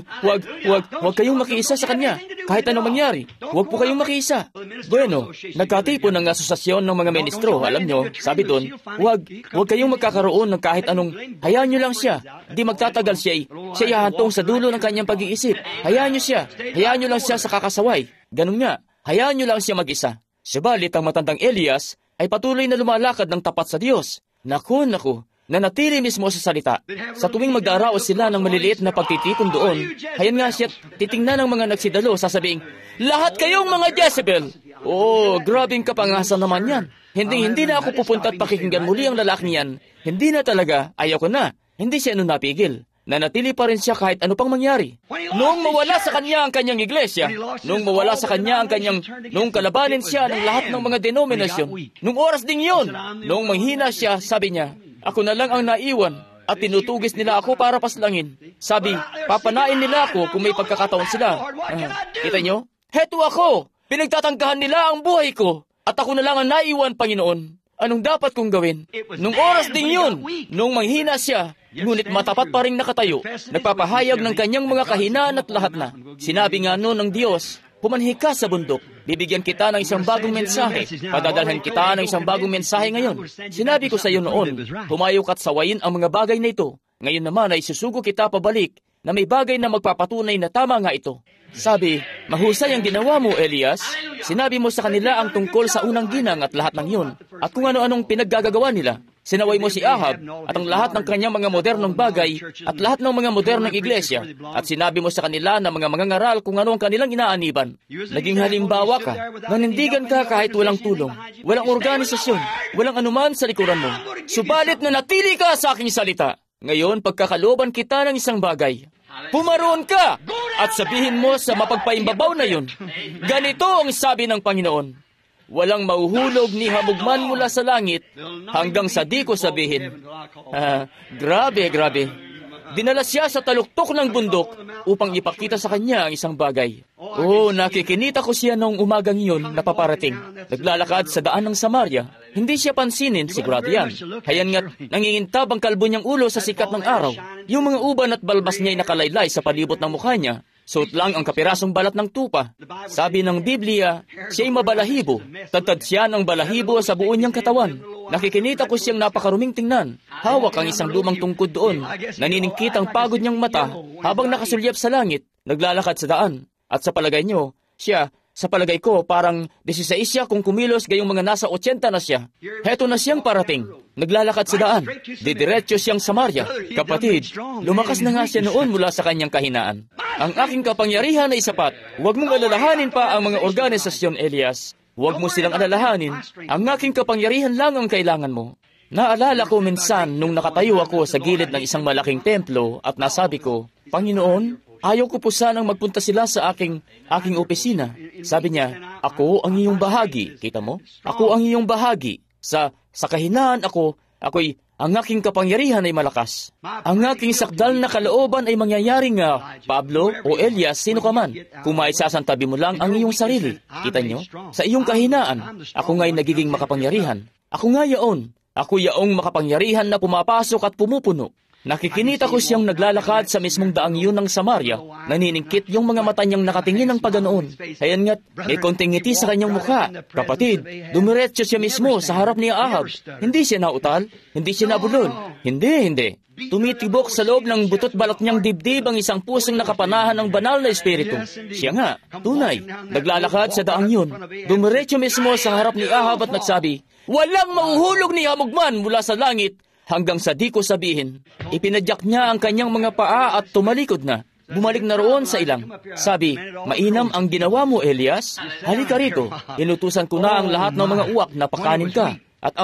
kayong makiisa sa kanya. Kahit anong mangyari, huwag po kayong makiisa. Bueno, nagkatipon ng asosasyon ng mga ministro. Alam nyo, sabi doon, huwag kayong magkakaroon ng kahit anong, hayaan nyo lang siya. Di magtatagal siya hahantong sa dulo ng kanyang pag-iisip. Hayaan nyo lang siya sa kakasaway. Ganun nga, hayaan nyo lang siya mag-isa. Subalit ang matandang Elias ay patuloy na lumalakad ng tapat sa Diyos. Naku, nanatili mismo sa salita. Sa tuwing magdaraos sila ng maliliit na pagtitipon doon, hayan nga siya titingnan ng mga nagsidalo, sasabing, "Lahat kayong mga Jezebel!" Grabing kapangasan naman yan. Hindi na ako pupunta at pakikinggan muli ang lalaking yan. Hindi na talaga, ayaw ko na. Hindi siya napigil. Nanatili pa rin siya kahit ano pang mangyari. Noong mawala sa kanya ang kanyang iglesia, noong kalabanin siya ng lahat ng mga denominasyon, noong oras ding yun, noong manghina siya, sabi niya, "Ako na lang ang naiwan at tinutugis nila ako para paslangin." Sabi, papanain nila ako kung may pagkakataon sila. Kita nyo? Heto ako! Pinagtatangkahan nila ang buhay ko at ako na lang ang naiwan, Panginoon. Anong dapat kong gawin? Noong oras ding yun, noong manghina siya, ngunit matapat pa rin nakatayo, nagpapahayag ng kanyang mga kahinaan at lahat na. Sinabi nga noon ng Diyos, "Pumanhi ka sa bundok, bibigyan kita ng isang bagong mensahe, padadalhan kita ng isang bagong mensahe ngayon. Sinabi ko sa iyo noon, humayo ka't sawayin ang mga bagay na ito. Ngayon naman ay susugo kita pabalik na may bagay na magpapatunay na tama nga ito." Sabi, "Mahusay ang ginawa mo, Elias. Sinabi mo sa kanila ang tungkol sa unang ginang at lahat ng yun, at kung ano-anong pinaggagawa nila. Sinaway mo si Ahab at ang lahat ng kanyang mga modernong bagay at lahat ng mga modernong iglesia, at sinabi mo sa kanila na mga mangangaral kung ano ang kanilang inaaniban. Naging halimbawa ka, nanindigan ka kahit walang tulong, walang organisasyon, walang anuman sa likuran mo. Subalit nanatili ka sa aking salita. Ngayon, pagkakalooban kita ng isang bagay. Pumaroon ka at sabihin mo sa mapagpaimbabaw na yun, ganito ang sabi ng Panginoon, walang mauhulog ni hamugman mula sa langit hanggang sa di ko sabihin." Grabe. dinala siya sa taluktok ng bundok upang ipakita sa kanya ang isang bagay. Nakikinita ko siya noong umagang iyon na paparating. Naglalakad sa daan ng Samaria. Hindi siya pansinin, sigurado yan. Hayan nga't nangingintab ang kalbo niyang ulo sa sikat ng araw. Yung mga uban at balbas niya'y nakalaylay sa palibot ng mukha niya. Suot lang ang kapirasong balat ng tupa. Sabi ng Biblia, siya'y mabalahibo. Tadtad siya ng balahibo sa buo niyang katawan. Nakikinita ko siyang napakaruming tingnan. Hawak ang isang lumang tungkod doon. Naniningkit ang pagod niyang mata habang nakasulyap sa langit, naglalakad sa daan. At sa palagay niyo, sa palagay ko, parang 16 siya kung kumilos gayong mga nasa 80 na siya. Heto na siyang parating. Naglalakad sa daan. Didiretso siyang Samaria. Kapatid, lumakas na nga siya noon mula sa kanyang kahinaan. Ang aking kapangyarihan ay sapat. Huwag mong alalahanin pa ang mga organisasyon, Elias. Huwag mo silang alalahanin. Ang aking kapangyarihan lang ang kailangan mo. Naalala ko minsan nung nakatayo ako sa gilid ng isang malaking templo at nasabi ko, Panginoon, ayaw ko po sanang magpunta sila sa aking opisina. Sabi niya, ako ang iyong bahagi. Kita mo? Ako ang iyong bahagi. Sa kahinaan ang aking kapangyarihan ay malakas. Ang aking sakdal na kalooban ay mangyayari nga, Pablo o Elias, sino ka man, kung maisasantabi mo lang ang iyong sarili. Kita niyo? Sa iyong kahinaan, ako nga'y nagiging makapangyarihan. Ako nga yaon. Ako yaong makapangyarihan na pumapasok at pumupuno. Nakikinita ko siyang naglalakad sa mismong daang yun ng Samaria. Naniningkit yung mga mata niyang nakatingin ng paganoon. Hayan nga't may konting ngiti sa kanyang mukha. Kapatid, dumiretso siya mismo sa harap ni Ahab. Hindi siya nautal, hindi siya nabulol. Hindi. Tumitibok sa loob ng butot balot niyang dibdib ang isang pusong nakapanahan ng banal na espiritu. Siya nga, tunay, naglalakad sa daang yun. Dumiretso mismo sa harap ni Ahab at nagsabi, walang mauhulog ni hamugman mula sa langit, hanggang sa di ko sabihin. Ipinadyak niya ang kanyang mga paa at tumalikod na. Bumalik na roon sa ilang. Sabi, mainam ang ginawa mo, Elias. Halika rito. Inutusan ko na ang lahat ng mga uwak na pakanin ka.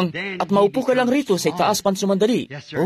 At maupo ka lang rito sa itaas pansumandali.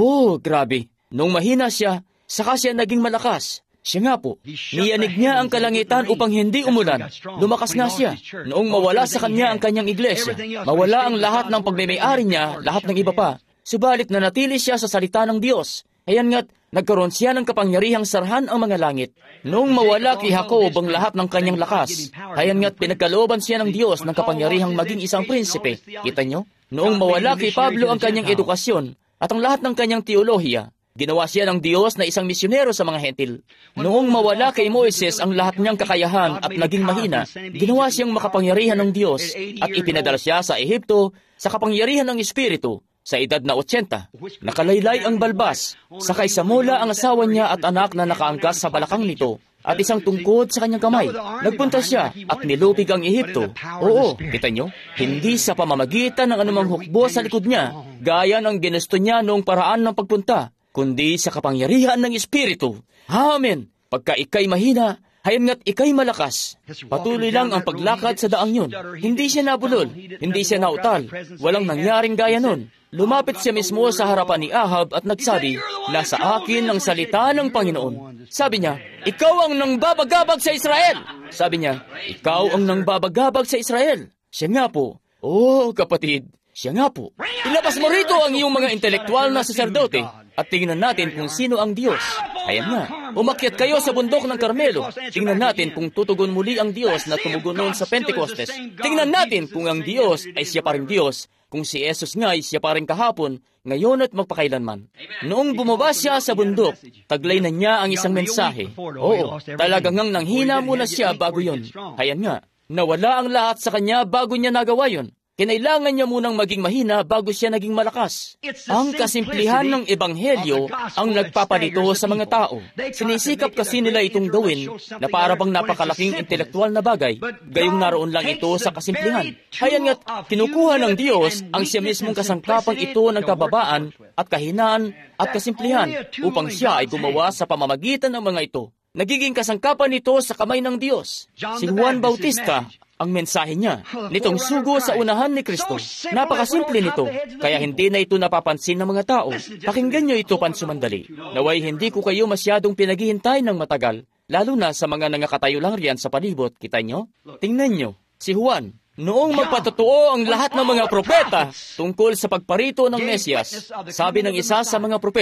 Grabe. Nung mahina siya, saka siya naging malakas. Siya nga po, niyanig niya ang kalangitan upang hindi umulan. Lumakas nga siya. Noong mawala sa kanya ang kanyang iglesia, mawala ang lahat ng pagmay-ari niya, lahat ng iba pa. Subalit nanatili siya sa salita ng Diyos. Ayan nga't nagkaroon siya ng kapangyarihang sarhan ang mga langit. Noong mawala kay Jacob ang lahat ng kanyang lakas, ayan nga't pinagkalooban siya ng Diyos ng kapangyarihang maging isang prinsipe. Kita nyo? Noong mawala kay Pablo ang kanyang edukasyon at ang lahat ng kanyang teolohiya, ginawa siya ng Diyos na isang misyonero sa mga hentil. Noong mawala kay Moises ang lahat niyang kakayahan at naging mahina, ginawa siyang makapangyarihan ng Diyos at ipinadala siya sa Ehipto sa kapangyarihan ng Espiritu. Sa edad na 80, nakalaylay ang balbas, sakay sa mula ang asawa niya at anak na nakaangkas sa balakang nito, at isang tungkod sa kanyang kamay. Nagpunta siya at nilupig ang Ehipto. Kita nyo? Hindi sa pamamagitan ng anumang hukbo sa likod niya, gaya ng ginusto niya noong paraan ng pagpunta, kundi sa kapangyarihan ng Espiritu. Amen! Pagka ikay mahina, hayan nga't ikay malakas. Patuloy lang ang paglakad sa daang yun. Hindi siya nabulol, hindi siya nautal, walang nangyaring gaya nun. Lumapit siya mismo sa harapan ni Ahab at nagsabi, nasa akin ang salita ng Panginoon. Sabi niya, ikaw ang nangbabagabag sa Israel. Sabi niya, ikaw ang nangbabagabag sa Israel. Siya nga po. Kapatid, siya nga po. Ilabas mo rito ang iyong mga intelektual na saserdote at tingnan natin kung sino ang Diyos. Ayan nga, umakyat kayo sa bundok ng Carmelo. Tingnan natin kung tutugon muli ang Diyos na tumugon noon sa Pentecostes. Tingnan natin kung ang Diyos ay siya pa rin Diyos, kung si Jesus nga ay siya pa rin kahapon, ngayon at magpakailanman. Noong bumaba siya sa bundok, taglay na niya ang isang mensahe. Talagang ngang nanghina muna siya bago yon. Ayan nga, nawala ang lahat sa kanya bago niya nagawa yon. Kinailangan niya munang maging mahina bago siya naging malakas. Ang kasimplihan ng Ebanghelyo ang nagpapalito sa mga tao. Sinisikap kasi nila itong gawin na para bang napakalaking intelektual na bagay, gayong naroon lang ito sa kasimplihan. Hayan nga't kinukuha ng Diyos ang siya mismong kasangkapang ito ng kababaan at kahinaan at kasimplihan upang siya ay gumawa sa pamamagitan ng mga ito. Nagiging kasangkapan nito sa kamay ng Diyos. Si Juan Bautista, ang mensahe niya, nitong sugo sa unahan ni Kristo. Napakasimple nito, kaya hindi na ito napapansin ng mga tao. Pakinggan niyo ito pansumandali. Naway hindi ko kayo masyadong pinaghihintay ng matagal, lalo na sa mga nangakatayo lang riyan sa palibot. Kita niyo? Tingnan niyo, si Juan, noong magpatotoo ang lahat ng mga propeta tungkol sa pagparito ng Mesyas, sabi ng isa sa mga propeta,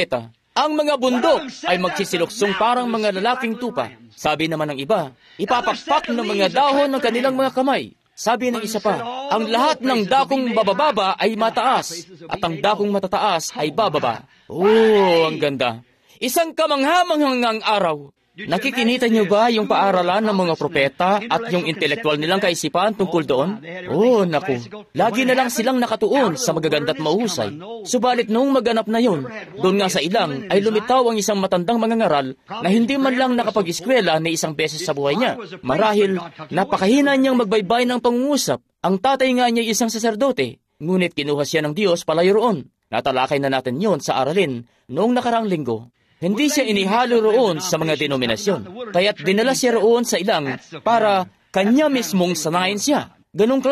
Ang mga bundok ay magsisiluksong parang mga lalaking tupa. Sabi naman ng iba, ipapakpak ng mga dahon ng kanilang mga kamay. Sabi ng isa pa, ang lahat ng dakong bababa ay mataas, at ang dakong matataas ay bababa. Oh, ang ganda. Isang kamangha-manghangang araw. Nakikinita niyo ba yung paaralan ng mga propeta at yung intelektual nilang kaisipan tungkol doon? Oh, naku. Lagi na lang silang nakatuon sa magaganda at mahusay. Subalit noong maganap na yon, doon nga sa ilang ay lumitaw ang isang matandang mangangaral na hindi man lang nakapag-eskwela ni isang beses sa buhay niya. Marahil, napakahina niyang magbaybay ng pangungusap. Ang tatay nga niya isang saserdote. Ngunit kinuha siya ng Diyos palayo roon. Natalakay na natin yon sa aralin noong nakaraang linggo. Hindi siya inihalo roon sa mga denominasyon, kaya't dinala siya roon sa ilang para kanya mismong sanayin siya. Ganong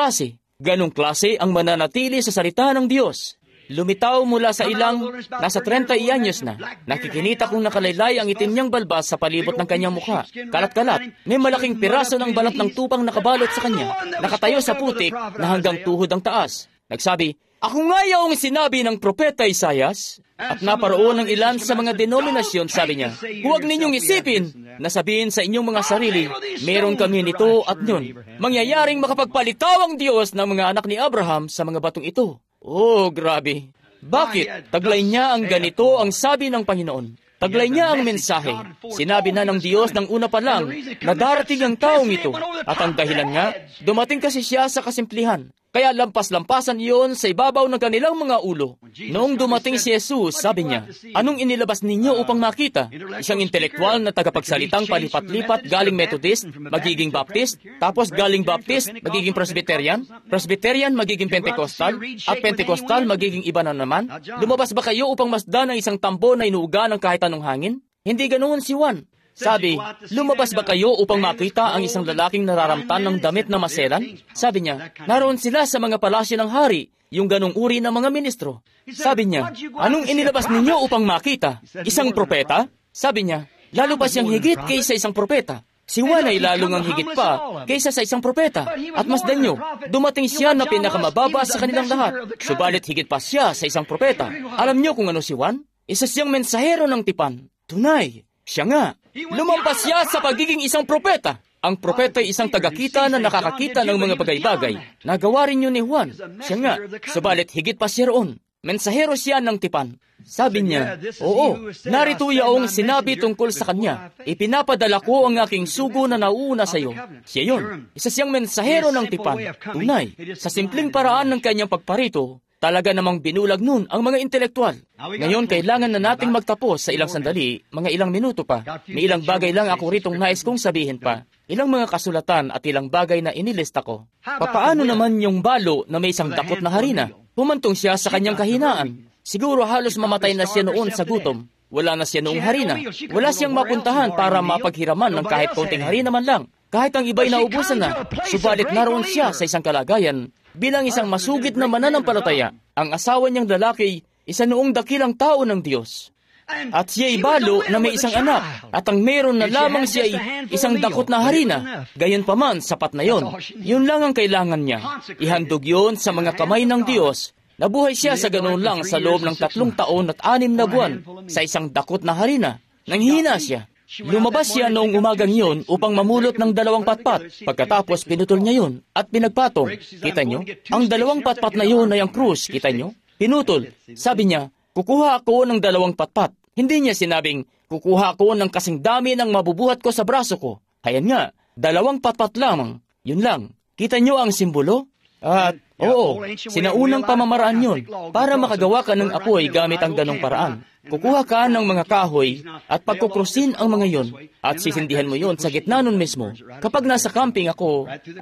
klase ang mananatili sa salita ng Diyos. Lumitaw mula sa ilang, nasa 30 anyos na. Nakikinita kong nakalaylay ang itim niyang balbas sa palibot ng kanyang mukha. Kalat-kalat, may malaking piraso ng balat ng tupang nakabalot sa kanya. Nakatayo sa putik na hanggang tuhod ang taas. Nagsabi, ako nga yaong sinabi ng propeta Isaias. At naparoon ng ilan sa mga denominasyon, sabi niya, huwag ninyong isipin na sabihin sa inyong mga sarili, meron kami nito at yun. Mangyayaring makapagpalitaw ang Diyos ng mga anak ni Abraham sa mga batong ito. Oh, grabe. Bakit? Taglay niya ang ganito ang sabi ng Panginoon. Taglay niya ang mensahe. Sinabi na ng Diyos ng una pa lang na darating ang taong ito. At ang dahilan nga, dumating kasi siya sa kasimplihan. Kaya lampas-lampasan iyon sa ibabaw ng kanilang mga ulo. Noong dumating si Jesus, sabi niya, anong inilabas ninyo upang makita? Isang intelektual na tagapagsalitang palipat-lipat galing Methodist, magiging Baptist, tapos galing Baptist, magiging Presbyterian, Presbyterian, magiging Pentecostal, at Pentecostal, magiging iba na naman? Lumabas ba kayo upang masdan ang isang tambo na inuuga ng kahit anong hangin? Hindi ganoon si Juan. Sabi, lumabas ba kayo upang makita ang isang lalaking nararamtan ng damit na maselan? Sabi niya, naroon sila sa mga palasyo ng hari, yung ganong uri ng mga ministro. Sabi niya, anong inilabas ninyo upang makita? Isang propeta? Sabi niya, lalo pa siyang higit kaysa isang propeta. Si Juan ay lalong ang higit pa kaysa sa isang propeta. At masdan niyo, dumating siya na pinakamababa sa kanilang lahat. Subalit higit pa siya sa isang propeta. Alam niyo kung ano si Juan? Isa siyang mensahero ng tipan. Tunay, siya nga. Lumampas siya sa pagiging isang propeta. Ang propeta ay isang tagakita na nakakakita ng mga bagay-bagay. Nagawa rin yun ni Juan. Siya nga, subalit higit pa siya roon. Mensahero siya ng tipan. Sabi niya, oo, narito yaong sinabi tungkol sa kanya. Ipinapadala ko ang aking sugo na nauuna sa iyo. Siya yun. Isa siyang mensahero ng tipan. Tunay, sa simpleng paraan ng kanyang pagparito, talaga namang binulag nun ang mga intelektual. Ngayon, kailangan na nating magtapos sa ilang sandali, mga ilang minuto pa. May ilang bagay lang ako ritong nais kong sabihin pa. Ilang mga kasulatan at ilang bagay na inilista ko. Papaano naman yung balo na may isang dakot na harina? Humantong siya sa kanyang kahinaan. Siguro halos mamatay na siya noon sa gutom. Wala na siya noong harina. Wala siyang mapuntahan para mapaghiraman ng kahit konting harina man lang. Kahit ang iba'y naubusan na. Subalit naroon siya sa isang kalagayan bilang isang masugid na mananampalataya. Ang asawa niyang lalaki, isa noong dakilang tao ng Diyos. At siya'y balo na may isang anak. At ang meron na lamang siya'y isang dakot na harina. Gayunpaman, sapat na yon. Yun lang ang kailangan niya. Ihandog yon sa mga kamay ng Diyos. Nabuhay siya sa ganoon lang sa loob ng 3 taon at 6 na buwan sa isang dakot na harina. Nanghina siya. Lumabas siya noong umagang yun upang mamulot ng 2 patpat. Pagkatapos, pinutol niya yun at pinagpatong. Kita nyo? Ang 2 patpat na yun ay ang krus. Kita nyo? Pinutol. Sabi niya, kukuha ako ng 2 patpat. Hindi niya sinabing, kukuha ako ng kasing dami ng mabubuhat ko sa braso ko. Hayan nga, 2 patpat lamang. Yun lang. Kita nyo ang simbolo? At, oo, sinaunang pamamaraan yun para makagawa ka ng apoy gamit ang ganong paraan. Kukuha ka ng mga kahoy at pagkukrusin ang mga yon at sisindihan mo yon sa gitna nun mismo. Kapag nasa camping ako,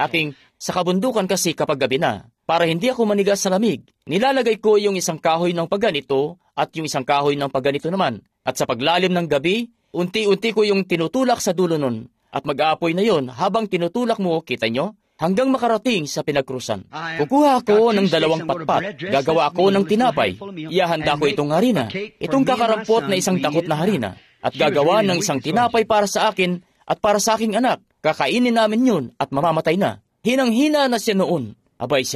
sa kabundukan kasi kapag gabi na, para hindi ako manigas sa lamig, nilalagay ko yung isang kahoy ng pagganito at yung isang kahoy ng pagganito naman. At sa paglalim ng gabi, unti-unti ko yung tinutulak sa dulo nun at mag-aapoy na yon habang tinutulak mo, kita nyo? Hanggang makarating sa pinagkrusan. Kukuha ako ng 2 patpat. Gagawa ako ng tinapay. Iahanda ko itong harina. Itong kakarampot na isang dakot na harina. At gagawa ng isang tinapay para sa akin at para sa aking anak. Kakainin namin yun at mamamatay na. Hinang-hina na siya noon. Abay siya nga.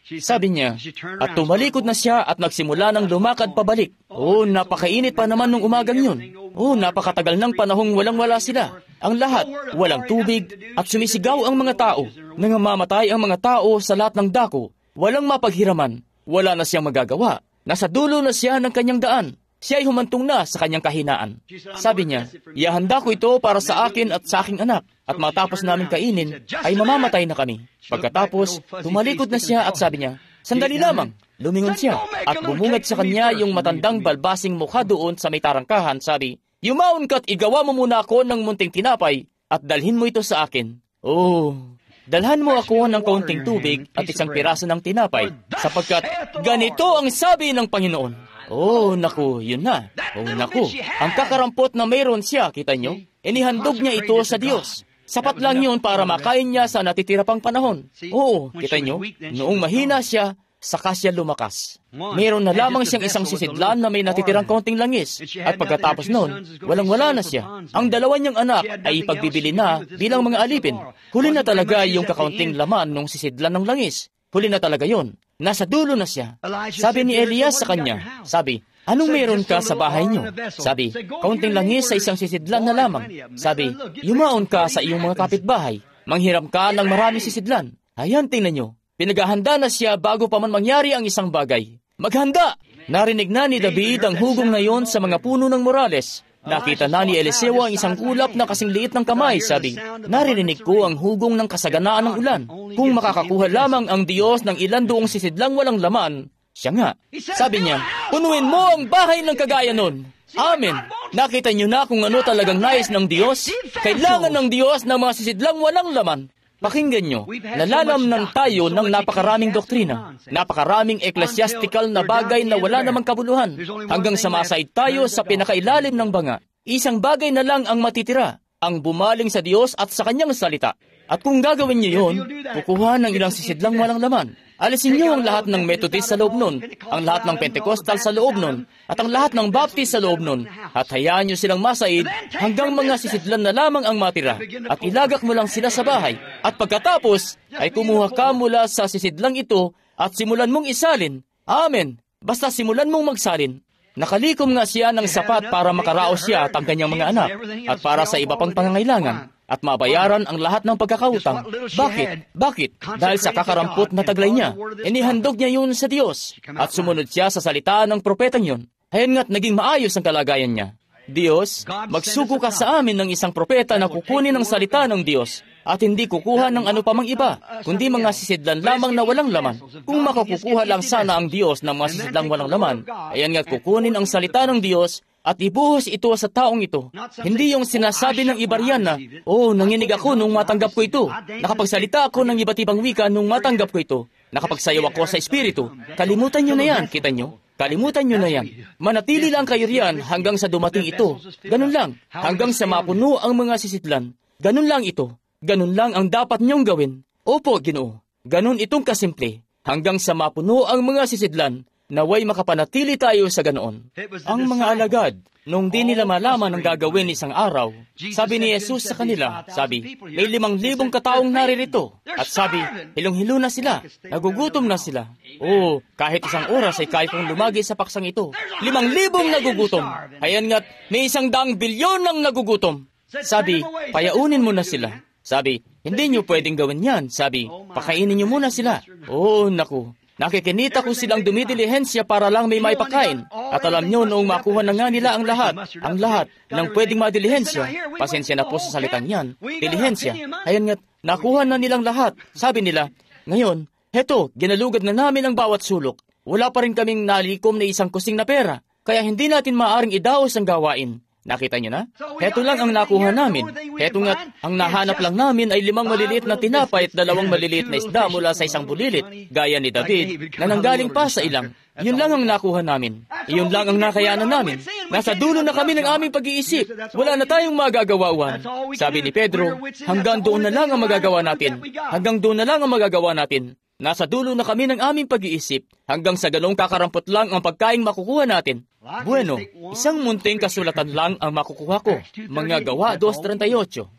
Sabi niya, at tumalikod na siya at nagsimula ng lumakad pabalik. Oh, napakainit pa naman nung umagang yun. Oh, napakatagal ng panahong walang-wala sila. Ang lahat, walang tubig, at sumisigaw ang mga tao. Nangamamatay ang mga tao sa lahat ng dako. Walang mapaghiraman. Wala na siyang magagawa. Nasa dulo na siya ng kanyang daan. Siya ay humantong na sa kanyang kahinaan. Sabi niya, ihanda ko ito para sa akin at sa aking anak. At matapos namin kainin, ay mamamatay na kami. Pagkatapos, tumalikod na siya at sabi niya, sandali lamang. Lumingon siya at bumungad sa kanya yung matandang balbasing mukha doon sa may tarangkahan. Sabi, yumaon ka't igawa mo muna ako ng munting tinapay at dalhin mo ito sa akin. Oh, dalhan mo ako ng kaunting tubig at isang piraso ng tinapay sapagkat ganito ang sabi ng Panginoon. Oh, naku, yun na. Oh, naku, ang kakarampot na mayroon siya, kita nyo? Inihandog niya ito sa Diyos. Sapat lang yun para makain niya sa natitira pang panahon. Oo, kita nyo, noong mahina siya, saka siya lumakas. Mayroon na lamang siyang isang sisidlan na may natitirang kaunting langis. At pagkatapos noon, walang-wala na siya. Ang dalawa niyang anak ay ipagbibili na bilang mga alipin. Huli na talaga yung kakaunting laman ng sisidlan ng langis. Huli na talaga yon. Nasa dulo na siya. Sabi ni Elias sa kanya, sabi, anong meron ka sa bahay niyo? Sabi, kaunting langis sa isang sisidlan na lamang. Sabi, yumaon ka sa iyong mga kapitbahay. Manghiram ka ng maraming sisidlan. Ayan, tingnan niyo. Pinaghahanda na siya bago pa man mangyari ang isang bagay. Maghanda! Narinig na ni David ang hugong na yon sa mga puno ng Morales. Nakita na ni Eliseo ang isang ulap na kasing liit ng kamay. Sabi, naririnig ko ang hugong ng kasaganaan ng ulan. Kung makakakuha lamang ang Diyos ng ilan doong sisidlang walang laman, siya nga. Sabi niya, punuin mo ang bahay ng kagaya nun. Amen. Nakita niyo na kung ano talagang nais ng Diyos? Kailangan ng Diyos ng mga sisidlang walang laman. Pakinggan nyo, nalalamnan tayo ng napakaraming doktrina, napakaraming eklesiastikal na bagay na wala namang kabuluhan, hanggang samasaid tayo sa pinakailalim ng banga. Isang bagay na lang ang matitira, ang bumaling sa Diyos at sa Kanyang salita. At kung gagawin nyo yun, kukuha ng ilang sisidlang walang laman. Alisin nyo ang lahat ng Methodist sa loob nun, ang lahat ng Pentecostal sa loob nun, at ang lahat ng Baptist sa loob nun, at hayaan nyo silang masaid hanggang mga sisidlan na lamang ang matira, at ilagak mo lang sila sa bahay. At pagkatapos, ay kumuha ka mula sa sisidlang ito, at simulan mong isalin. Amen. Basta simulan mong magsalin. Nakalikom nga siya ng sapat para makaraos siya at ang kanyang mga anak, at para sa iba pang pangangailangan, at mabayaran ang lahat ng pagkakautang. Bakit? Bakit? Dahil sa kakarampot na taglay niya, inihandog niya yun sa Diyos, at sumunod siya sa salita ng propetang yun. Hayan nga't naging maayos ang kalagayan niya. Diyos, magsugo ka sa amin ng isang propeta na kukunin ang salita ng Diyos, at hindi kukuha ng ano pa mang iba, kundi mga sisidlan lamang na walang laman. Kung makakukuha lang sana ang Diyos ng mga sisidlang walang laman, ayan nga't kukunin ang salita ng Diyos, at ibuhos ito sa taong ito. Hindi yung sinasabi ng iba riyan na, nanginig ako nung matanggap ko ito. Nakapagsalita ako ng iba't ibang wika nung matanggap ko ito. Nakapagsayaw ako sa Espiritu. Kalimutan nyo na yan, kita nyo? Kalimutan nyo na yan. Manatili lang kayo riyan hanggang sa dumating ito. Ganun lang, hanggang sa mapuno ang mga sisidlan. Ganun lang ito. Ganun lang ang dapat nyong gawin. Opo, Ginoo. Ganun itong kasimple. Hanggang sa mapuno ang mga sisidlan, naway makapanatili tayo sa ganoon. Ang mga alagad, nung di nila malaman ang gagawin isang araw, sabi ni Jesus sa kanila, sabi, may 5,000 kataong naririto. At sabi, hilong-hilo na sila, nagugutom na sila. Kahit isang oras ay kaya kong lumagi sa paksang ito. 5,000 nagugutom. Hayan nga't may 100 bilyon ng nagugutom. Sabi, payaunin mo na sila. Sabi, hindi nyo pwedeng gawin yan. Sabi, pakainin nyo muna sila. Naku. Nakikinita ko silang dumidilihensya para lang may maipakain. At alam nyo, noong makuha na nga nila ang lahat ng pwedeng madilihensya, pasensya na po sa salitang yan, dilihensya. Ayan nga't, nakuha na nilang lahat. Sabi nila, ngayon, heto, ginalugad na namin ang bawat sulok. Wala pa rin kaming nalikom na isang kusing na pera, kaya hindi natin maaring idaos ang gawain. Nakita niyo na? Heto lang ang nakuha namin. Heto nga't, ang nahanap lang namin ay 5 maliliit na tinapay at 2 maliliit na isda mula sa isang bulilit, gaya ni David, na nanggaling pa sa ilang. Yun lang ang nakuha namin. Iyon lang ang nakayanan namin. Nasa dulo na kami ng aming pag-iisip. Wala na tayong magagawawan. Sabi ni Pedro, hanggang doon na lang ang magagawa natin. Hanggang doon na lang ang magagawa natin. Nasa dulo na kami ng aming pag-iisip. Hanggang sa ganong kakarampot lang ang pagkaing makukuha natin. Bueno, isang munting kasulatan lang ang makukuha ko. Mga Gawa 2:38.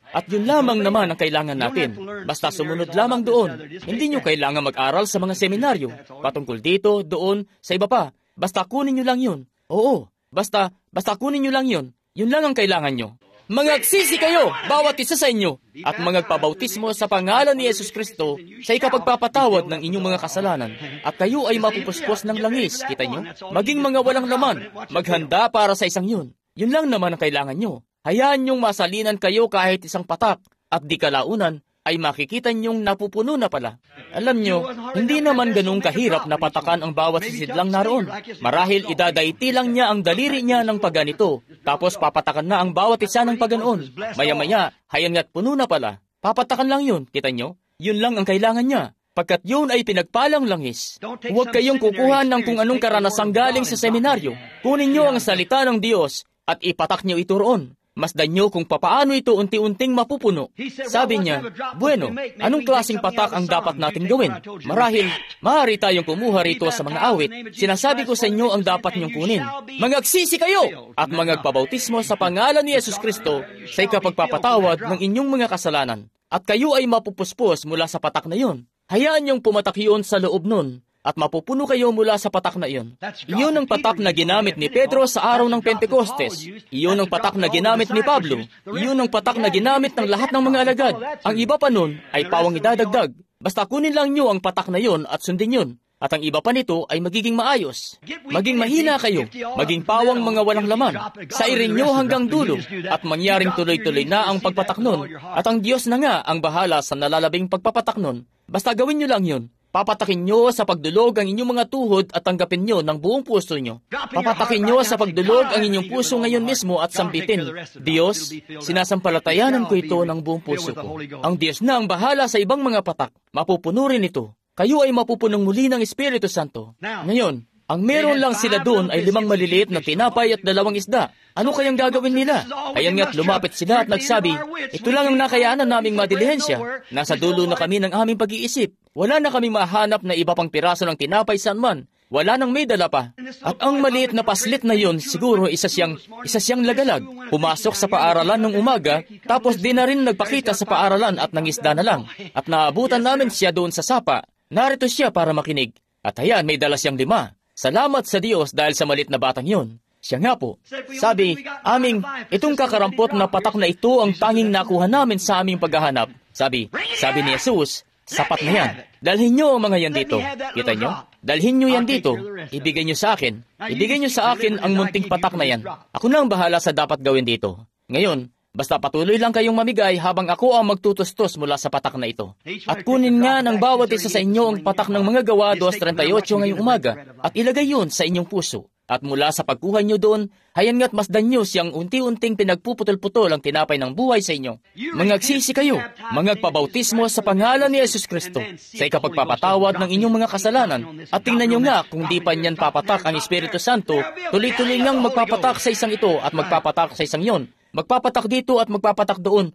At yun lamang naman ang kailangan natin. Basta sumunod lamang doon. Hindi nyo kailangan mag-aral sa mga seminaryo. Patungkol dito, doon, sa iba pa. Basta kunin nyo lang yun. Oo, basta kunin nyo lang yun. Yun lang ang kailangan nyo. Mangagsisi kayo, bawat isa sa inyo, at magpabautismo sa pangalan ni Yesus Kristo sa ikapagpapatawad ng inyong mga kasalanan, at kayo ay mapupuspos ng langis, kita nyo? Maging mga walang laman, maghanda para sa isang yun. Yun lang naman ang kailangan nyo. Hayaan nyong masalinan kayo kahit isang patak, at di kalaunan ay makikita nyong napupuno na pala. Alam nyo, hindi naman ganung kahirap na patakan ang bawat sisidlang naroon. Marahil idadayti lang niya ang daliri niya ng pagganito, tapos papatakan na ang bawat isa ng paganoon. Maya-maya, hayan nga't puno na pala. Papatakan lang yun, kita nyo? Yun lang ang kailangan niya. Pagkat yun ay pinagpalang langis. Huwag kayong kukuha ng kung anong karanasang galing sa seminaryo. Kunin nyo ang salita ng Diyos at ipatak nyo ito roon. Masdan nyo kung papaano ito unti-unting mapupuno. Sabi niya, bueno, anong klaseng patak ang dapat nating gawin? Marahil, maaari tayong kumuha rito sa mga awit. Sinasabi ko sa inyo ang dapat nyong kunin. Mangagsisi kayo at magpabautismo sa pangalan ni Yesus Kristo sa ikapagpapatawad ng inyong mga kasalanan. At kayo ay mapupuspos mula sa patak na iyon. Hayaan niyong pumatak yun sa loob nun. At mapupuno kayo mula sa patak na iyon. Iyon ang patak na ginamit ni Pedro sa araw ng Pentecostes. Iyon ang patak na ginamit ni Pablo. Iyon ang patak na ginamit ng lahat ng mga alagad. Ang iba pa nun ay pawang idadagdag. Basta kunin lang nyo ang patak na iyon at sundin yun. At ang iba pa nito ay magiging maayos. Maging mahina kayo. Maging pawang mga walang laman. Sairin nyo hanggang dulo. At mangyaring tuloy-tuloy na ang pagpatak nun. At ang Diyos na nga ang bahala sa nalalabing pagpapatak nun. Basta gawin nyo lang yun. Papatakin nyo sa pagdulog ang inyong mga tuhod at tanggapin nyo ng buong puso nyo. Papatakin nyo sa pagdulog ang inyong puso ngayon mismo at sambitin, Diyos, sinasampalatayanan ko ito ng buong puso ko. Ang Diyos na ang bahala sa ibang mga patak. Mapupuno rin ito. Kayo ay mapupunong muli ng Espiritu Santo. Ngayon, ang meron lang sila doon ay 5 maliliit na tinapay at 2 isda. Ano kayang gagawin nila? Ayan nga't lumapit sila at nagsabi, ito lang ang nakayanan naming madilihensya. Nasa dulo na kami ng aming pag-iisip. Wala na kaming mahanap na iba pang piraso ng tinapay saan man. Wala nang may dala pa. At ang maliit na paslit na yon, siguro isa siyang lagalag. Pumasok sa paaralan ng umaga, tapos di na rin nagpakita sa paaralan at nangisda na lang. At naabutan namin siya doon sa sapa. Narito siya para makinig. At ayan, may dala siyang 5. Salamat sa Diyos dahil sa malit na batang yon. Siya nga po. Sabi, itong kakarampot na patak na ito ang tanging nakuha namin sa aming paghahanap. Sabi ni Jesus, sapat na yan. Dalhin nyo ang mga yan dito. Kita nyo? Dalhin nyo yan dito. Ibigay nyo sa akin. Ibigay nyo sa akin ang munting patak na yan. Ako na ang bahala sa dapat gawin dito. Ngayon, basta patuloy lang kayong mamigay habang ako ang magtutustos mula sa patak na ito. At kunin nga ng bawat isa sa inyo ang patak ng mga Gawa 2:38 ngayong umaga at ilagay yun sa inyong puso. At mula sa pagkuha nyo doon, hayan nga't masdan nyo siyang unti-unting pinagpuputol-putol ang tinapay ng buhay sa inyo. Mangagsisi kayo, magpabautismo sa pangalan ni Yesus Kristo sa ikapagpapatawad ng inyong mga kasalanan. At tingnan nyo nga kung di pa niyan papatak ang Espiritu Santo, tuloy-tuloy ngang magpapatak sa isang ito at magpapatak sa isang yon. Magpapatak dito at magpapatak doon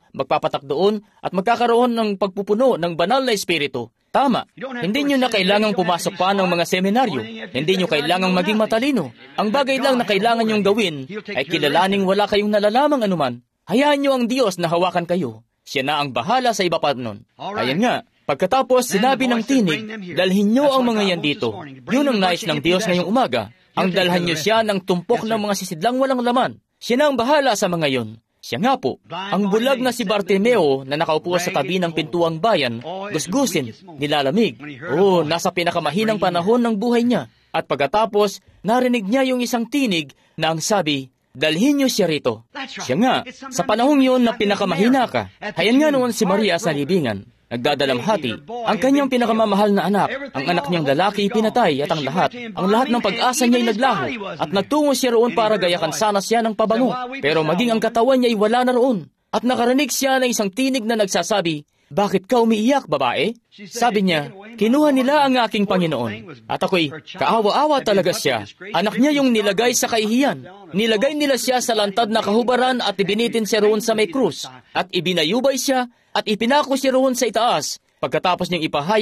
at magkakaroon ng pagpupuno ng banal na Espiritu. Tama, hindi nyo na kailangang pumasok pa ng mga seminaryo. Hindi nyo kailangang maging matalino. Ang bagay lang na kailangan nyong gawin ay kilalaning wala kayong nalalamang anuman. Hayaan nyo ang Diyos na hawakan kayo. Siya na ang bahala sa iba pa nun. Ayan nga, pagkatapos sinabi ng tinig, dalhin nyo ang mga yan dito. Yun ang nais ng Diyos ngayong umaga. Ang dalhan nyo siya ng tumpok ng mga sisidlang walang laman. Siya na ang bahala sa mga yon. Siya nga po, ang bulag na si Bartimeo na nakaupo sa tabi ng pintuang bayan, gusgusin, nilalamig. Nasa pinakamahinang panahon ng buhay niya. At pagkatapos, narinig niya yung isang tinig na ang sabi, dalhin niyo siya rito. Siya nga, sa panahong yun na pinakamahina ka, hayan nga noon si Maria sa libingan. Nagdadalamhati, ang kanyang pinakamamahal na anak, ang anak niyang lalaki pinatay at ang lahat ng pag-asa niya'y naglaho at nagtungo siya roon para gayakan sana siya ng pabango. Pero maging ang katawan niya'y wala na roon. At nakarinig siya ng isang tinig na nagsasabi, bakit ka umiiyak, babae? Sabi niya, kinuha nila ang aking Panginoon. At ako'y, kaawa-awa talaga siya. Anak niya yung nilagay sa kaihiyan. Nilagay nila siya sa lantad na kahubaran at ibinitin siya roon sa may krus. At ibinayubay siya at ipinako siya roon sa itaas. Pagkatapos niyang ipahayag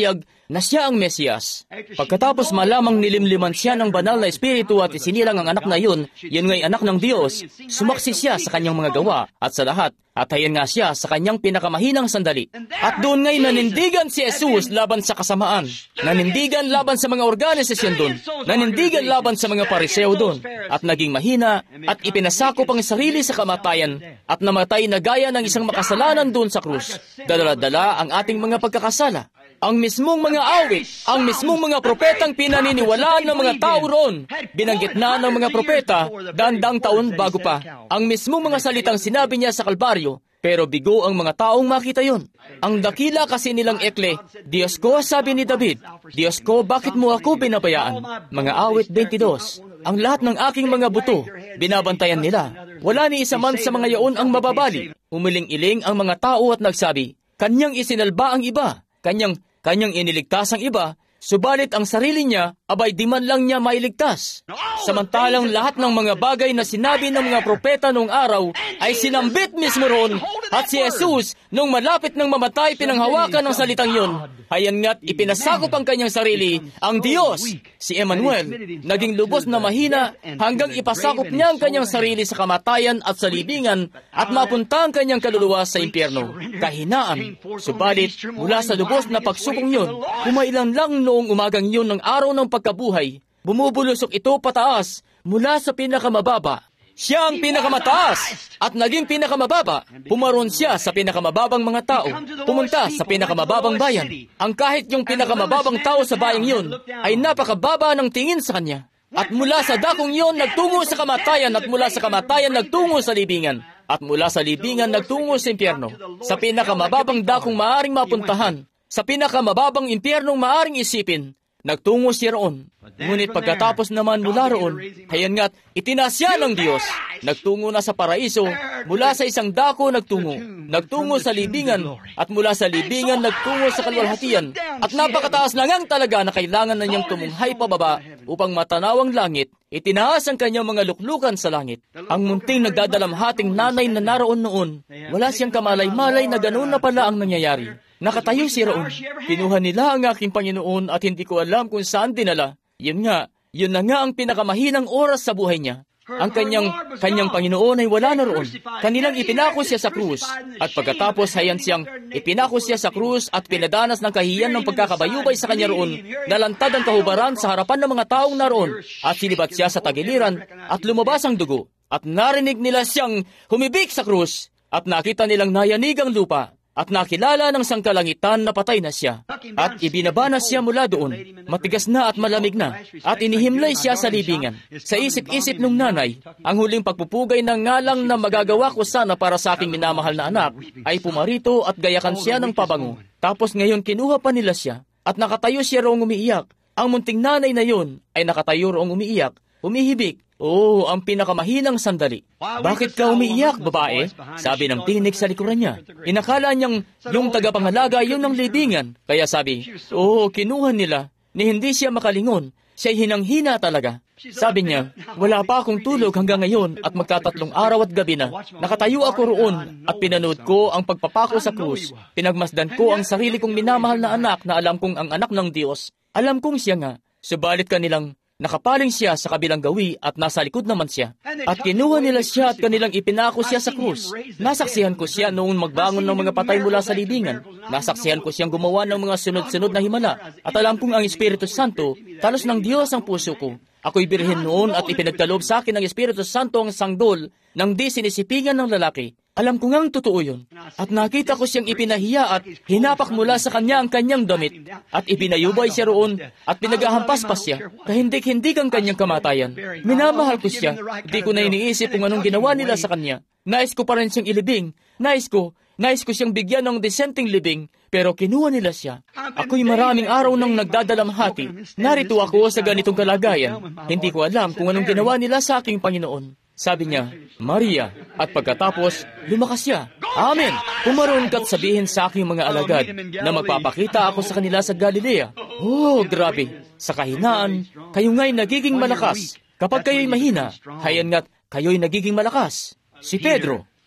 na siya ang Mesiyas. Pagkatapos malamang nilimliman siya ng banal na espiritu at isinilang ang anak na yun nga'y anak ng Diyos, sumaksi siya sa kanyang mga gawa at sa lahat, at hayan nga siya sa kanyang pinakamahinang sandali. At doon nga'y nanindigan si Jesus laban sa kasamaan, nanindigan laban sa mga organisasyon doon, nanindigan laban sa mga pariseo doon, at naging mahina, at ipinasakop ang sarili sa kamatayan, at namatay na gaya ng isang makasalanan doon sa krus. Dala-dala ang ating mga pagkakasala. Ang mismong mga awit, ang mismong mga propetang pinaniniwalaan ng mga tao roon, binanggit na ng mga propeta daang taon bago pa. Ang mismong mga salitang sinabi niya sa Kalbaryo, pero bigo ang mga taong makita yon. Ang dakila kasi nilang ekle, Diyos ko, sabi ni David, Diyos ko, bakit mo ako pinabayaan? Mga awit 22. Ang lahat ng aking mga buto, binabantayan nila. Wala ni isa man sa mga yaon ang mababali. Umiling-iling ang mga tao at nagsabi, kanyang isinalba ang iba, kanyang iniligtas ang iba, subalit ang sarili niya, abay di man lang niya mailigtas. Samantalang lahat ng mga bagay na sinabi ng mga propeta noong araw ay sinambit mismo roon, at si Jesus, nung malapit ng mamatay, pinanghawakan ng salitang yun. Hayan nga't ipinasakop ang kanyang sarili, ang Diyos, si Emmanuel, naging lubos na mahina hanggang ipasakop niya ang kanyang sarili sa kamatayan at sa libingan at mapunta ang kanyang kaluluwa sa impyerno. Kahinaan, subalit mula sa lubos na pagsubong yun, kumailan lang noong umagang yun ng araw ng pagkabuhay, bumubulusok ito pataas mula sa pinakamababa. Siya ang pinakamataas at naging pinakamababa. Pumaroon siya sa pinakamababang mga tao, pumunta sa pinakamababang bayan. Ang kahit yung pinakamababang tao sa bayang yun ay napakababa ng tingin sa kanya. At mula sa dakong yun, nagtungo sa kamatayan, at mula sa kamatayan, nagtungo sa libingan. At mula sa libingan, nagtungo sa impyerno. Sa pinakamababang dakong maaring mapuntahan, sa pinakamababang impyernong maaring isipin, nagtungo siya roon. Ngunit pagkatapos naman mula roon, hayan nga't itinasya ng Diyos. Nagtungo na sa paraiso, mula sa isang dako nagtungo sa libingan, at mula sa libingan nagtungo sa kalwalhatian. At napakataas na ngang talaga na kailangan na niyang tumunghay pababa upang matanaw ang langit. Itinaas ang kanyang mga luklukan sa langit. Ang munting nagdadalamhating nanay na naroon noon, wala siyang kamalay-malay na ganoon na pala ang nangyayari. Nakatayo siya roon. Kinuha nila ang aking Panginoon at hindi ko alam kung saan dinala. Yun na nga ang pinakamahinang oras sa buhay niya. Ang kanyang Panginoon ay wala na roon. Kanilang ipinako siya sa krus. At pagkatapos hayan siyang ipinako siya sa krus at pinadanas ng kahiyan ng pagkakabayubay sa kanya roon, nalantad ang kahubaran sa harapan ng mga taong naroon, at sinibat siya sa tagiliran at lumabas ang dugo. At narinig nila siyang humibik sa krus at nakita nilang nayanig ang lupa. At nakilala ng sangkalangitan na patay na siya. At ibinaba na siya mula doon, matigas na at malamig na, at inihimlay siya sa libingan. Sa isip-isip nung nanay, ang huling pagpupugay ng ngalang na magagawa ko sana para sa aking minamahal na anak, ay pumarito at gayakan siya ng pabango. Tapos ngayon kinuha pa nila siya, at nakatayo siya roong umiiyak. Ang munting nanay na yun ay nakatayo roong umiiyak, humihibik. Oh, ang pinakamahinang sandali. Bakit ka umiiyak, babae? Sabi ng tinig sa likuran niya. Inakala niyang yung tagapangalaga yun ng libingan. Kaya sabi, kinuha nila, ni hindi siya makalingon. Siya'y hinang-hina talaga. Sabi niya, wala pa akong tulog hanggang ngayon at magkatatlong araw at gabi na. Nakatayo ako roon at pinanood ko ang pagpapako sa krus. Pinagmasdan ko ang sarili kong minamahal na anak na alam kong ang anak ng Diyos. Alam kong siya nga, subalit kanilang nakapaling siya sa kabilang gawi at nasa likod naman siya. At kinuha nila siya at kanilang ipinako siya sa krus. Nasaksihan ko siya noong magbangon ng mga patay mula sa libingan. Nasaksihan ko siyang gumawa ng mga sunod-sunod na himala. At alam kong ang Espiritu Santo, talos ng Diyos ang puso ko. Ako'y birhen noon at ipinagkaloob sa akin ng Espiritu Santo ang sanggol nang di sinisipingan ng lalaki. Alam ko ngang totoo yun. At nakita ko siyang ipinahiya at hinapak mula sa kanya ang kanyang damit. At ibinayubay siya roon at pinagahampas pa siya. Kahindik-hindik ang kanyang kamatayan. Minamahal ko siya. Di ko na iniisip kung anong ginawa nila sa kanya. Nais ko pa rin siyang ilibing. Nais ko siyang bigyan ng disenteng libing. Pero kinuha nila siya. Ako'y maraming araw nang nagdadalamhati. Narito ako sa ganitong kalagayan. Hindi ko alam kung anong ginawa nila sa aking Panginoon. Sabi niya, Maria, at pagkatapos, lumakas siya. Amen! Pumaroon ka't sabihin sa aking mga alagad na magpapakita ako sa kanila sa Galilea. Oh, grabe! Sa kahinaan, kayo nga'y nagiging malakas. Kapag kayo'y mahina, hayan nga't kayo'y nagiging malakas. Si Pedro,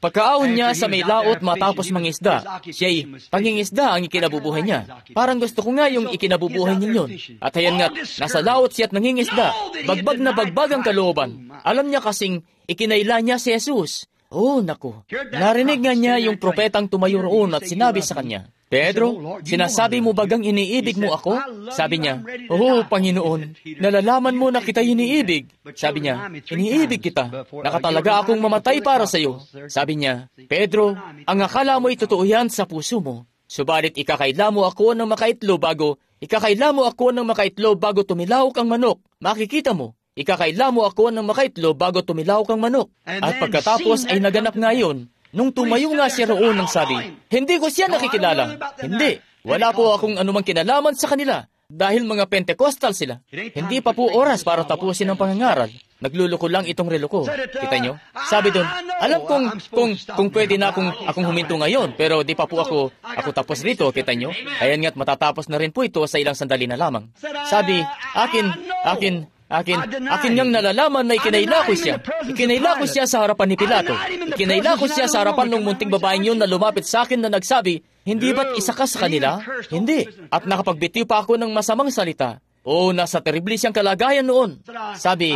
Pagkaahon niya sa may laot matapos mangisda, siya'y pangingisda ang ikinabubuhay niya. Parang gusto ko nga yung ikinabubuhay niya yun. At ayan nga't, nasa laot siya at nangingisda. Bagbag na bagbag ang kalooban. Alam niya kasing ikinaila niya si Jesus. Oh, naku. Narinig nga niya yung propetang tumayo roon at sinabi sa kanya, Pedro, sinasabi mo bagang iniibig mo ako? Sabi niya, Oo, Panginoon, nalalaman mo na kita iniibig. Sabi niya, iniibig kita. Nakatalaga akong mamatay para sa iyo. Sabi niya, Pedro, ang akala mo'y totoo yan sa puso mo. Subalit ikakaila mo ako ng makaitlo bago tumilawak ang manok. Makikita mo. Ikakaila mo ako ng makaitlo bago tumilawak ang manok. At pagkatapos ay naganap nga yun. Nung tumayo nga siya roon nang sabi, hindi ko siya nakikilala. Hindi, wala po akong anumang kinalaman sa kanila dahil mga Pentecostal sila. Hindi pa po oras para tapusin ang pangangaral. Nagluluko lang itong relo ko. Kita nyo? Sabi doon, alam kung pwede na akong huminto ngayon, pero di pa po ako tapos rito, kita nyo? Ayan nga't matatapos na rin po ito sa ilang sandali na lamang. Sabi, akin niyang nalalaman na ikinaila ko siya. Ikinaila ko siya sa harapan ni Pilato. Ikinaila ko siya sa harapan ng munting babaeng yun na lumapit sa akin na nagsabi, hindi ba't isa ka sa kanila? Hindi. At nakapagbitiw pa ako ng masamang salita. Nasa terrible siyang kalagayan noon. Sabi,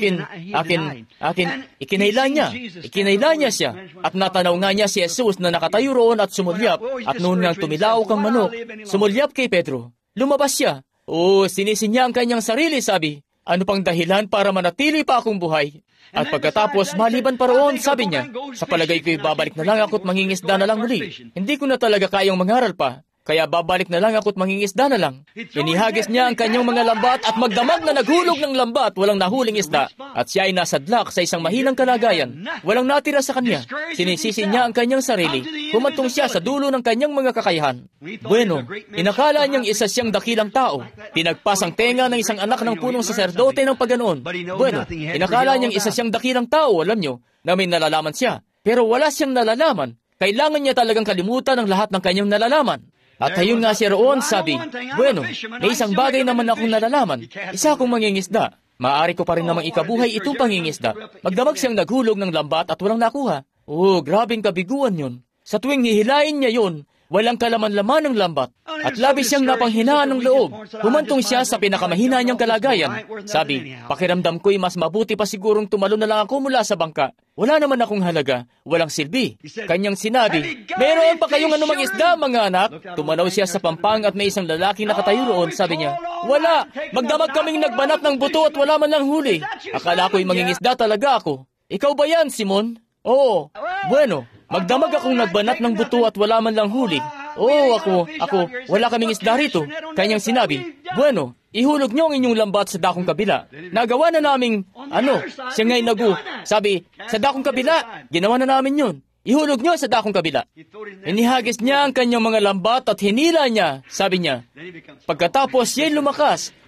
ikinaila niya siya. At natanaw nga niya si Jesus na nakatayo roon at sumulyap. At noon ngang tumilawak ang manok, sumulyap kay Pedro. Lumabas siya. Sinisi niya ang kanyang sarili, sabi. Ano pang dahilan para manatili pa akong buhay? At pagkatapos, maliban pa roon, sabi niya, sa palagay ko'y babalik na lang ako at mangingisda na lang muli. Hindi ko na talaga kayang mangaral pa. Kaya babalik na lang ako at mangingisda na lang. Inihagis niya ang kanyang mga lambat at magdamag na naghulog ng lambat, walang nahuling isda. At siya ay nasadlak sa isang mahinang kalagayan. Walang natira sa kanya. Sinisisi niya ang kanyang sarili. Humantong siya sa dulo ng kanyang mga kakayahan. Bueno, inakala niyang isa siyang dakilang tao. Pinagpas ang tenga ng isang anak ng punong saserdote ng paganoon. Bueno, inakala niyang isa siyang dakilang tao, alam niyo, na may nalalaman siya. Pero wala siyang nalalaman. Kailangan niya talagang kalimutan ang lahat ng kanyang nalalaman. At ayun nga siya roon, sabi, bueno, may isang bagay naman akong nalalaman. Isa akong mangingisda. Maaari ko pa rin namang ikabuhay itong pangingisda. Magdamag siyang naghulog ng lambat at walang nakuha. Grabing kabiguan yun. Sa tuwing hihilain niya yun, walang kalaman-laman ng lambat. At labis siyang napanghinaan ng loob. Humantong siya sa pinakamahina niyang kalagayan. Sabi, pakiramdam ko'y mas mabuti pa sigurong tumalo na lang ako mula sa bangka. Wala naman akong halaga, walang silbi. Kanyang sinabi, meron pa kayong anumang isda, mga anak? Tumanaw siya sa pampang at may isang lalaki nakatayo roon. Sabi niya, wala, magdamag kaming nagbanat ng buto at wala man lang huli. Akala ko'y mangingisda talaga ako. Ikaw ba yan, Simon? Oo. Bueno, magdamag akong nagbanat ng buto at wala man lang huli. Ako, wala kaming isda rito. Kanyang sinabi, bueno, ihulog niyo ang inyong lambat sa dakong kabila. Nagawa na naming, siya nga'y sabi, sa dakong kabila, ginawa na namin yun. Ihulog niyo sa dakong kabila. Inihagis niya ang kanyang mga lambat at hinila niya, sabi niya. Pagkatapos, siya'y lumakas.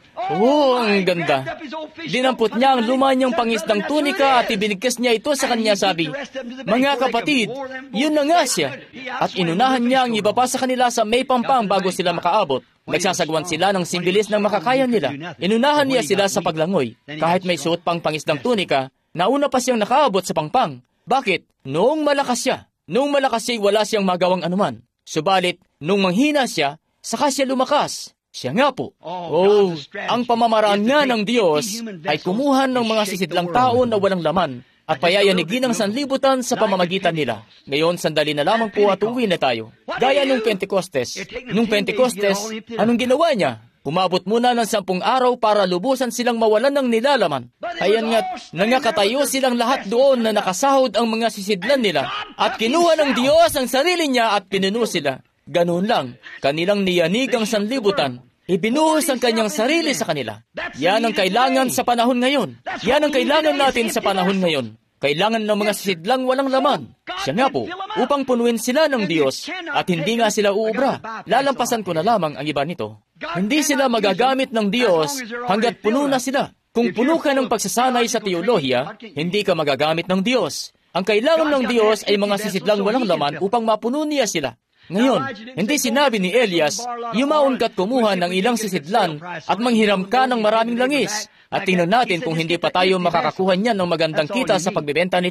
Ang ganda. Dinampot niya ang luma niyang pangisdang tunika at ibinigkas niya ito sa kanya, sabi, mga kapatid, yun na nga siya. At inunahan niya ang iba pa sa kanila sa may pampang bago sila makaabot. Nagsasagwan sila ng simbilis ng makakaya nila. Inunahan niya sila sa paglangoy. Kahit may suot pang pangisdang tunika, nauna pa siyang nakaabot sa pangpang. Bakit? Noong malakas siya. Noong malakas siya, wala siyang magawang anuman. Subalit, noong manghina siya, saka siya lumakas. Siya nga po. Ang pamamaraan nga ng Diyos ay kumuha ng mga sisidlang tao na walang laman at payayanigin ang sanlibutan sa pamamagitan nila. Ngayon, sandali na lamang po at uwi na tayo. Gaya nung Pentecostes. Nung Pentecostes, anong ginawa niya? Umabot muna ng 10 araw para lubusan silang mawalan ng nilalaman. Ayan nga't nangakatayo silang lahat doon na nakasahod ang mga sisidlan nila at kinuha ng Diyos ang sarili niya at pinuno sila. Ganoon lang, kanilang niyanig ang sanlibutan. Ibinuhos ang kanyang sarili sa kanila. Yan ang kailangan sa panahon ngayon. Yan ang kailangan natin sa panahon ngayon. Kailangan ng mga sisidlang walang laman. Siya nga po, upang punuin sila ng Diyos at hindi nga sila uubra. Lalampasan ko na lamang ang iba nito. Hindi sila magagamit ng Diyos hanggat puno na sila. Kung puno ka ng pagsasanay sa teolohiya, hindi ka magagamit ng Diyos. Ang kailangan ng Diyos ay mga sisidlang walang laman upang mapuno niya sila. Ngayon, hindi sinabi ni Elias, yumaon ka't kumuha ng ilang sisidlan at manghiram ka ng maraming langis. At tingnan natin kung hindi pa tayo makakakuha niyan ng magandang kita sa pagbebenta nito.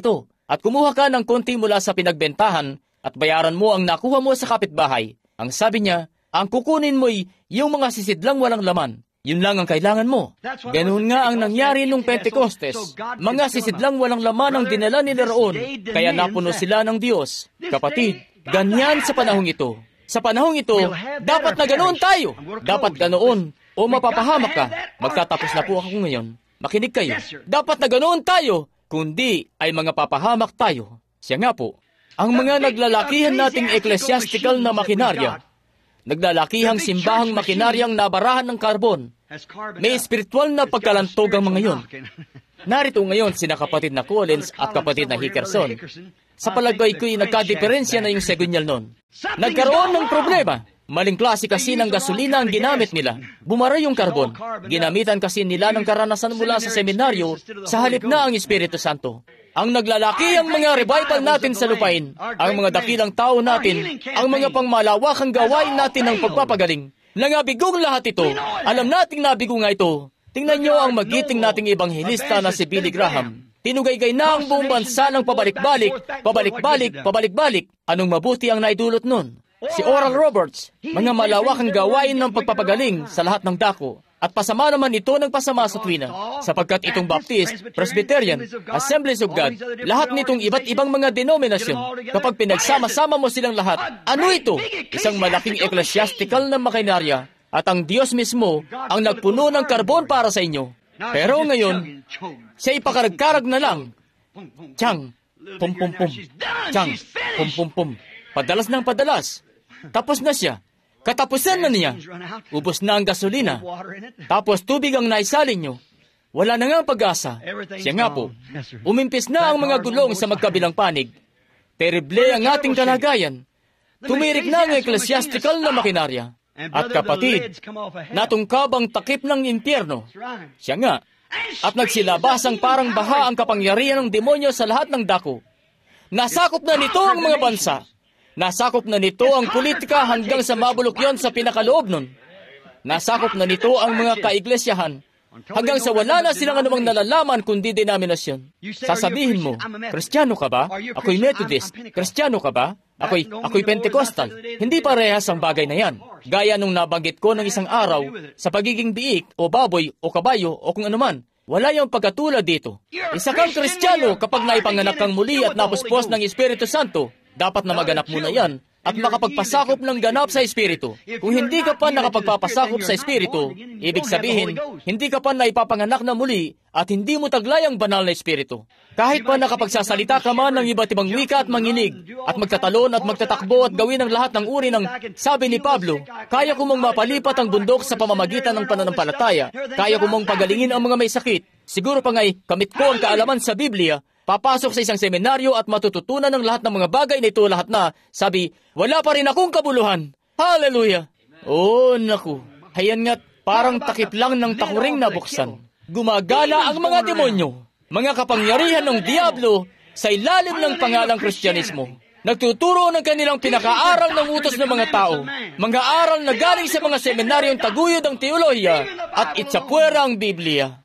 at kumuha ka ng konti mula sa pinagbentahan at bayaran mo ang nakuha mo sa kapitbahay. Ang sabi niya, ang kukunin mo'y yung mga sisidlang walang laman. Yun lang ang kailangan mo. Ganoon nga ang nangyari nung Pentecostes. Mga sisidlang walang laman ang dinala nila roon, kaya napuno sila ng Diyos. Kapatid, ganyan sa panahong ito. Sa panahong ito, dapat na ganoon tayo. Dapat ganoon, o mapapahamak ka. Magtatapos na po ako ngayon. Makinig kayo. Dapat na ganoon tayo, kundi ay mga papahamak tayo. Siya nga po, ang mga naglalakihan nating ecclesiastical na makinarya, naglalakihang simbahang makinaryang nabarahan ng karbon. May espiritual na pagkalantog ang mga yon. Narito ngayon sina kapatid na Collins at kapatid na Hickerson. Sa palagay ko'y nagkadiferensya na yung segunyal nun. Nagkaroon ng problema. Maling klase kasi ng gasolina ang ginamit nila. Bumara yung karbon. Ginamitan kasi nila ng karanasan mula sa seminaryo sa halip na ang Espiritu Santo. Ang naglalaki ang mga revival natin sa lupain, ang mga dakilang tao natin, ang mga pangmalawakang gawain natin ng pagpapagaling. Nangabigong lahat ito. Alam nating nabigo nga ito. Tingnan nyo ang magiting nating ebanghelista na si Billy Graham. Tinugaygay na ang buong bansa ng pabalik-balik, pabalik-balik, pabalik-balik. Anong mabuti ang naidulot nun? Si Oral Roberts, mga malawakang gawain ng pagpapagaling sa lahat ng dako. At pasama naman ito ng pasama sa tuwina, sapagkat itong Baptist, Presbyterian, Assemblies of God, lahat nitong iba't ibang mga denominasyon, kapag pinagsama-sama mo silang lahat, ano ito? Isang malaking ecclesiastical na makinarya, at ang Diyos mismo ang nagpuno ng karbon para sa inyo. Pero ngayon, siya ipakarag-karag na lang. Tiyang, pum-pum-pum. Tiyang, pum-pum-pum. Padalas ng padalas. Tapos na siya. Katapusan na niya. Ubos na ang gasolina. Tapos tubig ang naisalin nyo. Wala na nga pag-asa. Siya nga po. Umimpis na ang mga gulong sa magkabilang panig. Terrible ang ating kalagayan. Tumirik na ang ecclesiastical na makinarya. At kapatid, natungkab ang takip ng impyerno. Siya nga. At nagsilabasang parang baha ang kapangyarihan ng demonyo sa lahat ng dako. Nasakop na nito ang mga bansa. Nasakop na nito ang politika hanggang sa mabulok yon sa pinakaloob nun. Nasakop na nito ang mga kaiglesia,han hanggang sa wala na silang anumang nalalaman kundi denominasyon. Sasabihin mo, Kristiyano ka ba? Ako'y Methodist. Kristiyano ka ba? Ako'y Pentecostal. Hindi parehas ang bagay na yan. Gaya nung nabanggit ko ng isang araw sa pagiging biik o baboy o kabayo o kung anuman. Wala yung pagkatulad dito. Isa kang Kristiyano kapag naipanganak kang muli at napuspos ng Espiritu Santo. Dapat na maganap mo na yan at makapagpasakop ng ganap sa Espiritu. Kung hindi ka pa nakapagpapasakop sa Espiritu, ibig sabihin, hindi ka pa naipapanganak na muli at hindi mo taglay ang banal na Espiritu. Kahit pa nakapagsasalita ka man ng iba't ibang wika at manginig, at magtatalon at magtatakbo at gawin ang lahat ng uri ng sabi ni Pablo, kaya ko mong mapalipat ang bundok sa pamamagitan ng pananampalataya, kaya ko mong pagalingin ang mga may sakit, siguro pa nga'y kamit ko ang kaalaman sa Biblia, papasok sa isang seminaryo at matututunan ng lahat ng mga bagay na ito lahat na, sabi, wala pa rin akong kabuluhan. Hallelujah! Oh, naku. Hayan nga't parang takip lang ng takuring nabuksan. Gumagala ang mga demonyo, mga kapangyarihan ng Diablo sa ilalim ng pangalang Kristyanismo. Nagtuturo ng kanilang pinakaaral ng utos ng mga tao, mga aral na galing sa mga seminaryong taguyod ng teolohiya at itsapwera ang Biblia.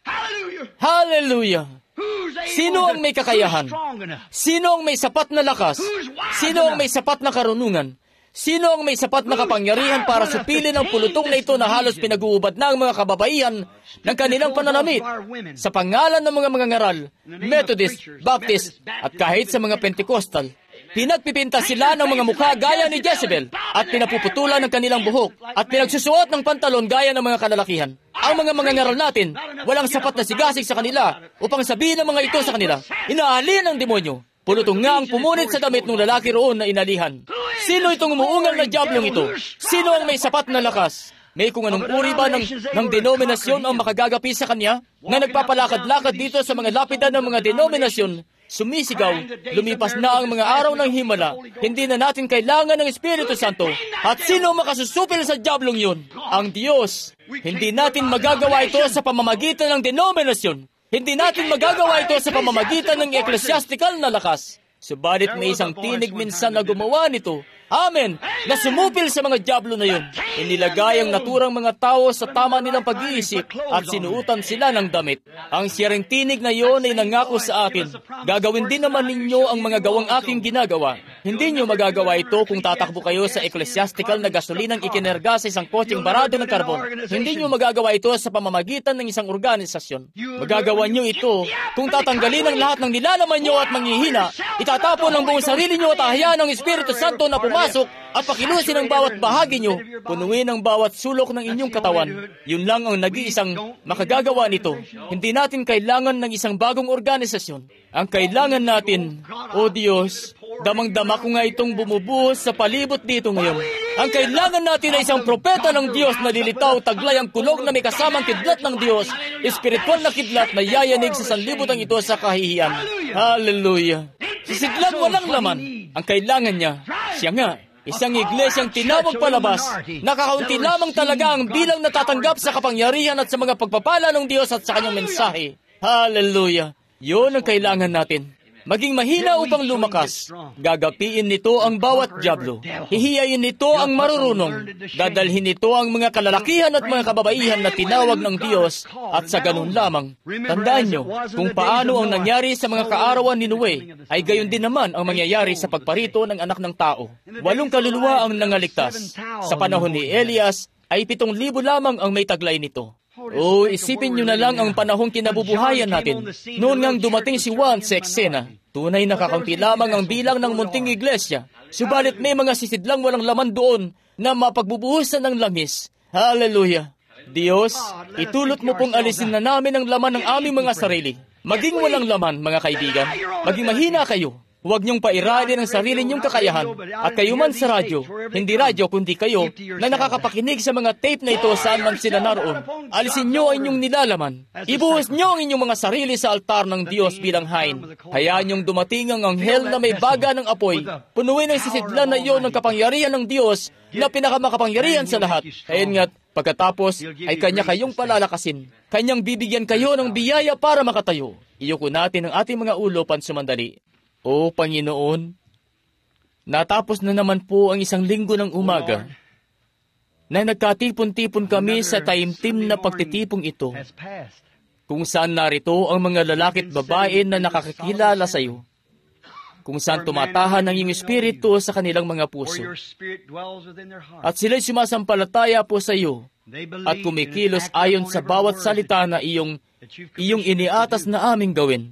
Hallelujah! Sino ang may kakayahan? Sino ang may sapat na lakas? Sino ang may sapat na karunungan? Sino ang may sapat na kapangyarihan para supilin ang pulutong na ito na halos pinag-uubad na ang mga kababaihan ng kanilang pananamit sa pangalan ng mga ngaral, Methodist, Baptist, at kahit sa mga Pentecostal? Pinagpipinta sila ng mga mukha gaya ni Jezebel at pinapuputulan ng kanilang buhok at pinagsusuot ng pantalon gaya ng mga kalalakihan. Ang mga ngaral natin, walang sapat na sigasig sa kanila upang sabihin ng mga ito sa kanila, inaalihan ng demonyo. Pulutong nga ang pumunit sa damit ng lalaki roon na inalihan. Sino itong umuungal na diablong ito? Sino ang may sapat na lakas? May kung anong uri ba ng denominasyon ang makagagapi sa kanya na nagpapalakad-lakad dito sa mga lapidan ng mga denominasyon? Sumisigaw, lumipas na ang mga araw ng himala, hindi na natin kailangan ng Espiritu Santo. At sino makasusupil sa diablong yun? Ang Diyos. Hindi natin magagawa ito sa pamamagitan ng denominasyon. Hindi natin magagawa ito sa pamamagitan ng ecclesiastical na lakas. Subalit may isang tinig minsan na gumawa nito Amen! Na sumupil sa mga dyablo na yun. Inilagay ang naturang mga tao sa tama nilang pag-iisip at sinuutan sila ng damit. Ang siyang tinig na yun ay nangako sa akin, gagawin din naman ninyo ang mga gawang aking ginagawa. Hindi nyo magagawa ito kung tatakbo kayo sa ecclesiastical na gasolinang ikinerga sa isang kotseng barado ng karbon. Hindi nyo magagawa ito sa pamamagitan ng isang organisasyon. Magagawa nyo ito kung tatanggalin ang lahat ng nilalaman nyo at manghihina, itatapon ang buong sarili nyo at ahayaan ng Espiritu Santo na pumasok at pakilusin ang bawat bahagi nyo, punuin ang bawat sulok ng inyong katawan. Yun lang ang nag-iisang makagagawa nito. Hindi natin kailangan ng isang bagong organisasyon. Ang kailangan natin, O Diyos, damang-dama ko nga itong bumubuhos sa palibot dito ngayon. Ang kailangan natin ay isang propeta ng Diyos na lilitaw, taglay ang kulog na may kasamang kidlat ng Diyos, espiritual na kidlat na yayanig sa sanlibutan ito sa kahihiyan. Hallelujah! Sisidlang walang laman. Ang kailangan niya, siya nga, isang iglesyang tinawag palabas. Nakakaunti lamang talaga ang bilang natatanggap sa kapangyarihan at sa mga pagpapala ng Diyos at sa kanyang mensahe. Hallelujah! Yun ang kailangan natin. Maging mahina upang lumakas. Gagapiin nito ang bawat dyablo. Hihiyayin nito ang marurunong. Dadalhin nito ang mga kalalakihan at mga kababaihan na tinawag ng Diyos. At sa ganun lamang, tandaan nyo, kung paano ang nangyari sa mga kaarawan ni Noe, ay gayon din naman ang mangyayari sa pagparito ng anak ng tao. 8 kaluluwa ang nangaligtas. Sa panahon ni Elias, ay 7,000 lamang ang may taglay nito. O isipin nyo na lang ang panahong kinabubuhayan natin. Noon ngang dumating si Juan sa eksena, tunay na kakaunti lamang ang bilang ng munting iglesia. Subalit may mga sisidlang walang laman doon na mapagbubuhusan ng langis. Hallelujah! Diyos, itulot mo pong alisin na namin ang laman ng aming mga sarili. Maging walang laman, mga kaibigan. Maging mahina kayo. Huwag niyong pairalin ang sarili niyong kakayahan. At kayo man sa radyo, hindi radyo kundi kayo, na nakakapakinig sa mga tape na ito saan man sila naroon. Alisin niyo ang inyong nilalaman. Ibuhos niyo ang inyong mga sarili sa altar ng Diyos bilang hain. Hayaan niyong dumating ang anghel na may baga ng apoy. Punuin ang sisidlan na iyon ng kapangyarihan ng Diyos na pinakamakapangyarihan sa lahat. Ayon nga't, pagkatapos ay kanya kayong palalakasin. Kanyang bibigyan kayo ng biyaya para makatayo. Iyuko natin ang ating mga ulo pansumandali. O Panginoon, natapos na naman po ang isang linggo ng umaga na nagkatipon-tipon kami sa taimtim na pagtitipong ito, kung saan narito ang mga lalaki at babae na nakakakilala sa iyo, kung saan tumatahan ang iyong espiritu sa kanilang mga puso, at sila'y sumasampalataya po sa iyo at kumikilos ayon sa bawat salita na iyong iniatas na aming gawin.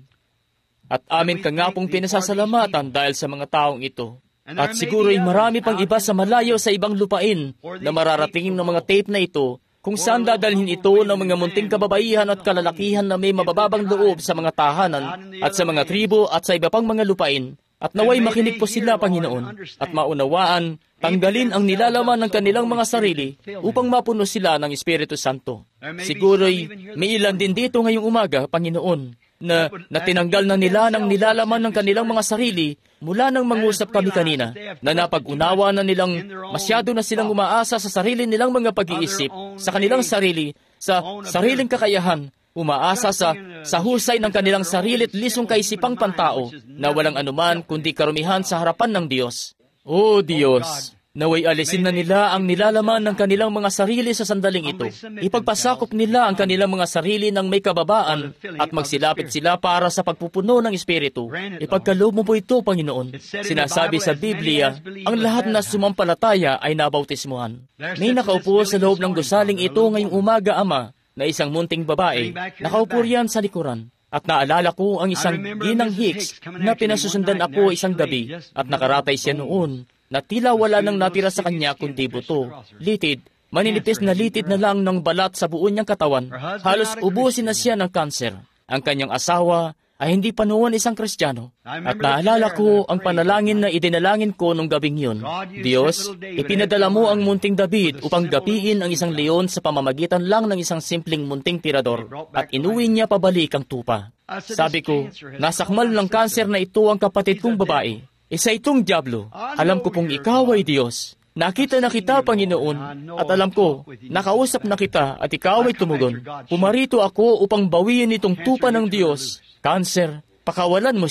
At amin ka nga pong pinasasalamatan dahil sa mga taong ito. At siguro'y marami pang iba sa malayo sa ibang lupain na mararatingin ng mga tape na ito, kung saan dadalhin ito ng mga munting kababaihan at kalalakihan na may mabababang loob sa mga tahanan at sa mga tribo at sa iba pang mga lupain. At naway makinig po sila, Panginoon, at maunawaan, tanggalin ang nilalaman ng kanilang mga sarili upang mapuno sila ng Espiritu Santo. Siguro'y may ilan din dito ngayong umaga, Panginoon, na tinanggal na nila ng nilalaman ng kanilang mga sarili mula nang mangusap kami kanina, na napag-unawa na nilang masyado na silang umaasa sa sarili nilang mga pag-iisip, sa kanilang sarili, sa sariling kakayahan, umaasa sa husay ng kanilang sarili at lisong kaisipang pantao, na walang anuman kundi karumihan sa harapan ng Diyos. O Diyos, naway alisin na nila ang nilalaman ng kanilang mga sarili sa sandaling ito. Ipagpasakop nila ang kanilang mga sarili ng may kababaan at magsilapit sila para sa pagpupuno ng Espiritu. Ipagkaloob mo po ito, Panginoon. Sinasabi sa Biblia, ang lahat na sumampalataya ay nabautismuhan. May nakaupo sa loob ng gusaling ito ngayong umaga, Ama, na isang munting babae. Nakaupo riyan sa likuran. At naalala ko ang isang ginang Hicks na pinasusundan ako isang gabi at nakaratay siya noon na tila wala nang natira sa kanya kundi buto, litid, maninipis na litid na lang ng balat sa buo niyang katawan. Halos ubusin na siya ng kanser. Ang kanyang asawa ay hindi pa noon isang Kristiyano. At naalala ko ang panalangin na idinalangin ko nung gabing yun. Diyos, ipinadala mo ang munting David upang gapiin ang isang leon sa pamamagitan lang ng isang simpleng munting tirador at inuwi niya pabalik ang tupa. Sabi ko, nasakmal ng kanser na ito ang kapatid kong babae. Isa itong dyablo. Alam ko pong ikaw ay Diyos. Nakita na kita, Panginoon, at alam ko, nakausap na kita at ikaw ay tumugon. Pumarito ako upang bawiin itong tupa ng Diyos. Kanser, pakawalan mo siya.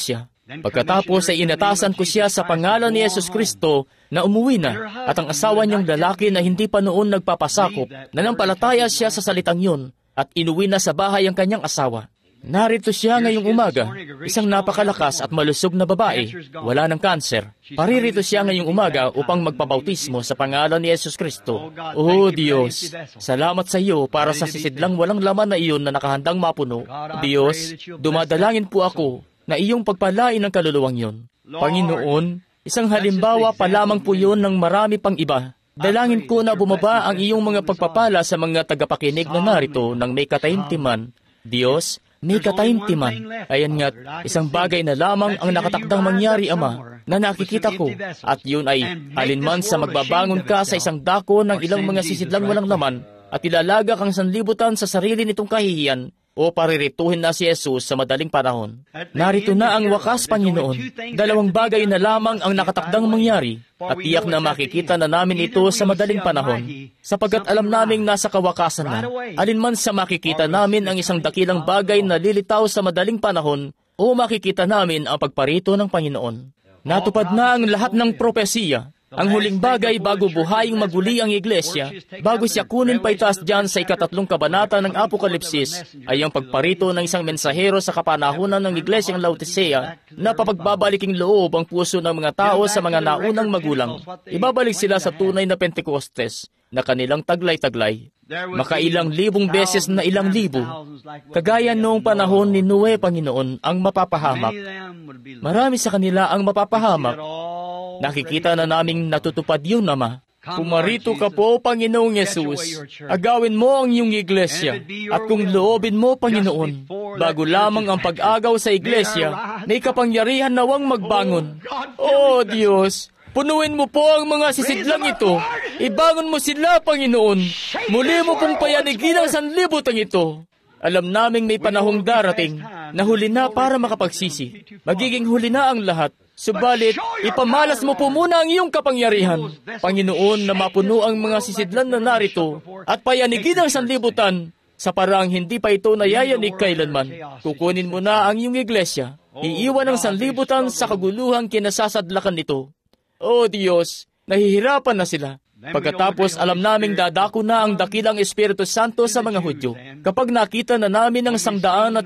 Pagkatapos ay inatasan ko siya sa pangalan ni Yesus Kristo na umuwi na, at ang asawa niyang lalaki na hindi pa noon nagpapasakop, nanampalataya siya sa salitang yun, at inuwi na sa bahay ang kanyang asawa. Narito siya ngayong umaga, isang napakalakas at malusog na babae, wala ng kanser. Paririto siya ngayong umaga upang magpabautismo sa pangalan ni Yesus Kristo. Oh Diyos, salamat sa iyo para sa sisidlang walang laman na iyon na nakahandang mapuno. Diyos, dumadalangin po ako na iyong pagpalain ng kaluluwang yon. Panginoon, isang halimbawa pa lamang po yun ng marami pang iba. Dalangin ko na bumaba ang iyong mga pagpapala sa mga tagapakinig na narito ng may kataimtiman. Diyos, may kataimtiman. Ayan nga't isang bagay na lamang ang nakatakdang mangyari, Ama, na nakikita ko, at yun ay alinman sa magbabangon ka sa isang dako ng ilang mga sisidlang walang laman at ilalaga kang sanlibutan sa sarili nitong kahihiyan, o parirituhin na si Jesus sa madaling panahon. Narito na ang wakas, Panginoon. Dalawang bagay na lamang ang nakatakdang mangyari, at tiyak na makikita na namin ito sa madaling panahon, sapagkat alam naming nasa kawakasan na. Alinman sa makikita namin ang isang dakilang bagay na lilitaw sa madaling panahon, o makikita namin ang pagparito ng Panginoon. Natupad na ang lahat ng propesiya. Ang huling bagay bago buhaying maguli ang iglesia, bago siya kunin pa itaas dyan sa 3 kabanata ng Apokalipsis, ay ang pagparito ng isang mensahero sa kapanahunan ng iglesyang Laodicea na papagbabaliking loob ang puso ng mga tao sa mga naunang magulang. Ibabalik sila sa tunay na Pentecostes na kanilang taglay-taglay. Makailang libong beses na ilang libo, kagaya noong panahon ni Noe, Panginoon, ang mapapahamak. Marami sa kanila ang mapapahamak. Nakikita na naming natutupad yun, Ama. Pumarito ka po, Panginoong Yesus. Agawin mo ang iyong iglesia. At kung loobin mo, Panginoon, bago lamang ang pag-agaw sa iglesia, may kapangyarihan nawang magbangon. Oh, Diyos, punuin mo po ang mga sisidlang ito. Ibangon mo sila, Panginoon. Muli mo pong payanigin ang sanlibutan ito. Alam naming may panahong darating na huli na para makapagsisi. Magiging huli na ang lahat. Subalit, ipamalas mo po muna ang iyong kapangyarihan, Panginoon, na mapuno ang mga sisidlan na narito at payanigin ang sanlibutan sa paraang hindi pa ito nayayanig kailanman. Kukunin mo na ang iyong iglesia. Iiwan ang sanlibutan sa kaguluhang kinasasadlakan nito. O Diyos, nahihirapan na sila. Pagkatapos, alam naming dadako na ang dakilang Espiritu Santo sa mga Hudyo. Kapag nakita na namin ang 144,000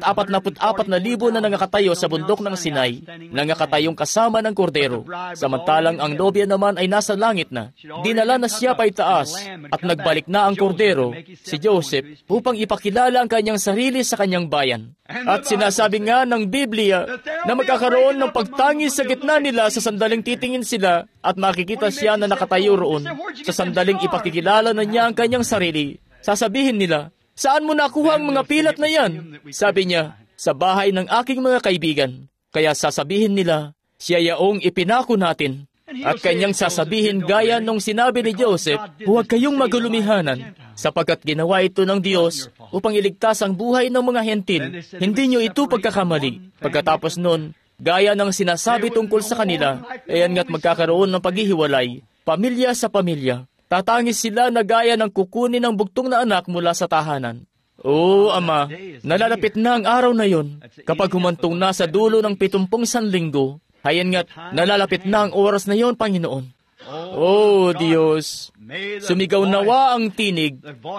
na nangakatayo sa bundok ng Sinai, nangakatayong kasama ng kordero, samantalang ang nobya naman ay nasa langit na, dinala na siya pa itaas, at nagbalik na ang kordero, si Joseph, upang ipakilala ang kanyang sarili sa kanyang bayan. At sinasabi nga ng Biblia na magkakaroon ng pagtangis sa gitna nila sa sandaling titingin sila at makikita siya na nakatayo roon. Sa sandaling ipakikilala na niya ang kanyang sarili, sasabihin nila, "Saan mo nakuha ang mga pilat na yan?" Sabi niya, "Sa bahay ng aking mga kaibigan." Kaya sasabihin nila, "Siya yaong ipinako natin." At kanyang sasabihin gaya nung sinabi ni Joseph, "Huwag kayong magulumihanan, sapagkat ginawa ito ng Diyos upang iligtas ang buhay ng mga hentil. Hindi niyo ito pagkakamali." Pagkatapos nun, gaya ng sinasabi tungkol sa kanila, ayan nga't magkakaroon ng paghihiwalay, pamilya sa pamilya. Tatangis sila na gaya ng kukunin ng bugtong na anak mula sa tahanan. Oo, Ama, nalalapit na ang araw na yon. Kapag humantong na sa dulo ng 70 sanlinggo, ayan nga't nalalapit na ang oras na yon, Panginoon. Oh, Diyos, sumigaw nawa ang tinig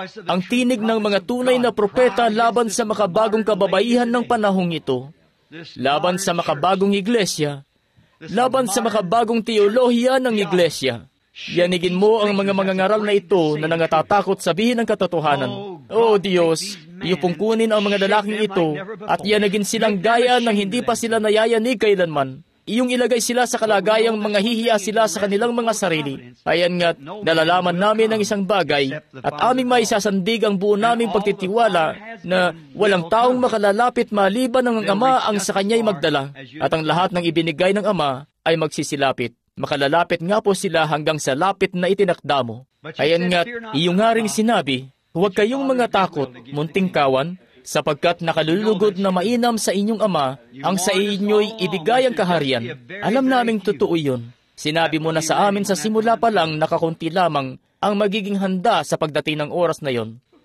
ng mga tunay na propeta laban sa makabagong kababaihan ng panahong ito, laban sa makabagong iglesia, laban sa makabagong teolohiya ng iglesia. Yanigin mo ang mga mangangaral na ito na nangatatakot sabihin ang katotohanan. Oh Diyos, iyo pong kunin ang mga lalaking ito at yanagin silang gaya ng hindi pa sila nayayanig kailanman. Iyong ilagay sila sa kalagayang mga hihiya sila sa kanilang mga sarili. Ayan nga't nalalaman namin ang isang bagay at aming maisasandig ang buo naming pagtitiwala na walang taong makalalapit maliban ng Ama ang sa kanya'y magdala at ang lahat ng ibinigay ng Ama ay magsisilapit. Makalalapit nga po sila hanggang sa lapit na itinakda mo. Ayan nga't iyong nga ring sinabi, "Huwag kayong mga takot, munting kawan, sapagkat nakalulugod na mainam sa inyong Ama ang sa inyo'y ibigay ang kaharian." Alam naming totoo yun. Sinabi mo na sa amin sa simula pa lang nakakunti lamang ang magiging handa sa pagdating ng oras na yon.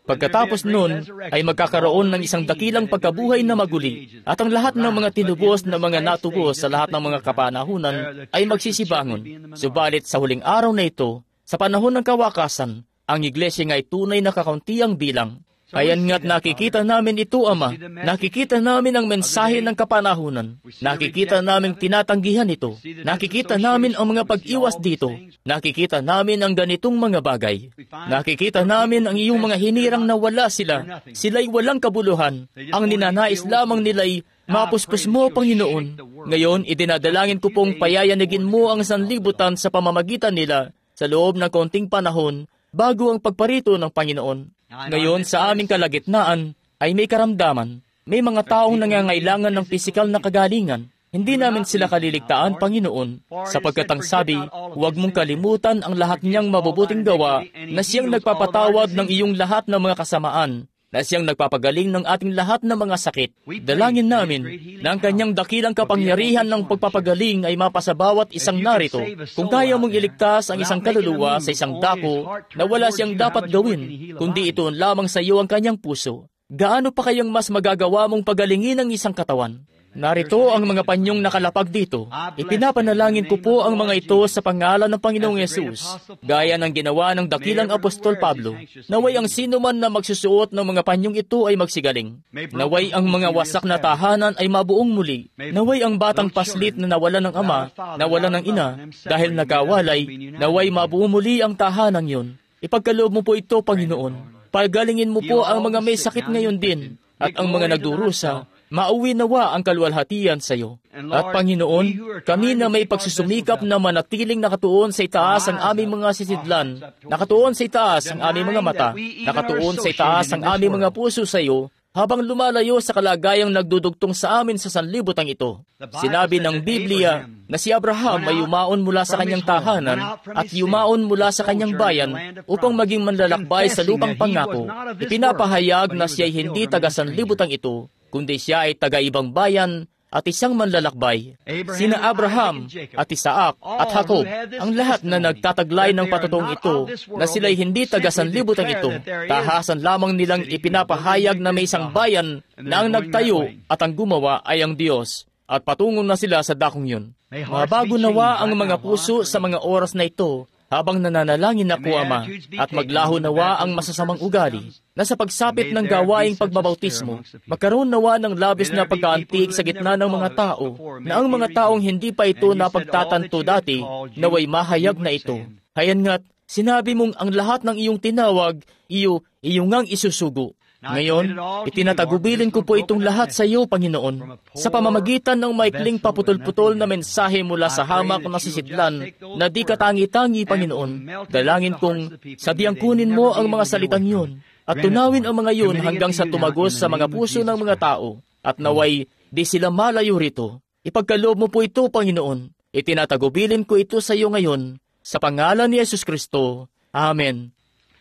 Pagkatapos nun, ay magkakaroon ng isang dakilang pagkabuhay na maguli, at ang lahat ng mga tinubos na mga natubos sa lahat ng mga kapanahunan ay magsisibangon. Subalit sa huling araw na ito, sa panahon ng kawakasan, ang iglesia ay tunay na kakauntiang bilang. Ayan nga't nakikita namin ito, Ama. Nakikita namin ang mensahe ng kapanahunan. Nakikita namin tinatanggihan ito. Nakikita namin ang mga pag-iwas dito. Nakikita namin ang ganitong mga bagay. Nakikita namin ang iyong mga hinirang na wala sila. Sila'y walang kabuluhan. Ang ninanais lamang nila'y mapuspos mo, Panginoon. Ngayon, idinadalangin ko pong payayanigin mo ang sanlibutan sa pamamagitan nila sa loob ng konting panahon bago ang pagparito ng Panginoon. Ngayon, sa aming kalagitnaan, ay may karamdaman. May mga taong nangangailangan ng pisikal na kagalingan. Hindi namin sila kaliligtaan, Panginoon, sapagkat ang sabi, huwag mong kalimutan ang lahat niyang mabubuting gawa na siyang nagpapatawad ng iyong lahat ng mga kasamaan, na siyang nagpapagaling ng ating lahat ng mga sakit. Dalangin namin na ang kanyang dakilang kapangyarihan ng pagpapagaling ay mapasa bawat isang narito. Kung kaya mong iligtas ang isang kaluluwa sa isang dako na wala siyang dapat gawin, kundi ituon lamang sa iyo ang kanyang puso, gaano pa kayang mas magagawa mong pagalingin ang isang katawan? Narito ang mga panyong nakalapag dito. Ipinapanalangin ko po ang mga ito sa pangalan ng Panginoong Yesus, gaya ng ginawa ng dakilang Apostol Pablo. Naway ang sino man na magsusuot ng mga panyong ito ay magsigaling. Naway ang mga wasak na tahanan ay mabuong muli. Naway ang batang paslit na nawala ng ama, nawala ng ina, dahil nagkawalay, naway mabuong muli ang tahanan yun. Ipagkaloob mo po ito, Panginoon. Pagalingin mo po ang mga may sakit ngayon din, at ang mga nagdurusa, mauwi nawa ang kaluwalhatian sa iyo. At Panginoon, kami na may pagsusumikap na manatiling nakatuon sa itaas ang aming mga sisidlan, nakatuon sa itaas ang aming mga mata, nakatuon sa itaas ang aming mga puso sa iyo, habang lumalayo sa kalagayang nagdudugtong sa amin sa sanlibutan ito. Sinabi ng Biblia na si Abraham ay yumaon mula sa kanyang tahanan at yumaon mula sa kanyang bayan upang maging manlalakbay sa lupang pangako. Ipinapahayag na siya ay hindi taga sanlibutan ito, kundi siya ay taga-ibang bayan at isang manlalakbay. Sina Abraham at Isaac at Jacob, ang lahat na nagtataglay ng patotong ito, na sila'y hindi taga-sanlibutan ito, tahasan lamang nilang ipinapahayag na may isang bayan na ang nagtayo at ang gumawa ay ang Diyos, at patungo na sila sa dakong yun. Mabago nawa ang mga puso sa mga oras na ito, habang nananalangin ako, Ama, at maglaho nawa ang masasamang ugali, na sa pagsapit ng gawaing pagbabautismo, magkaroon nawa ng labis na pagkaantig sa gitna ng mga tao, na ang mga taong hindi pa ito napagtatanto dati, naway mahayag na ito. Hayan nga't, sinabi mong ang lahat ng iyong tinawag, iyo ngang isusugo. Ngayon, itinatagubilin ko po itong lahat sa iyo, Panginoon, sa pamamagitan ng maikling paputol-putol na mensahe mula sa hamak na sisidlan na di katangi-tangi, Panginoon. Dalangin kong sabiang kunin mo ang mga salitang yun at tunawin ang mga yun hanggang sa tumagos sa mga puso ng mga tao at naway di sila malayo rito. Ipagkaloob mo po ito, Panginoon. Itinatagubilin ko ito sa iyo ngayon sa pangalan ni Yesus Kristo. Amen.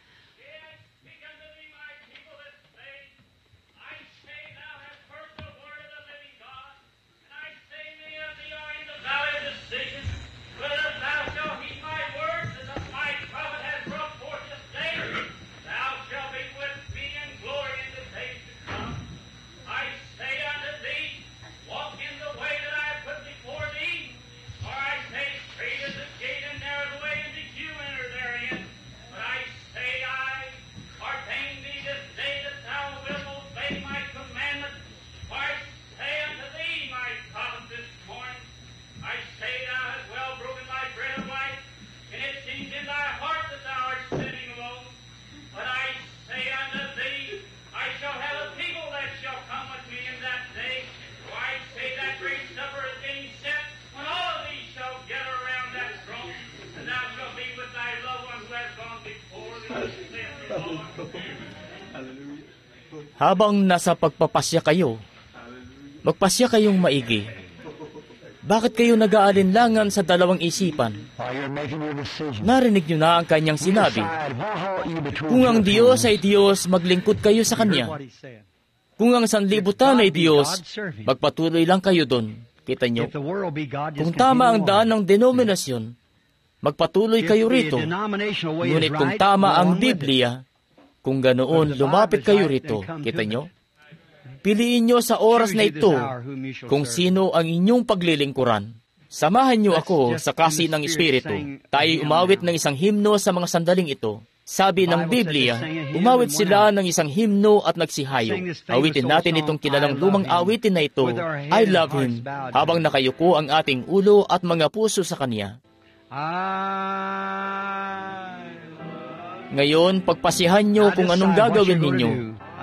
Habang nasa pagpapasya kayo, magpasya kayong maigi. Bakit kayo nag-aalinlangan sa dalawang isipan? Narinig niyo na ang kanyang sinabi. Kung ang Diyos ay Diyos, maglingkod kayo sa Kanya. Kung ang sanlibutan ay Diyos, magpatuloy lang kayo doon. Kita niyo? Kung tama ang daan ng denominasyon, magpatuloy kayo rito. Ngunit kung tama ang Biblia, Kung ganoon, lumapit kayo rito. Kita nyo? Piliin nyo sa oras na ito kung sino ang inyong paglilingkuran. Samahan niyo ako sa kasi ng Espiritu. Tayo umawit ng isang himno sa mga sandaling ito. Sabi ng Biblia, umawit sila ng isang himno at nagsihayo. Awitin natin itong kilalang lumang awitin na ito, I Love Him, habang nakayuko ang ating ulo at mga puso sa Kanya. Ngayon, pagpasihan niyo kung anong gagawin ninyo.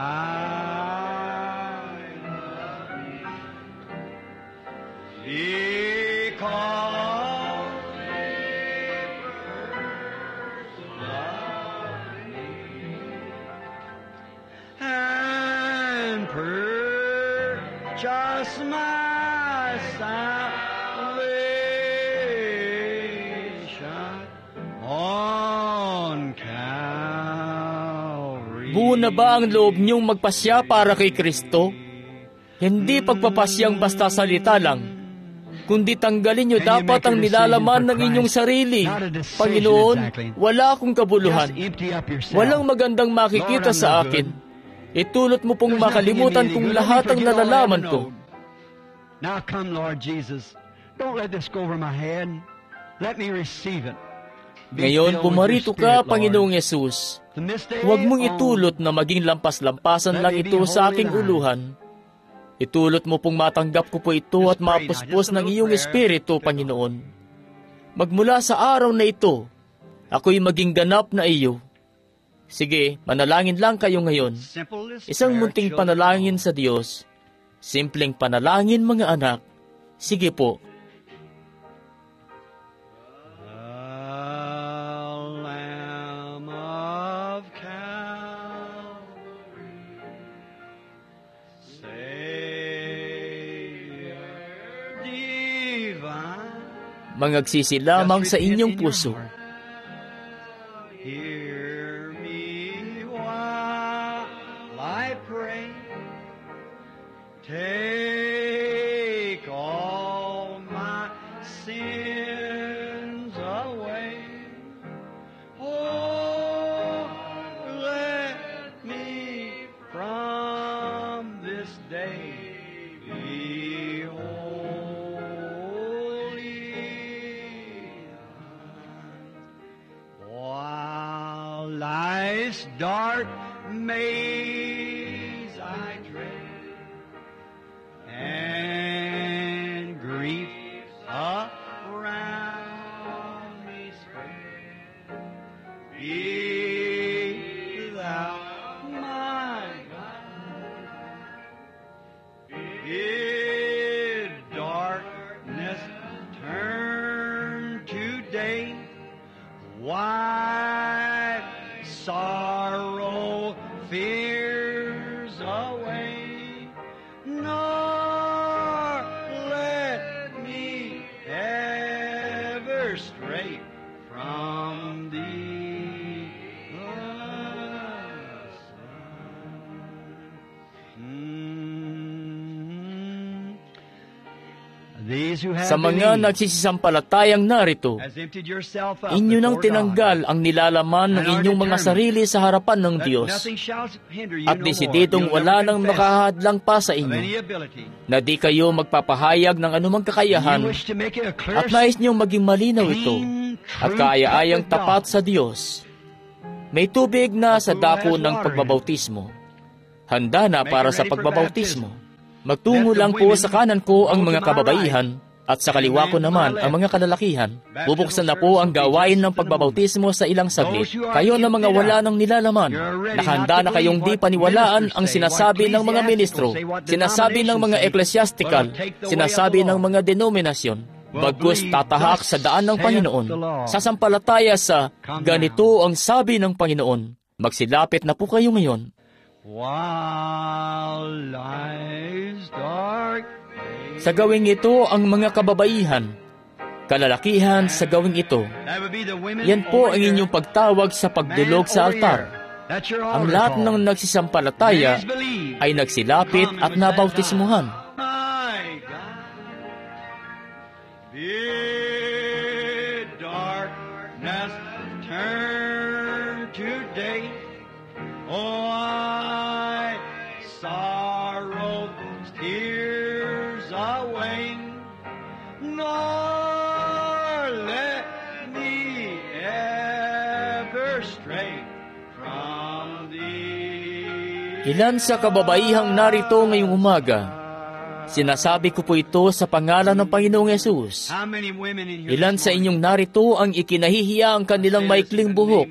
Just my salvation on Calvary. Buo na ba ang loob niyong magpasya para kay Kristo? Hindi pagpapasyang basta salita lang, kundi tanggalin niyo dapat ang nilalaman ng inyong sarili. Panginoon, wala akong kabuluhan. Walang magandang makikita sa akin. Itulot mo pong makalimutan kong lahat ang nalalaman ko. Now come, Lord Jesus. Don't let this go over my head. Let me receive it. Ngayon, pumarito ka, Panginoong Yesus. Huwag mong itulot na maging lampas-lampasan lang ito sa aking uluhan. Itulot mo pong matanggap ko po ito at mapuspos ng iyong Espiritu, Panginoon. Magmula sa araw na ito, ako'y maging ganap na iyo. Sige, manalangin lang kayo ngayon. Isang munting panalangin sa Diyos. Simpleng panalangin, mga anak. Sige po. Mangagsisi lamang sa inyong puso. Take all my sins away. Oh, let me from this day be holy. While life's dark maze I tread, and grief around me spread, be thou my guide. Bid darkness turn to day, wipe sorrow, fears away. Straight from thee, Sa mga nagsisisampalatayang narito, inyo nang tinanggal ang nilalaman ng inyong mga sarili sa harapan ng Diyos, at desididong wala nang makahadlang pa sa inyo, na di kayo magpapahayag ng anumang kakayahan, at nais niyong maging malinaw ito, at kaaya-ayang tapat sa Diyos. May tubig na sa dako ng pagbabautismo. Handa na para sa pagbabautismo. Magtungo lang po sa kanan ko ang mga kababaihan, at sa kaliwa ko naman ang mga kalalakihan. Bubuksan na po ang gawain ng pagbabautismo sa ilang saglit. Kayo na mga wala ng nilalaman, nakahanda na kayong di paniwalaan ang sinasabi ng mga ministro, sinasabi ng mga eklesyastikal, sinasabi ng mga denominasyon. Bagkus tatahak sa daan ng Panginoon, sasampalataya sa ganito ang sabi ng Panginoon. Magsilapit na po kayo ngayon. Sa gawing ito ang mga kababaihan, kalalakihan sa gawing ito. Yan po ang inyong pagtawag sa pagdulog sa altar. Ang lahat ng nagsisampalataya ay nagsilapit at nabautismuhan. nor let me ever stray from Thee. Ilan sa kababaihang narito ngayong umaga, sinasabi ko po ito sa pangalan ng Panginoong Yesus. Ilan sa inyong narito ang ikinahihiya ang kanilang maikling buhok.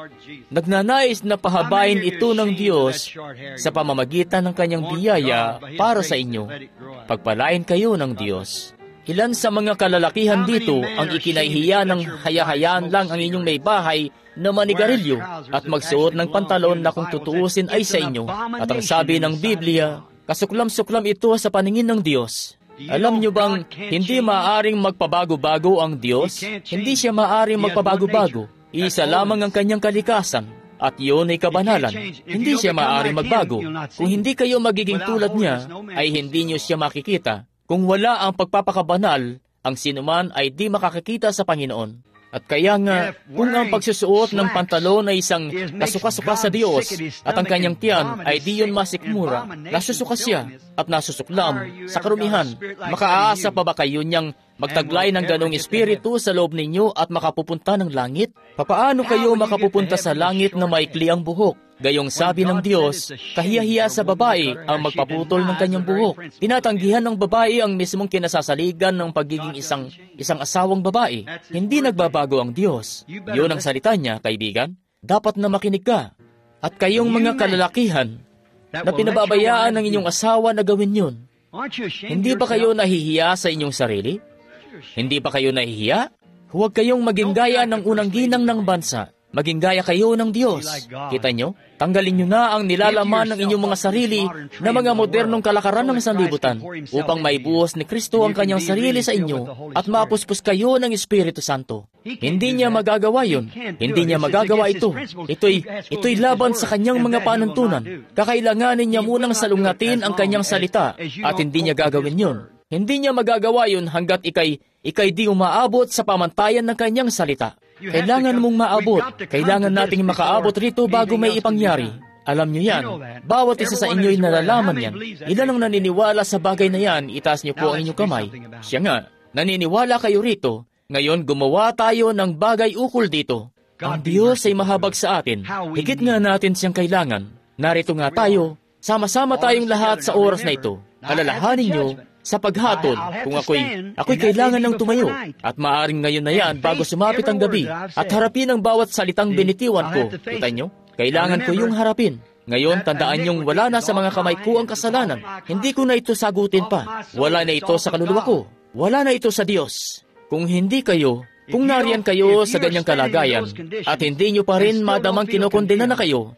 Nagnanais na pahabain ito ng Diyos sa pamamagitan ng kanyang biyaya para sa inyo. Pagpalain kayo ng Diyos. Ilan sa mga kalalakihan dito ang ikinahihiya ng hayahayaan lang ang inyong may bahay na manigarilyo at magsuot ng pantalon na kung tutuusin ay sa inyo. At ang sabi ng Biblia, kasuklam-suklam ito sa paningin ng Diyos. Alam niyo bang hindi maaaring magpabago-bago ang Diyos? Hindi siya maaaring magpabago-bago. Isa lamang ang kanyang kalikasan, at iyon ay kabanalan. Hindi siya maaaring magbago. Kung hindi kayo magiging tulad niya, ay hindi niyo siya makikita. Kung wala ang pagpapakabanal, ang sinuman ay di makakakita sa Panginoon. At kaya nga, kung ang pagsusuot ng pantalon ay isang kasuka-suka sa Diyos at ang kanyang tiyan ay di yun masikmura, nasusuka siya at nasusuklam sa karumihan, makaaasa pa ba kayo niyang magtaglay ng ganong espiritu sa loob ninyo at makapupunta ng langit? Papaano kayo makapupunta sa langit na maikli ang buhok? Gayong sabi ng Diyos, kahiya-hiya sa babae ang magpaputol ng kanyang buhok. Tinatanggihan ng babae ang mismong kinasasaligan ng pagiging isang asawang babae. Hindi nagbabago ang Diyos. Yun ang salita niya, kaibigan. Dapat na makinig ka. At kayong mga kalalakihan na pinababayaan ng inyong asawa na gawin yun, hindi ba kayo nahihiya sa inyong sarili? Hindi ba kayo nahihiya? Huwag kayong maging gaya ng unang ginang ng bansa. Maging gaya kayo ng Diyos. Kita nyo? Tanggalin nyo na ang nilalaman ng inyong mga sarili na mga modernong kalakaran ng sanlibutan upang maibuhos ni Kristo ang kanyang sarili sa inyo at mapuspos kayo ng Espiritu Santo. Hindi niya magagawa yun. Hindi niya magagawa ito. Ito'y laban sa kanyang mga panuntunan. Kakailanganin niya munang salungatin ang kanyang salita at hindi niya gagawin yun. Hindi niya magagawa yun hanggat ikay di umaabot sa pamantayan ng kanyang salita. Kailangan mong maabot. Kailangan nating makaabot rito bago may ipangyari. Alam niyo yan. Bawat isa sa inyo'y nalalaman yan. Ilan ang naniniwala sa bagay na yan, itaas niyo po ang inyong kamay. Siya nga, naniniwala kayo rito. Ngayon, gumawa tayo ng bagay ukol dito. Ang Diyos ay mahabag sa atin. Higit nga natin siyang kailangan. Narito nga tayo. Sama-sama tayong lahat sa oras na ito. Alalahanin niyo, sa paghatol, kung ako'y kailangan ng tumayo, at maaring ngayon na yan bago sumapit ang gabi, at harapin ang bawat salitang binitiwan ko. Kita nyo? Kailangan ko yung harapin. Ngayon, tandaan niyong wala na sa mga kamay ko ang kasalanan. Hindi ko na ito sagutin pa. Wala na ito sa kaluluwa ko. Wala na ito sa Diyos. Kung hindi kayo, kung nariyan kayo sa ganyang kalagayan, at hindi nyo pa rin madamang kinokondena na kayo,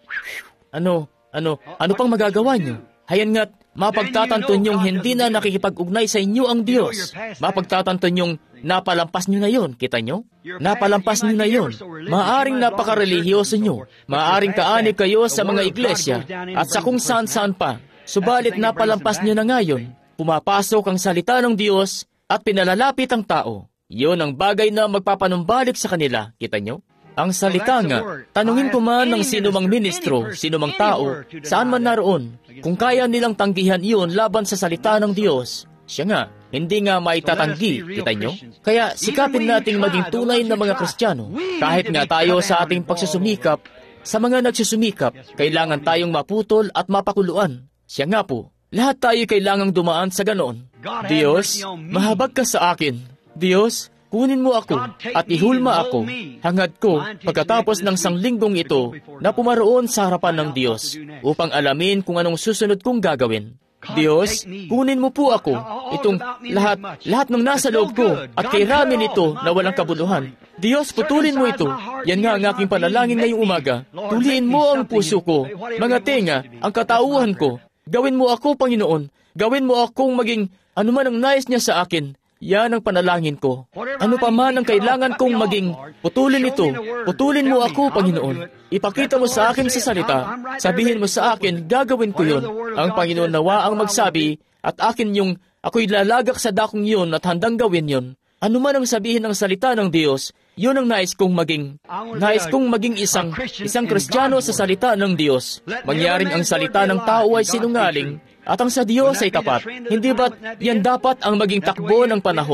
ano pang magagawa nyo? Hayan nga't, mapagtatanto niyong hindi na nakikipag-ugnay sa inyo ang Diyos. Mapagtatanto niyong napalampas niyo na yon. Kita niyo? Napalampas niyo na yon. Maaring napaka-relihiyoso niyo. Maaring kaanib kayo sa mga iglesia at sa kung saan-saan pa. Subalit napalampas niyo na ngayon. Pumapasok ang salita ng Diyos at pinalalapit ang tao. Yon ang bagay na magpapanumbalik sa kanila. Kita niyo? Ang salita nga, tanungin ko man ng sinumang ministro, sinumang tao, saan man naroon, kung kaya nilang tanggihan iyon laban sa salita ng Diyos, siya nga, hindi nga maitatanggi, kita nyo? Kaya sikapin nating maging tunay na mga Kristiyano. Kahit nga tayo sa ating pagsusumikap, sa mga nagsusumikap, kailangan tayong maputol at mapakuluan. Siya nga po, lahat tayo kailangang dumaan sa ganoon. Diyos, mahabag ka sa akin. Diyos, kunin mo ako at ihulma ako, hangad ko pagkatapos ng sanglingong ito na pumaroon sa harapan ng Diyos upang alamin kung anong susunod kong gagawin. Diyos, kunin mo po ako, itong lahat ng nasa loob ko at kay ramin ito na walang kabuluhan. Diyos, putulin mo ito. Yan nga ang aking panalangin ngayong umaga. Tuliin mo ang puso ko, mga tenga, ang katauhan ko. Gawin mo ako, Panginoon. Gawin mo akong maging anuman ang nais niya sa akin. Yan ang panalangin ko. Ano pa man ang kailangan kong maging, putulin ito. Putulin mo ako, Panginoon. Ipakita mo sa akin sa salita. Sabihin mo sa akin, gagawin ko yun. Ang Panginoon nawa ang magsabi, at akin yung, ako'y lalagak sa dakong yun at handang gawin yun. Ano man ang sabihin ng salita ng Diyos, yun ang nais kong maging. Nais kong maging isang Kristiyano sa salita ng Diyos. Mangyaring ang salita ng tao ay sinungaling, at ang sa Diyos ay tapat. Hindi ba't yan dapat ang maging takbo ng panahon?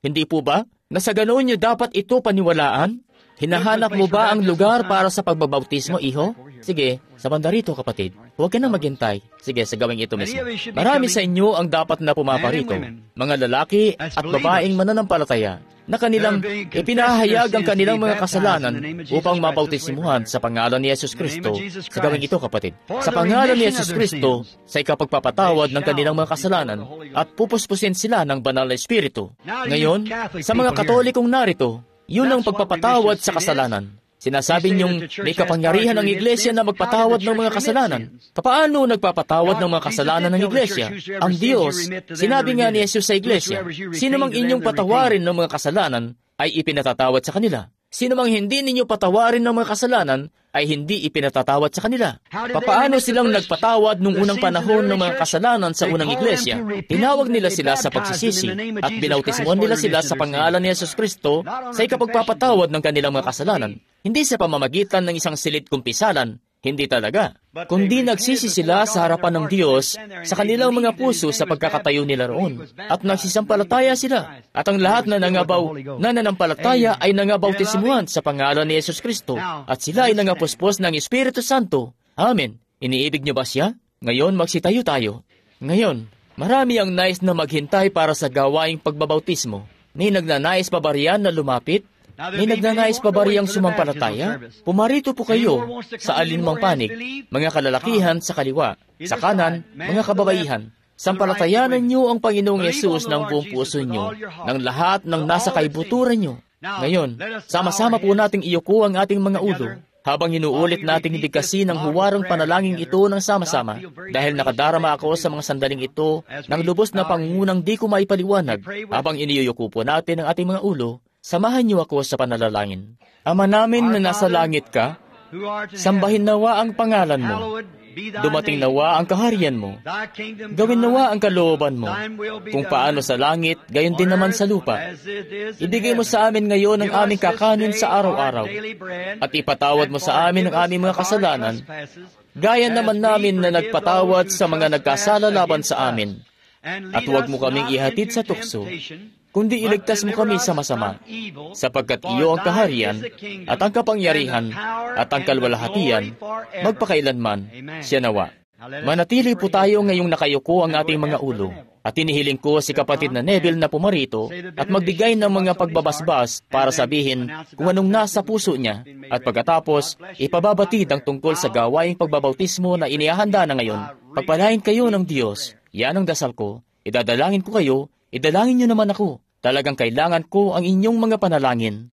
Hindi po ba? Na sa ganoon niyo dapat ito paniwalaan? Hinahanap mo ba ang lugar para sa pagbabautismo, iho? Sige, sa banda rito, kapatid. Huwag ka nang maghintay. Sige, sa gawing ito mismo. Marami sa inyo ang dapat na pumaparito. Mga lalaki at babaeng mananampalataya na kanilang ipinahayag ang kanilang mga kasalanan upang mabautismuhan sa pangalan ni Yesus Kristo. Sa gawing ito, kapatid. Sa pangalan ni Yesus Kristo, sa ikapagpapatawad ng kanilang mga kasalanan at pupuspusin sila ng banal na Espiritu. Ngayon, sa mga Katolikong narito, yun ang pagpapatawad sa kasalanan. Sinasabi niyong may kapangyarihan ng Iglesia na magpatawad ng mga kasalanan. Paano nagpapatawad ng mga kasalanan ng Iglesia? Ang Diyos, sinabi nga ni Jesus sa Iglesia, sino mang inyong patawarin ng mga kasalanan ay ipinatatawad sa kanila. Sino mang hindi ninyo patawarin ng mga kasalanan ay hindi ipinatatawad sa kanila. Papaano silang nagpatawad nung unang panahon ng mga kasalanan sa unang iglesia? Tinawag nila sila sa pagsisisi at binautismuhan nila sila sa pangalan ni Yesus Kristo sa ikapagpapatawad ng kanilang mga kasalanan. Hindi sa pamamagitan ng isang silid kumpisalan, hindi talaga. Kundi nagsisi sila sa harapan ng Diyos sa kanilang mga puso sa pagkakatayo nila roon. At nagsisampalataya sila. At ang lahat na nananampalataya ay nangabautismuhan sa pangalan ni Yesus Kristo. At sila ay nangapuspos ng Espiritu Santo. Amen. Iniibig niyo ba siya? Ngayon, magsitayo tayo. Ngayon, marami ang nais na maghintay para sa gawaing pagbabautismo. May nagnanais pa ba riyan na lumapit? May nagnanais pa ba riyang sumampalataya? Pumarito po kayo sa alinmang panig, mga kalalakihan sa kaliwa, sa kanan, mga kababaihan. Sampalatayanan niyo ang Panginoong Yesus ng buong puso niyo, ng lahat ng nasa kaibuturan niyo. Ngayon, sama-sama po nating iyuko ang ating mga ulo, habang inuulit nating bigkasin ang huwarang panalangin ito ng sama-sama, dahil nakadarama ako sa mga sandaling ito ng lubos na pangungunang di ko maipaliwanag, habang iniyuko po natin ang ating mga ulo. Samahan niyo ako sa panalangin. Ama namin na nasa langit ka, sambahin nawa ang pangalan mo. Dumating nawa ang kaharian mo. Gawin nawa ang kalooban mo. Kung paano sa langit, gayon din naman sa lupa. Ibigay mo sa amin ngayon ang aming kakanin sa araw-araw. At ipatawad mo sa amin ang aming mga kasalanan, gaya naman namin na nagpatawad sa mga nagkasala laban sa amin. At huwag mo kaming ihatid sa tukso, kundi iligtas mo kami sa masama, sapagkat iyo ang kaharian, at ang kapangyarihan, at ang kalwalhatian, magpakailanman, siya nawa. Manatili po tayo ngayong nakayuko ang ating mga ulo, at inihiling ko si kapatid na Neville na pumarito, at magbigay ng mga pagbabasbas para sabihin kung anong nasa puso niya, at pagkatapos, ipababatid ang tungkol sa gawaing pagbabautismo na inihahanda na ngayon. Pagpalain kayo ng Diyos. Yan ang dasal ko. Idadalangin ko kayo. Idalangin niyo naman ako. Talagang kailangan ko ang inyong mga panalangin.